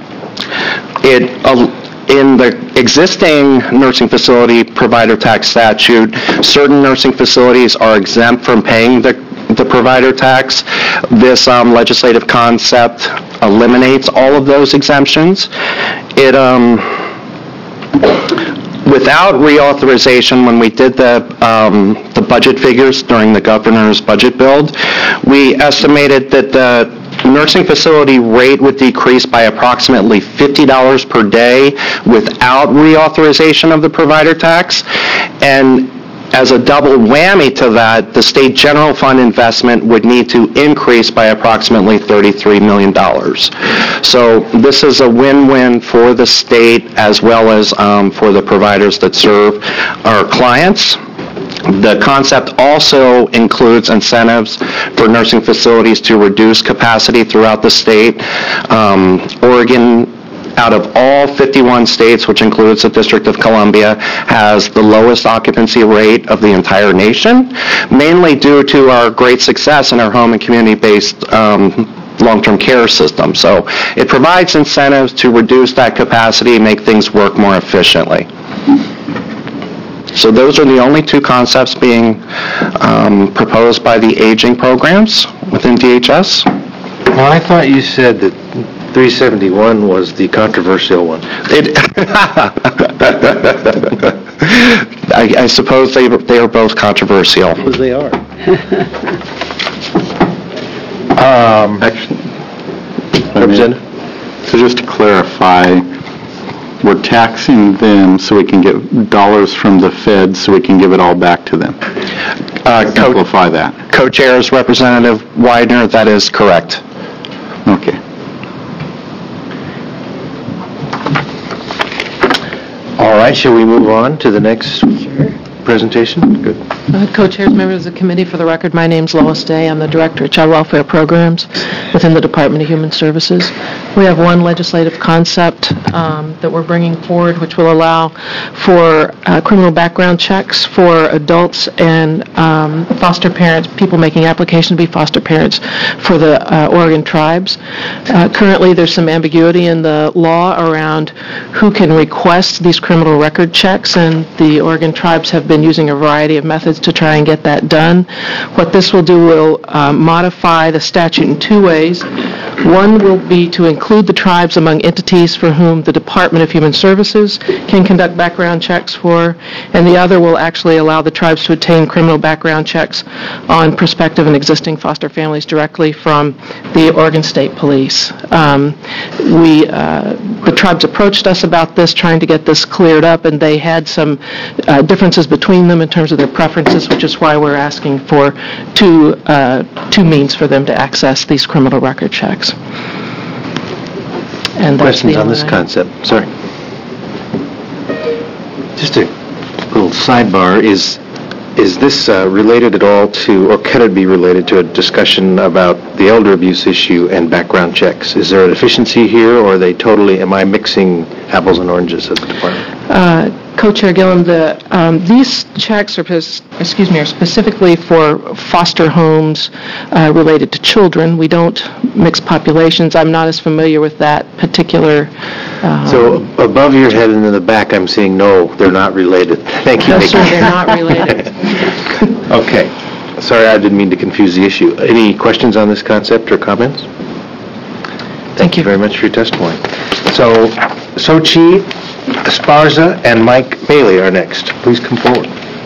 It uh, In the existing nursing facility provider tax statute, certain nursing facilities are exempt from paying the, the provider tax. This um, legislative concept eliminates all of those exemptions. It, um, without reauthorization, when we did the, um, the budget figures during the governor's budget build, we estimated that the nursing facility rate would decrease by approximately fifty dollars per day without reauthorization of the provider tax. And as a double whammy to that, the state general fund investment would need to increase by approximately thirty-three million dollars. So this is a win-win for the state as well as um, for the providers that serve our clients. The concept also includes incentives for nursing facilities to reduce capacity throughout the state. Um, Oregon, out of all fifty-one states, which includes the District of Columbia, has the lowest occupancy rate of the entire nation, mainly due to our great success in our home and community-based um, long-term care system. So it provides incentives to reduce that capacity, make things work more efficiently. So those are the only two concepts being um, proposed by the aging programs within D H S. Well, I thought you said that three seventy-one was the controversial one. It I, I suppose they, they are both controversial. Because they are. Um, Actually, Representative? So just to clarify, we're taxing them so we can get dollars from the Fed so we can give it all back to them. Uh, Simplify that. Co-chairs, Representative Widener, that is correct. Okay. All right, shall we move on to the next? Sure. presentation? Good. Uh, Co-chairs, members of the committee, for the record, my name's Lois Day. I'm the Director of Child Welfare Programs within the Department of Human Services. We have one legislative concept um, that we're bringing forward which will allow for uh, criminal background checks for adults and um, foster parents, people making application to be foster parents for the uh, Oregon tribes. Uh, currently, there's some ambiguity in the law around who can request these criminal record checks, and the Oregon tribes have been using a variety of methods to try and get that done. What this will do will uh, modify the statute in two ways. One will be to include the tribes among entities for whom the Department of Human Services can conduct background checks for, and the other will actually allow the tribes to obtain criminal background checks on prospective and existing foster families directly from the Oregon State Police. Um, we, uh, the tribes approached us about this, trying to get this cleared up, and they had some uh, differences between them in terms of their preferences, which is why we're asking for two, uh, two means for them to access these criminal record checks. And that's Questions the on this only- concept? Sorry. Just a little sidebar, is is this uh, related at all to, or can it be related to a discussion about the elder abuse issue and background checks? Is there a deficiency here, or are they totally, am I mixing apples and oranges at the department? Uh, Co-Chair Gillum, the, um, these checks are, pos- excuse me, are specifically for foster homes uh, related to children. We don't mix populations. I'm not as familiar with that particular. Um, So above your head and in the back, I'm seeing no, they're not related. Thank you. No, Nikki. sir, they're not related. Okay. Sorry, I didn't mean to confuse the issue. Any questions on this concept or comments? Thank you very much for your testimony. So, Sochi Esparza and Mike Bailey are next. Please come forward.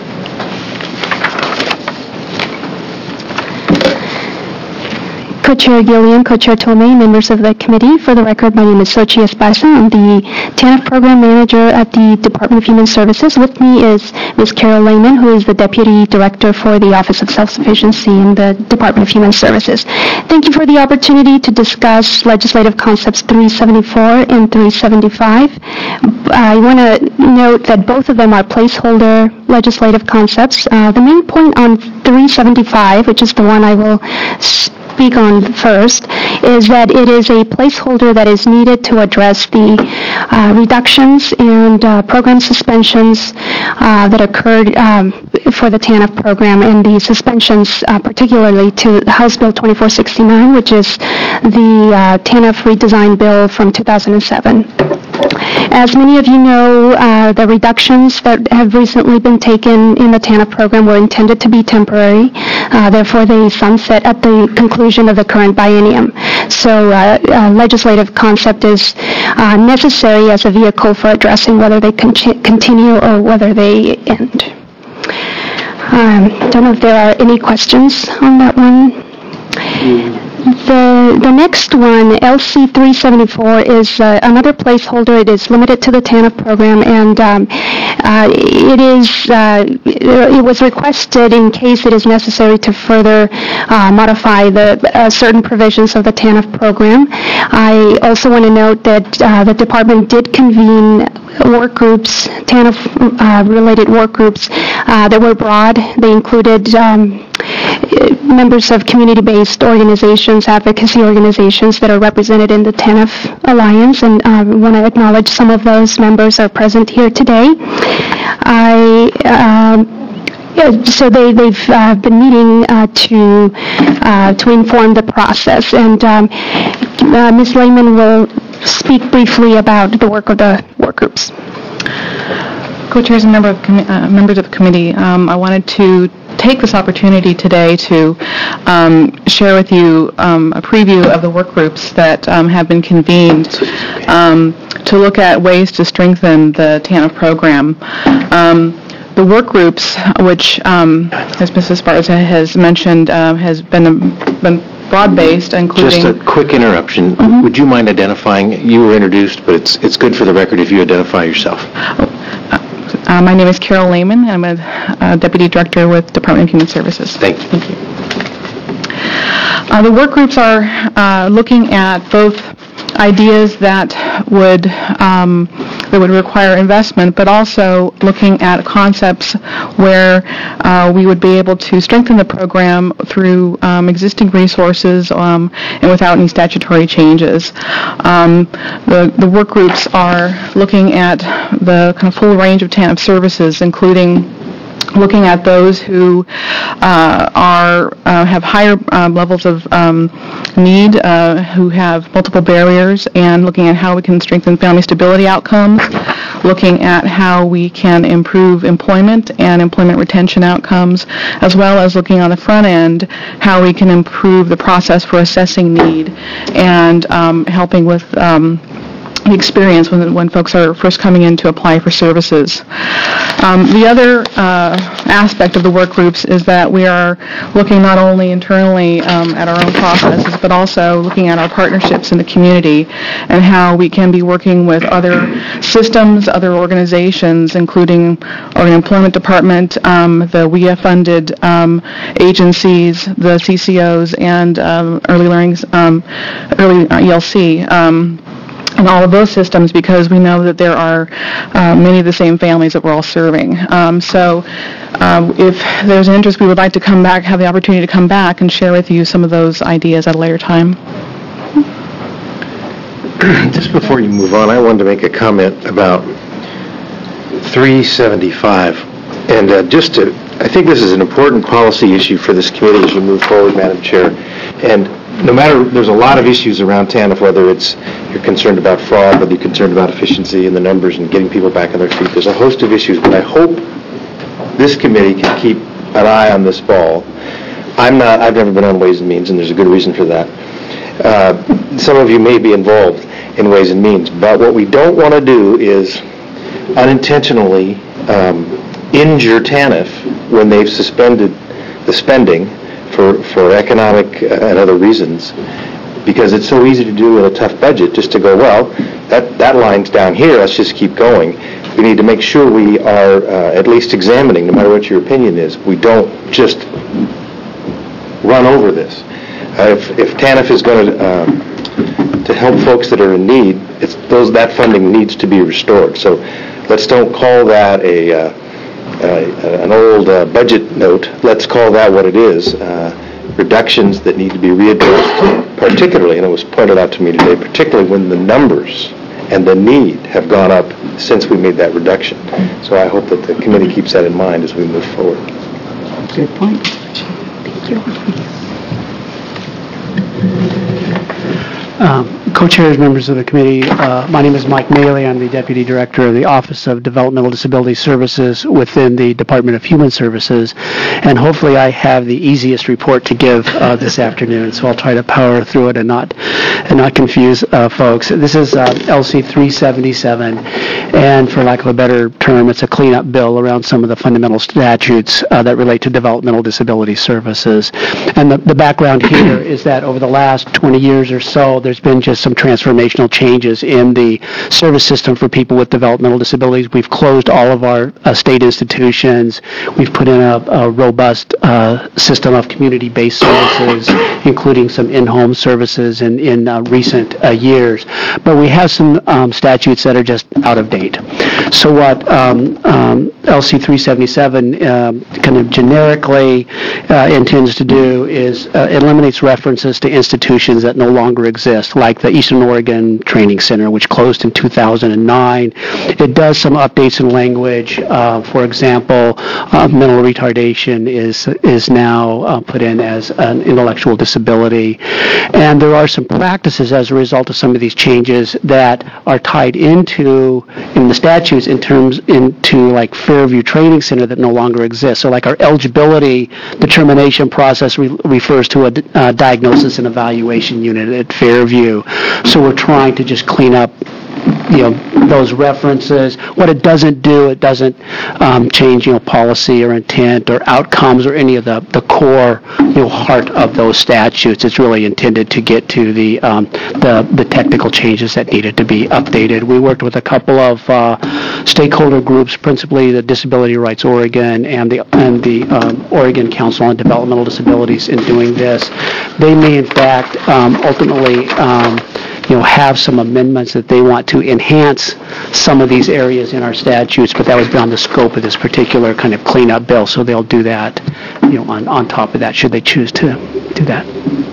Co-Chair Gilliam, Co-Chair Tomei, members of the committee. For the record, my name is Sochi Esparza. I'm the T A N F Program Manager at the Department of Human Services. With me is Miz Carol Lehman, who is the Deputy Director for the Office of Self-Sufficiency in the Department of Human Services. Thank you for the opportunity to discuss legislative concepts three seventy-four and three seventy-five. I want to note that both of them are placeholder legislative concepts. Uh, the main point on three seventy-five, which is the one I will speak on first, is that it is a placeholder that is needed to address the uh, reductions and uh, program suspensions uh, that occurred um, for the T A N F program, and the suspensions uh, particularly to House Bill twenty-four sixty-nine, which is the uh, T A N F redesign bill from two thousand seven. As many of you know, uh, the reductions that have recently been taken in the T A N F program were intended to be temporary. Uh, therefore, they sunset at the conclusion of the current biennium. So uh, uh, legislative concept is uh, necessary as a vehicle for addressing whether they con- continue or whether they end. I um, don't know if there are any questions on that one. The, the next one, L C three seventy-four, is uh, another placeholder. It is limited to the T A N F program, and um, uh, it is uh, it was requested in case it is necessary to further uh, modify the uh, certain provisions of the T A N F program. I also want to note that uh, the department did convene work groups, T A N F-related uh, work groups uh, that were broad. They included um, members of community-based organizations, advocacy organizations that are represented in the T A N F Alliance, and I um, want to acknowledge some of those members are present here today. I um, Yeah, so they, they've uh, been meeting uh, to uh, to inform the process, and um, uh, Miz Lehman will speak briefly about the work of the work groups. Co-chairs and member of com- uh, members of the committee, um, I wanted to take this opportunity today to um, share with you um, a preview of the work groups that um, have been convened um, to look at ways to strengthen the T A N F program. Um, The work groups, which, um, as Missus Esparza has mentioned, uh, has been, been broad-based, including... Just a quick interruption. Mm-hmm. Would you mind identifying? You were introduced, but it's it's good for the record if you identify yourself. Uh, my name is Carol Lehman. I'm a uh, Deputy Director with Department of Human Services. Thank you. Thank you. Uh, the work groups are uh, looking at both ideas that would um, that would require investment, but also looking at concepts where uh, we would be able to strengthen the program through um, existing resources um, and without any statutory changes. Um, the, the work groups are looking at the kind of full range of TANF services, including looking at those who uh, are uh, have higher uh, levels of um, need, uh, who have multiple barriers, and looking at how we can strengthen family stability outcomes, looking at how we can improve employment and employment retention outcomes, as well as looking on the front end how we can improve the process for assessing need and um, helping with um, the experience when, when folks are first coming in to apply for services. Um, the other uh, aspect of the work groups is that we are looking not only internally um, at our own processes, but also looking at our partnerships in the community and how we can be working with other systems, other organizations, including our employment department, um, the W E A-funded um, agencies, the C C Os, and um, early learning, um, early E L C. Um, and all of those systems, because we know that there are uh, many of the same families that we're all serving. Um, so um, if there's an interest, we would like to come back, have the opportunity to come back and share with you some of those ideas at a later time. Just before you move on, I wanted to make a comment about three seventy-five. And uh, just to, I think this is an important policy issue for this committee as you move forward, Madam Chair. And no matter, there's a lot of issues around TANF, whether it's you're concerned about fraud, whether you're concerned about efficiency and the numbers and getting people back on their feet. There's a host of issues, but I hope this committee can keep an eye on this ball. I'm not, I've never been on Ways and Means, and there's a good reason for that. Uh, some of you may be involved in Ways and Means, but what we don't want to do is unintentionally um, injure TANF when they've suspended the spending for, for economic and other reasons, because it's so easy to do in a tough budget just to go, well, that, that line's down here, let's just keep going. We need to make sure we are uh, at least examining, no matter what your opinion is, we don't just run over this. Uh, if, if TANF is going to um, to help folks that are in need, it's those that funding needs to be restored. So let's don't call that a uh, uh, an old uh, budget note. Let's call that what it is. Uh, reductions that need to be readdressed, particularly, and it was pointed out to me today, particularly when the numbers and the need have gone up since we made that reduction. So I hope that the committee keeps that in mind as we move forward. Good point. Thank you. Um, Co-chairs, members of the committee, uh, my name is Mike Maley. I'm the Deputy Director of the Office of Developmental Disability Services within the Department of Human Services, and hopefully I have the easiest report to give uh, this afternoon, so I'll try to power through it and not and not confuse uh, folks. This is uh, L C three seventy-seven, and for lack of a better term, it's a cleanup bill around some of the fundamental statutes uh, that relate to developmental disability services. And the, the background here is that over the last twenty years or so, there's been just some transformational changes in the service system for people with developmental disabilities. We've closed all of our uh, state institutions. We've put in a, a robust uh, system of community-based services, including some in-home services in, in uh, recent uh, years. But we have some um, statutes that are just out of date. So what um, um, L C three seventy-seven um, kind of generically uh, intends to do is uh, eliminates references to institutions that no longer exist, like the Eastern Oregon Training Center, which closed in two thousand nine. It does some updates in language. Uh, for example, uh, mental retardation is is now uh, put in as an intellectual disability. And there are some practices as a result of some of these changes that are tied into, in the statutes, in terms into like Fairview Training Center that no longer exists. So like our eligibility determination process re- refers to a uh, diagnosis and evaluation unit at Fairview. So we're trying to just clean up, you know, those references. What it doesn't do, it doesn't um, change, you know, policy or intent or outcomes or any of the, the core, you know, heart of those statutes. It's really intended to get to the um, the, the technical changes that needed to be updated. We worked with a couple of uh, stakeholder groups, principally the Disability Rights Oregon and the and the um, Oregon Council on Developmental Disabilities in doing this. They may, in fact, um, ultimately um, you know, have some amendments that they want to enhance some of these areas in our statutes, but that was beyond the scope of this particular kind of cleanup bill, so they'll do that, you know, on, on top of that, should they choose to do that.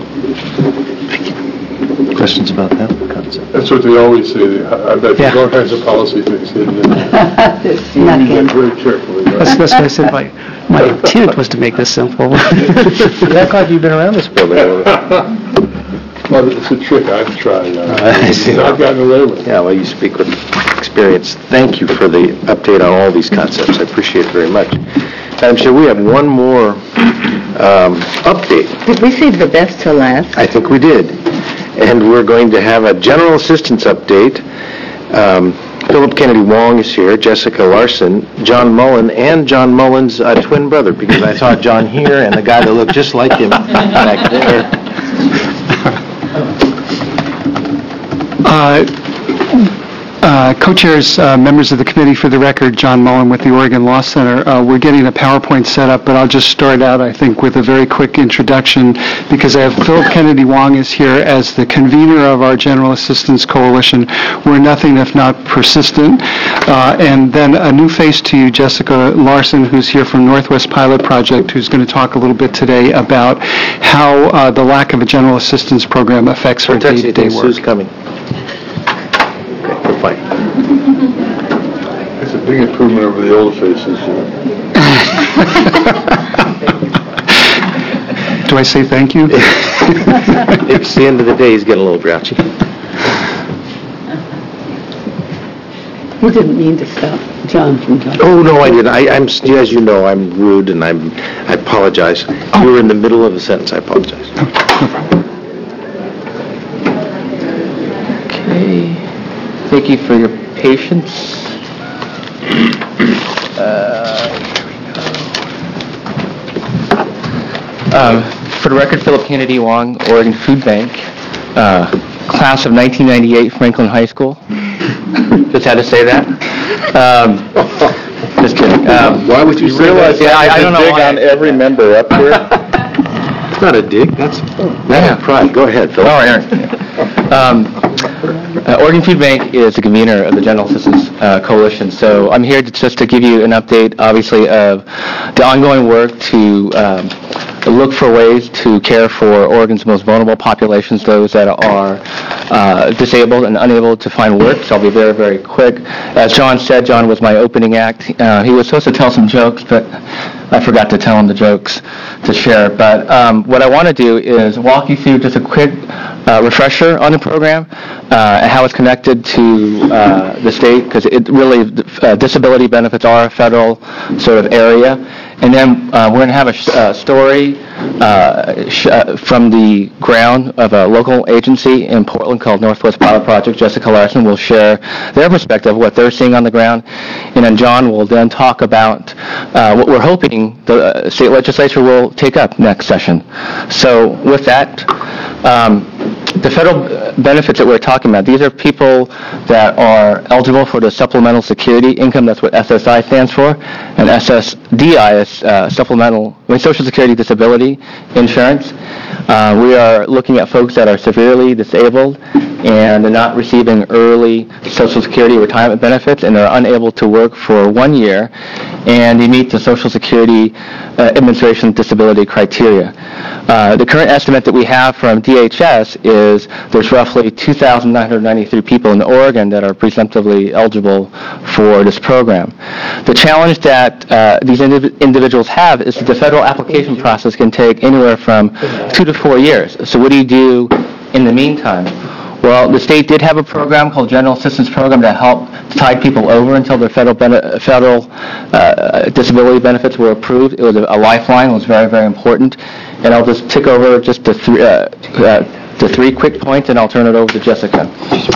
Questions about that concept? That's what they always say. I bet Yeah. there's all kinds of policy things hidden in there. Snuck You in. look very carefully. right? That's, that's what I said, my, my intent was to make this simple. You act like you've been around this building. Well, it's a trick I've tried. uh, I see. I've gotten away with it. Yeah, well, you speak with experience. Thank you for the update on all these concepts. I appreciate it very much. Madam Chair, we have one more um, update. Did we save the best to last? I think we did. And we're going to have a general assistance update. Um, Philip Kennedy Wong is here, Jessica Larson, John Mullen, and John Mullen's uh, twin brother, because I saw John here and the guy that looked just like him back there. Uh, uh, Co-chairs, uh, members of the committee, for the record, John Mullen with the Oregon Law Center. Uh, we're getting a PowerPoint set up, but I'll just start out, I think, with a very quick introduction, because I have Philip Kennedy Wong is here as the convener of our General Assistance Coalition. We're nothing if not persistent. Uh, and then a new face to you, Jessica Larson, who's here from Northwest Pilot Project, who's going to talk a little bit today about how uh, the lack of a general assistance program affects her Don't touch day-to-day anything. work. Sue's coming. Okay, we're fine. It's a big improvement over the old faces. Do I say thank you? It's the end of the day. He's getting a little grouchy. You didn't mean to stop John from talking. Oh, no, I didn't. I, I'm, as you know, I'm rude, and I'm, I apologize. You were in the middle of a sentence. I apologize. Okay. Thank you for your patience. Uh, uh, for the record, Philip Kennedy Wong, Oregon Food Bank, uh, class of nineteen ninety-eight, Franklin High School. Just had to say that. Um, just kidding. Um, Why would you, you say realize that? Yeah, I, I don't know dig why. on every member up here. It's not a dig. That's yeah. pride. Go ahead, Phil. All right, Aaron. Um, uh, Oregon Food Bank is the convener of the General Assistance uh, Coalition, so I'm here to, just to give you an update, obviously, of the ongoing work to um, look for ways to care for Oregon's most vulnerable populations, those that are uh, disabled and unable to find work. So I'll be very, very quick. As John said, John was my opening act. Uh, he was supposed to tell some jokes, but I forgot to tell him the jokes to share. But um, what I want to do is walk you through just a quick uh, refresher on the program uh, and how it's connected to uh, the state, because it really, uh, disability benefits are a federal sort of area. And then uh, we're going to have a sh- uh, story uh, sh- uh, from the ground of a local agency in Portland called Northwest Pilot Project. Jessica Larson will share their perspective, what they're seeing on the ground. And then John will then talk about uh, what we're hoping the uh, state legislature will take up next session. So with that, um, the federal benefits that we're talking about, these are people that are eligible for the supplemental security income. That's what S S I stands for. And S S D I is uh, supplemental, I mean, Social Security Disability Insurance. Uh, we are looking at folks that are severely disabled and they're not receiving early Social Security retirement benefits, and they're unable to work for one year, and they meet the Social Security uh, Administration disability criteria. Uh, the current estimate that we have from D H S is there's roughly two thousand nine hundred ninety-three people in Oregon that are presumptively eligible for this program. The challenge that uh, these indiv- individuals have is that the federal application process can take anywhere from two to four years. So what do you do in the meantime? Well, the state did have a program called General Assistance Program to help tide people over until their federal bene- federal uh, disability benefits were approved. It was a, a lifeline. It was very, very important. And I'll just tick over just the three, uh, uh, the three quick points, and I'll turn it over to Jessica.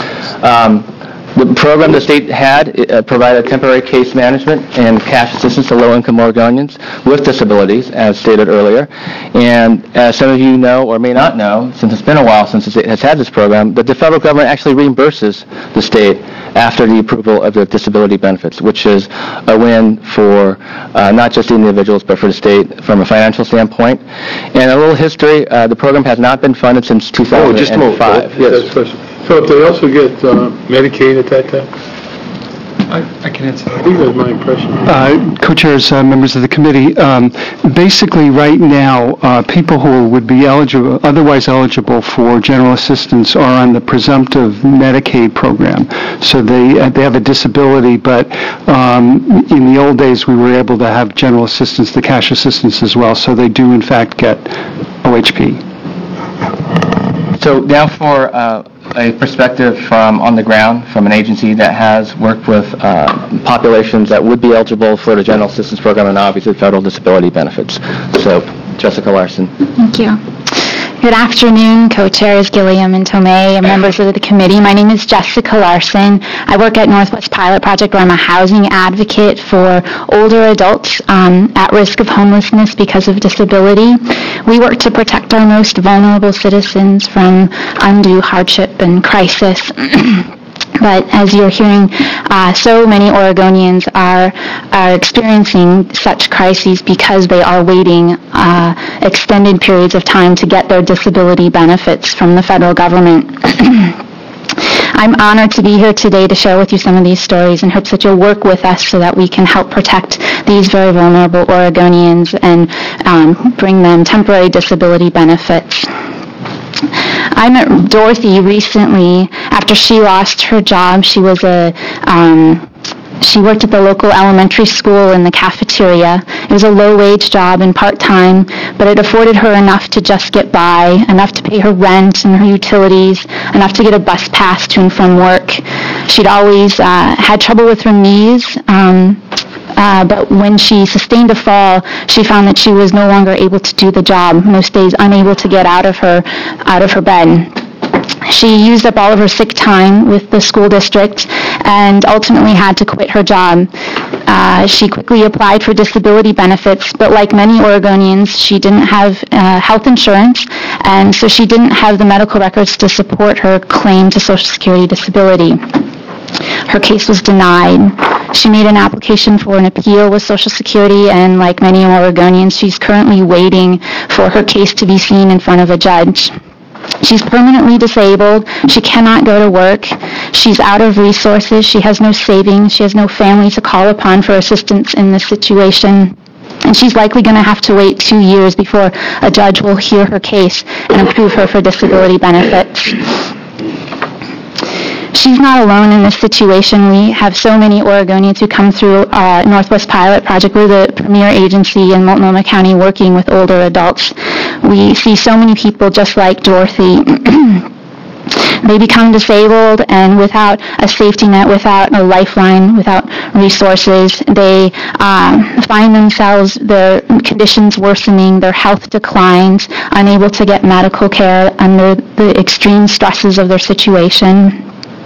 Um, The program the state had uh, provided temporary case management and cash assistance to low-income Oregonians with disabilities, as stated earlier. And as some of you know or may not know, since it's been a while since it has had this program, that the federal government actually reimburses the state after the approval of the disability benefits, which is a win for uh, not just the individuals, but for the state from a financial standpoint. And a little history, uh, the program has not been funded since two thousand five. Oh, just a moment. Yes. So if they also get uh, Medicaid at that time? I I can answer. I think that's my impression. Uh, Co-chairs, uh, members of the committee, um, basically right now, uh, people who would be eligible, otherwise eligible for general assistance are on the presumptive Medicaid program. So they uh, they have a disability, but um, in the old days, we were able to have general assistance, the cash assistance as well. So they do in fact get O H P. So now for uh, a perspective from on the ground, from an agency that has worked with uh, populations that would be eligible for the General Assistance Program and obviously federal disability benefits. So, Jessica Larson. Thank you. Good afternoon, co-chairs Gilliam and Tomei and members of the committee. My name is Jessica Larson. I work at Northwest Pilot Project, where I'm a housing advocate for older adults um, at risk of homelessness because of disability. We work to protect our most vulnerable citizens from undue hardship and crisis. But as you're hearing, uh, so many Oregonians are, are experiencing such crises because they are waiting uh, extended periods of time to get their disability benefits from the federal government. I'm honored to be here today to share with you some of these stories and hopes that you'll work with us so that we can help protect these very vulnerable Oregonians and um, bring them temporary disability benefits. I met Dorothy recently after she lost her job. She was a um, she worked at the local elementary school in the cafeteria. It was a low-wage job and part-time, but it afforded her enough to just get by, enough to pay her rent and her utilities, enough to get a bus pass to and from work. She'd always uh, had trouble with her knees. Um, Uh, but when she sustained a fall, she found that she was no longer able to do the job, most days unable to get out of her out of her bed. She used up all of her sick time with the school district and ultimately had to quit her job. Uh, she quickly applied for disability benefits, but like many Oregonians, she didn't have uh, health insurance, and so she didn't have the medical records to support her claim to Social Security disability. Her case was denied. She made an application for an appeal with Social Security, and like many Oregonians, she's currently waiting for her case to be seen in front of a judge. She's permanently disabled. She cannot go to work. She's out of resources. She has no savings. She has no family to call upon for assistance in this situation. And she's likely going to have to wait two years before a judge will hear her case and approve her for disability benefits. She's not alone in this situation. We have so many Oregonians who come through uh, Northwest Pilot Project. We're the premier agency in Multnomah County working with older adults. We see so many people just like Dorothy. They become disabled, and without a safety net, without a lifeline, without resources, they uh, find themselves, their conditions worsening, their health declines, unable to get medical care under the extreme stresses of their situation.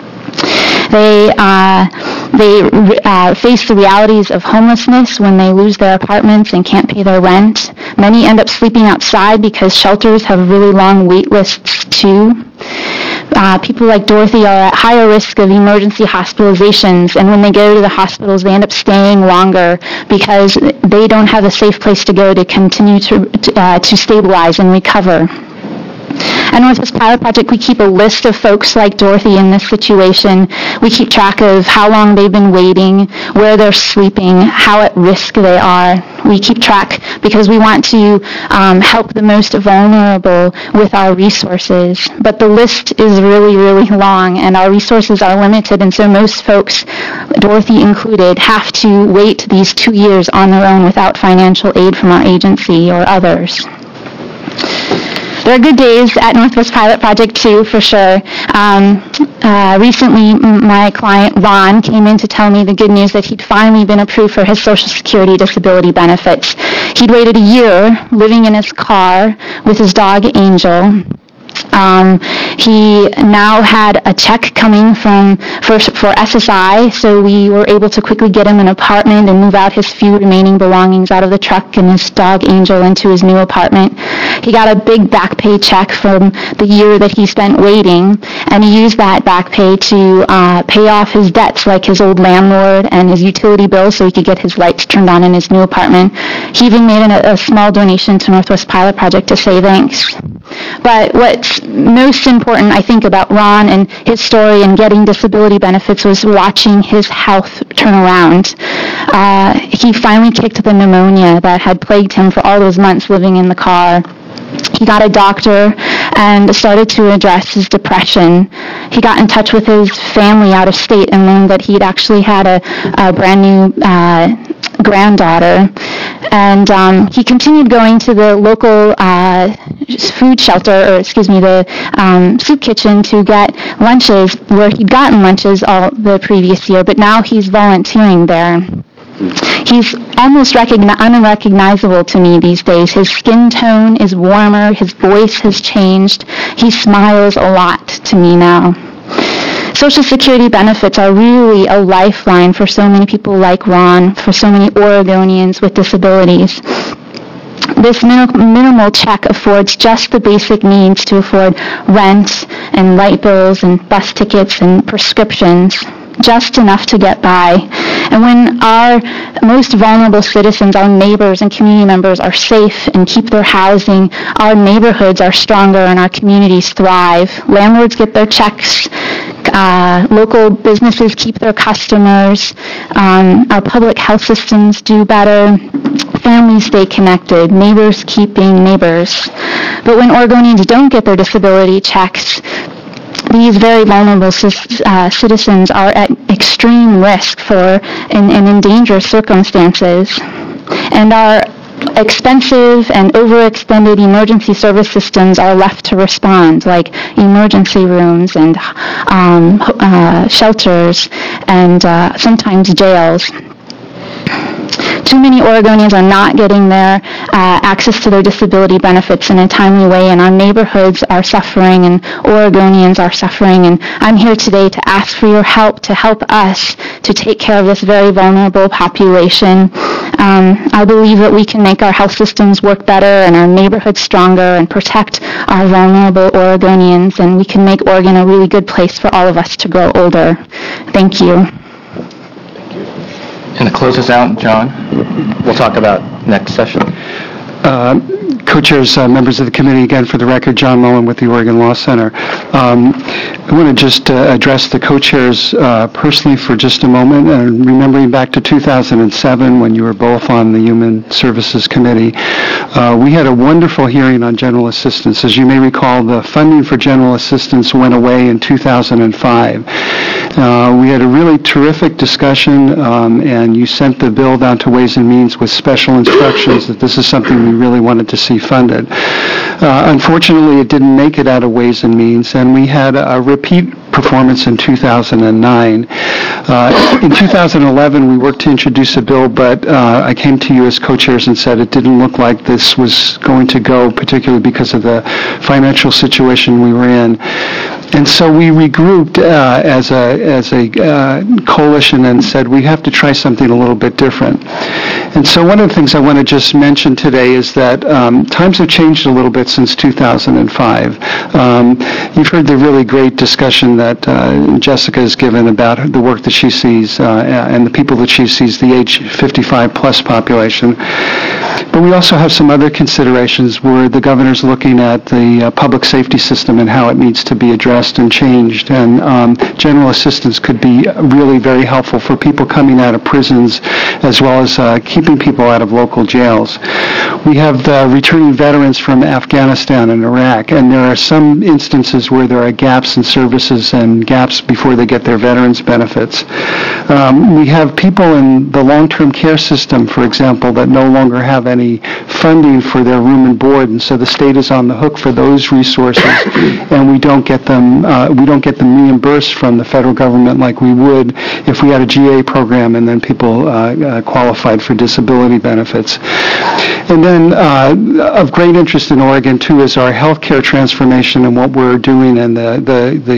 They uh, they uh, face the realities of homelessness when they lose their apartments and can't pay their rent. Many end up sleeping outside because shelters have really long wait lists too. Uh, people like Dorothy are at higher risk of emergency hospitalizations, and when they go to the hospitals, they end up staying longer because they don't have a safe place to go to continue to uh, to stabilize and recover. At Northwest Pilot Project, we keep a list of folks like Dorothy in this situation. We keep track of how long they've been waiting, where they're sleeping, how at risk they are. We keep track because we want to um, help the most vulnerable with our resources. But the list is really, really long, and our resources are limited, and so most folks, Dorothy included, have to wait these two years on their own without financial aid from our agency or others. There are good days at Northwest Pilot Project, too, for sure. Um, uh, recently, my client, Ron, came in to tell me the good news that he'd finally been approved for his Social Security disability benefits. He'd waited a year living in his car with his dog, Angel. Um, he now had a check coming from for, for S S I, so we were able to quickly get him an apartment and move out his few remaining belongings out of the truck and his dog Angel into his new apartment. He got a big back pay check from the year that he spent waiting, and he used that back pay to uh, pay off his debts, like his old landlord and his utility bill, so he could get his lights turned on in his new apartment. He even made an, a small donation to Northwest Pilot Project to say thanks. But what what's most important, I think, about Ron and his story and getting disability benefits was watching his health turn around. Uh, he finally kicked the pneumonia that had plagued him for all those months living in the car. He got a doctor and started to address his depression. He got in touch with his family out of state and learned that he'd actually had a, a brand new uh, granddaughter. And um, he continued going to the local uh, food shelter, or excuse me, the um, soup kitchen to get lunches, where he'd gotten lunches all the previous year, but now he's volunteering there. He's almost recogni- unrecognizable to me these days. His skin tone is warmer, his voice has changed. He smiles a lot to me now. Social Security benefits are really a lifeline for so many people like Ron, for so many Oregonians with disabilities. This min- minimal check affords just the basic needs to afford rent and light bills and bus tickets and prescriptions, just enough to get by. And when our most vulnerable citizens, our neighbors and community members, are safe and keep their housing, our neighborhoods are stronger and our communities thrive. Landlords get their checks. Uh, local businesses keep their customers. Um, our public health systems do better. Families stay connected. Neighbors keep being neighbors. But when Oregonians don't get their disability checks, these very vulnerable uh, citizens are at extreme risk for and, and in dangerous circumstances. And our expensive and overextended emergency service systems are left to respond, like emergency rooms and um, uh, shelters and uh, sometimes jails. Too many Oregonians are not getting their uh, access to their disability benefits in a timely way, and our neighborhoods are suffering, and Oregonians are suffering. And I'm here today to ask for your help to help us to take care of this very vulnerable population. Um, I believe that we can make our health systems work better and our neighborhoods stronger and protect our vulnerable Oregonians, and we can make Oregon a really good place for all of us to grow older. Thank you. And to close us out, John, we'll talk about next session. Uh, Co-chairs, uh, members of the committee, again, for the record, John Mullen with the Oregon Law Center. Um, I want to just uh, address the co-chairs uh, personally for just a moment, and remembering back to two thousand seven when you were both on the Human Services Committee. Uh, we had a wonderful hearing on general assistance. As you may recall, the funding for general assistance went away in two thousand five. Uh, we had a really terrific discussion, um, and you sent the bill down to Ways and Means with special instructions that this is something we really wanted to see funded. Uh, unfortunately, it didn't make it out of Ways and Means, and we had a, a repeat performance in two thousand nine. Uh, in two thousand eleven, we worked to introduce a bill, but uh, I came to you as co-chairs and said it didn't look like this was going to go, particularly because of the financial situation we were in. And so we regrouped uh, as a as a uh, coalition and said we have to try something a little bit different. And so one of the things I want to just mention today is that um, times have changed a little bit since two thousand five. Um, you've heard the really great discussion that uh, Jessica has given about the work that she sees uh, and the people that she sees, the age fifty-five plus population. But we also have some other considerations where the governor's looking at the uh, public safety system and how it needs to be addressed and changed. And um, general assistance could be really very helpful for people coming out of prisons as well as uh, keeping people out of local jails. We have the returning veterans from Afghanistan and Iraq, and there are some instances where there are gaps in services and gaps before they get their veterans benefits. Um, we have people in the long-term care system, for example, that no longer have any funding for their room and board, and so the state is on the hook for those resources, and we don't get them uh, we don't get them reimbursed from the federal government like we would if we had a G A program and then people uh, uh, qualified for disability benefits. And then uh, of great interest in Oregon, too, is our healthcare transformation and what we're doing and the, the, the uh,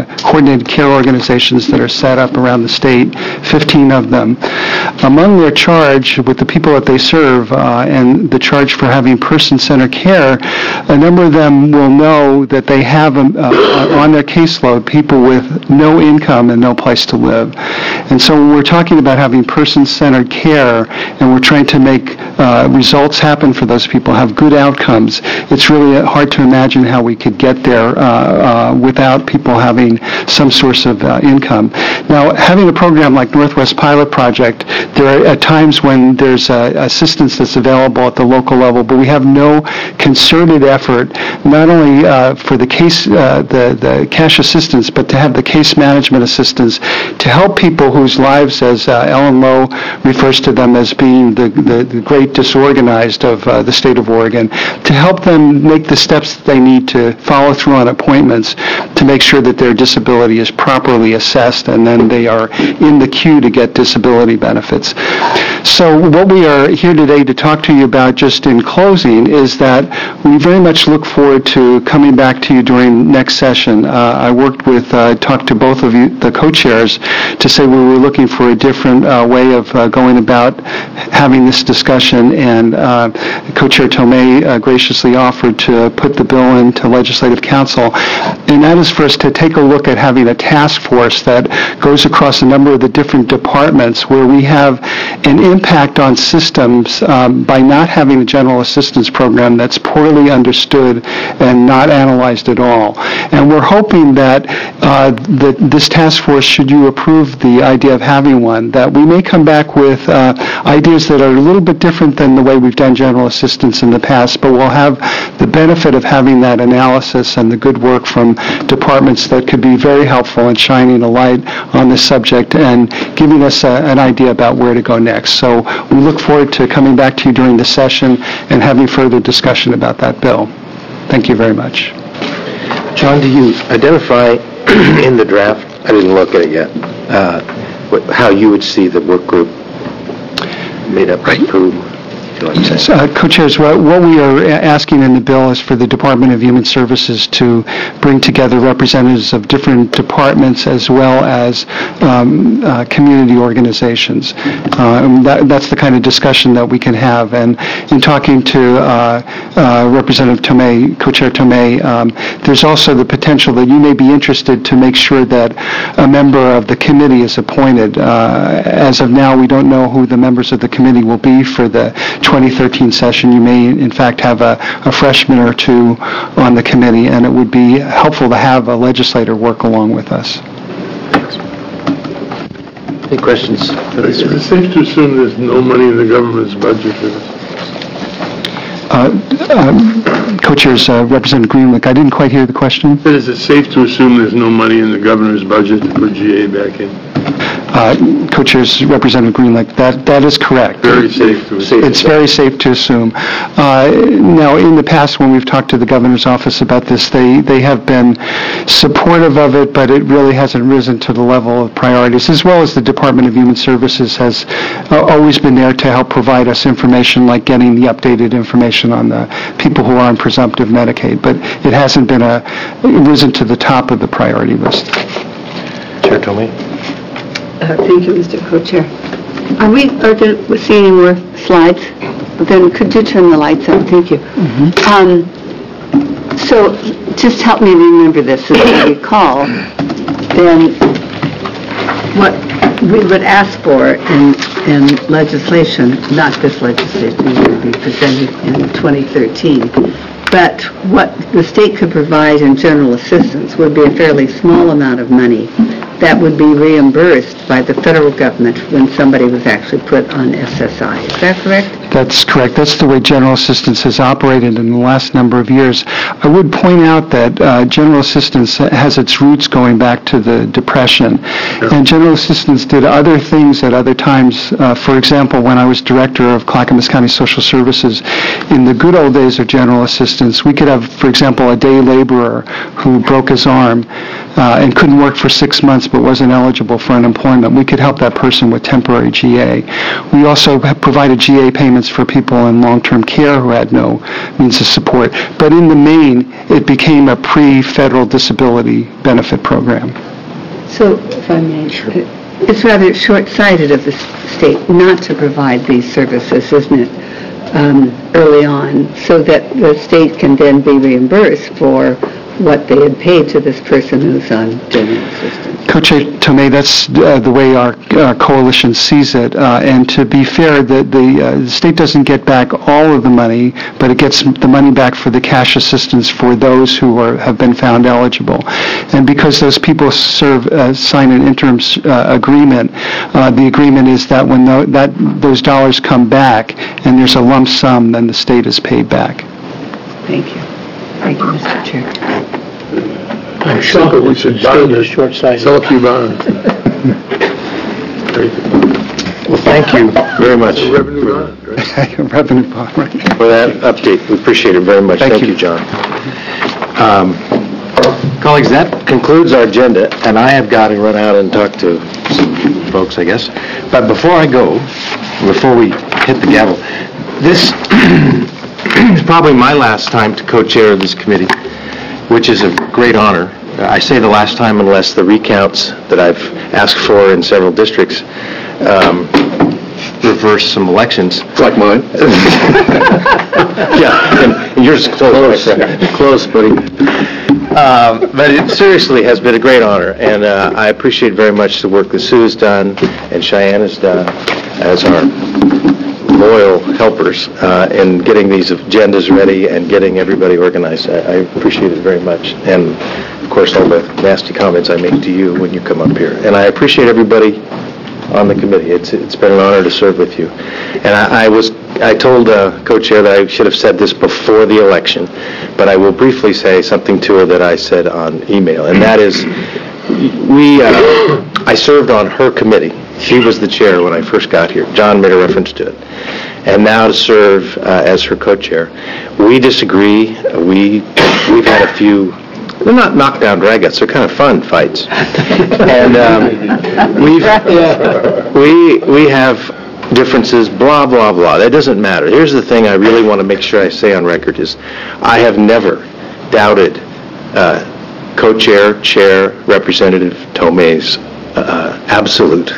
coordinated care organizations that are set up around the state, fifteen of them. Among their charge with the people that they serve uh, and the charge for having person-centered care, a number of them will know that they have um, uh, on their caseload people with no income and no place to live. And so when we're talking about having person-centered care and we're trying to make uh, results happen for those people, have good outcomes, it's really hard to imagine how we could get there uh, uh, without people having some source of uh, income. Now, having a program like Northwest Pilot Project, there are at times when there's uh, assistance that's available at the local level, but we have no concerted effort, not only uh, for the case, uh, the, the cash assistance, but to have the case management assistance to help people whose lives, as uh, Ellen Lowe refers to them as being the, the, the great disorganized of uh, the state of Oregon, to help them make the steps that they need to follow through on appointments to make sure that their disability is properly assessed and then they are in the queue to get disability benefits. So what we are here today to talk to you about just in closing is that we very much look forward to coming back to you during next session. Uh, I worked with, uh, talked to both of you, the co-chairs, to say we were looking for a different uh, way of uh, going about having this discussion, and uh, Co-Chair Tomei uh, graciously offered to put the bill into Legislative Council, and that is for us to take a look at having a task force that goes across a number of the different departments where we have an impact on systems um, by not having a general assistance program that's poorly understood and not analyzed at all. And we're hoping that, uh, that this task force, should you approve the idea of having one, that we may come back with uh, ideas that are a little bit different than the way we've done general assistance in the past, but we'll have the benefit of having that analysis and the good work from departments that could be very helpful in shining a light on this subject and giving us a, an idea about where to go next. So we look forward to coming back to you during the session and having further discussion about that bill. Thank you very much. John, do you identify in the draft, I didn't look at it yet, uh, what, how you would see the work group made up of who? So, uh, Co-chairs, what what we are asking in the bill is for the Department of Human Services to bring together representatives of different departments as well as um, uh, community organizations. Uh, and that, that's the kind of discussion that we can have. And in talking to uh, uh, Representative Tomei, Co-Chair Tomei, um, there's also the potential that you may be interested to make sure that a member of the committee is appointed. Uh, as of now, we don't know who the members of the committee will be for the twenty thirteen session. You may, in fact, have a, a freshman or two on the committee, and it would be helpful to have a legislator work along with us. Any questions? Is it safe to assume there's no money in the government's budget for this? Uh, um, Co-chairs, uh, Representative Greenlick, I didn't quite hear the question. Is it safe to assume there's no money in the governor's budget to put G A back in? Uh, Co-chairs, Representative Greenlick, that, that is correct. Very safe to assume. It's very safe to assume. Uh, now, in the past, when we've talked to the governor's office about this, they, they have been supportive of it, but it really hasn't risen to the level of priorities, as well as the Department of Human Services has uh, always been there to help provide us information, like getting the updated information on the people who are on presumptive Medicaid, but it hasn't been a, risen to the top of the priority list. Chair Tomei? Uh, thank you, Mister Co-Chair. Are we, are there, we see any more slides? Then could you turn the lights on? Thank you. Mm-hmm. Um, so just help me remember this. As I recall, then what we would ask for in, in legislation, not this legislation, would be presented in twenty thirteen, but what the state could provide in general assistance would be a fairly small amount of money that would be reimbursed by the federal government when somebody was actually put on S S I. Is that correct? That's correct. That's the way general assistance has operated in the last number of years. I would point out that uh, general assistance has its roots going back to the Depression. Sure. And general assistance did other things at other times. Uh, for example, when I was director of Clackamas County Social Services, in the good old days of general assistance, we could have, for example, a day laborer who broke his arm uh, and couldn't work for six months but wasn't eligible for unemployment, we could help that person with temporary G A. We also have provided G A payments for people in long-term care who had no means of support. But in the main, it became a pre-federal disability benefit program. So, if I may, it's rather short-sighted of the s- state not to provide these services, isn't it, um, early on, so that the state can then be reimbursed for what they had paid to this person who's on general assistance. Co-Chair Tomei, that's uh, the way our, our coalition sees it. Uh, and to be fair, the, the, uh, the state doesn't get back all of the money, but it gets the money back for the cash assistance for those who are, have been found eligible. And because those people serve, uh, sign an interim uh, agreement, uh, the agreement is that when the, that, those dollars come back and there's a lump sum, then the state is paid back. Thank you. Thank you, Mister Chair. I'm sure we should bond it, sell a few bonds. Well, thank you very much Revenue bond, right? Revenue bond, right. for that update. We appreciate it very much. Thank Thank you. you, John. Um, Colleagues, that concludes our agenda, and I have got to run out and talk to some folks, I guess. But before I go, before we hit the gavel, this is probably my last time to co-chair this committee, which is a great honor. I say the last time unless the recounts that I've asked for in several districts um, reverse some elections. Like mine. Yeah, and and yours is close, my friend. Close, buddy. Um, But it seriously has been a great honor, and uh, I appreciate very much the work that Sue has done and Cheyenne has done as our loyal helpers uh, in getting these agendas ready and getting everybody organized. I I appreciate it very much. And, of course, all the nasty comments I make to you when you come up here. And I appreciate everybody on the committee. It's It's been an honor to serve with you. And I I was, I told uh, Co-Chair that I should have said this before the election, but I will briefly say something to her that I said on email, and that is, we, uh, I served on her committee. She was the chair when I first got here. John made a reference to it. And now to serve uh, as her co-chair. We disagree. We, we've had a few, they're not knockdown dragouts, they're kind of fun fights. And um, we've, we, we have differences, blah, blah, blah. That doesn't matter. Here's the thing I really want to make sure I say on record is I have never doubted uh, co-chair, chair, Representative Tomei's uh, absolute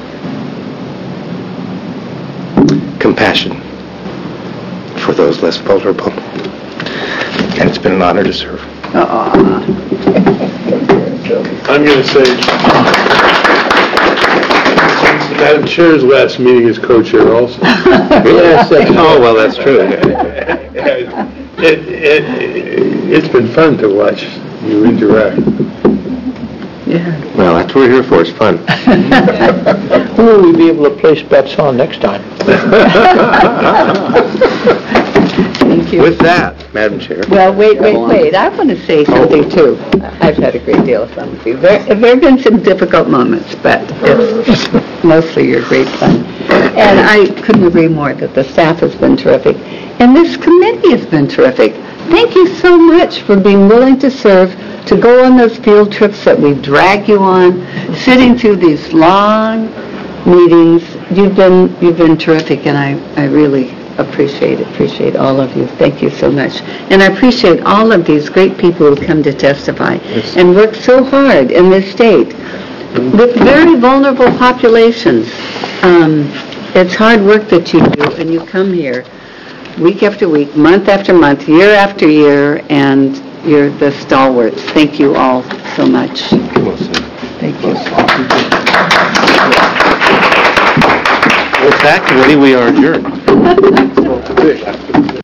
compassion for those less vulnerable. And it's been an honor to serve. I'm going to say, Madam Chair's last meeting as co-chair also. Yes, oh, well, that's true. It, it, it's been fun to watch you interact. Yeah. Well, that's what we're here for, it's fun. Who will we be able to place bets on next time? Thank you. With that, Madam Chair. Well, wait, wait, wait. I want to say something, too. I've had a great deal of fun with you. There there have been some difficult moments, but it's mostly your great fun. And I couldn't agree more that the staff has been terrific, and this committee has been terrific. Thank you so much for being willing to serve, to go on those field trips that we drag you on, sitting through these long meetings. You've been you've been terrific, and I, I really appreciate it, appreciate all of you. Thank you so much. And I appreciate all of these great people who come to testify and work so hard in this state with very vulnerable populations. Um, it's hard work that you do, and you come here week after week, month after month, year after year, and you're the stalwarts. Thank you all so much. Thank you. With that committee, we are adjourned.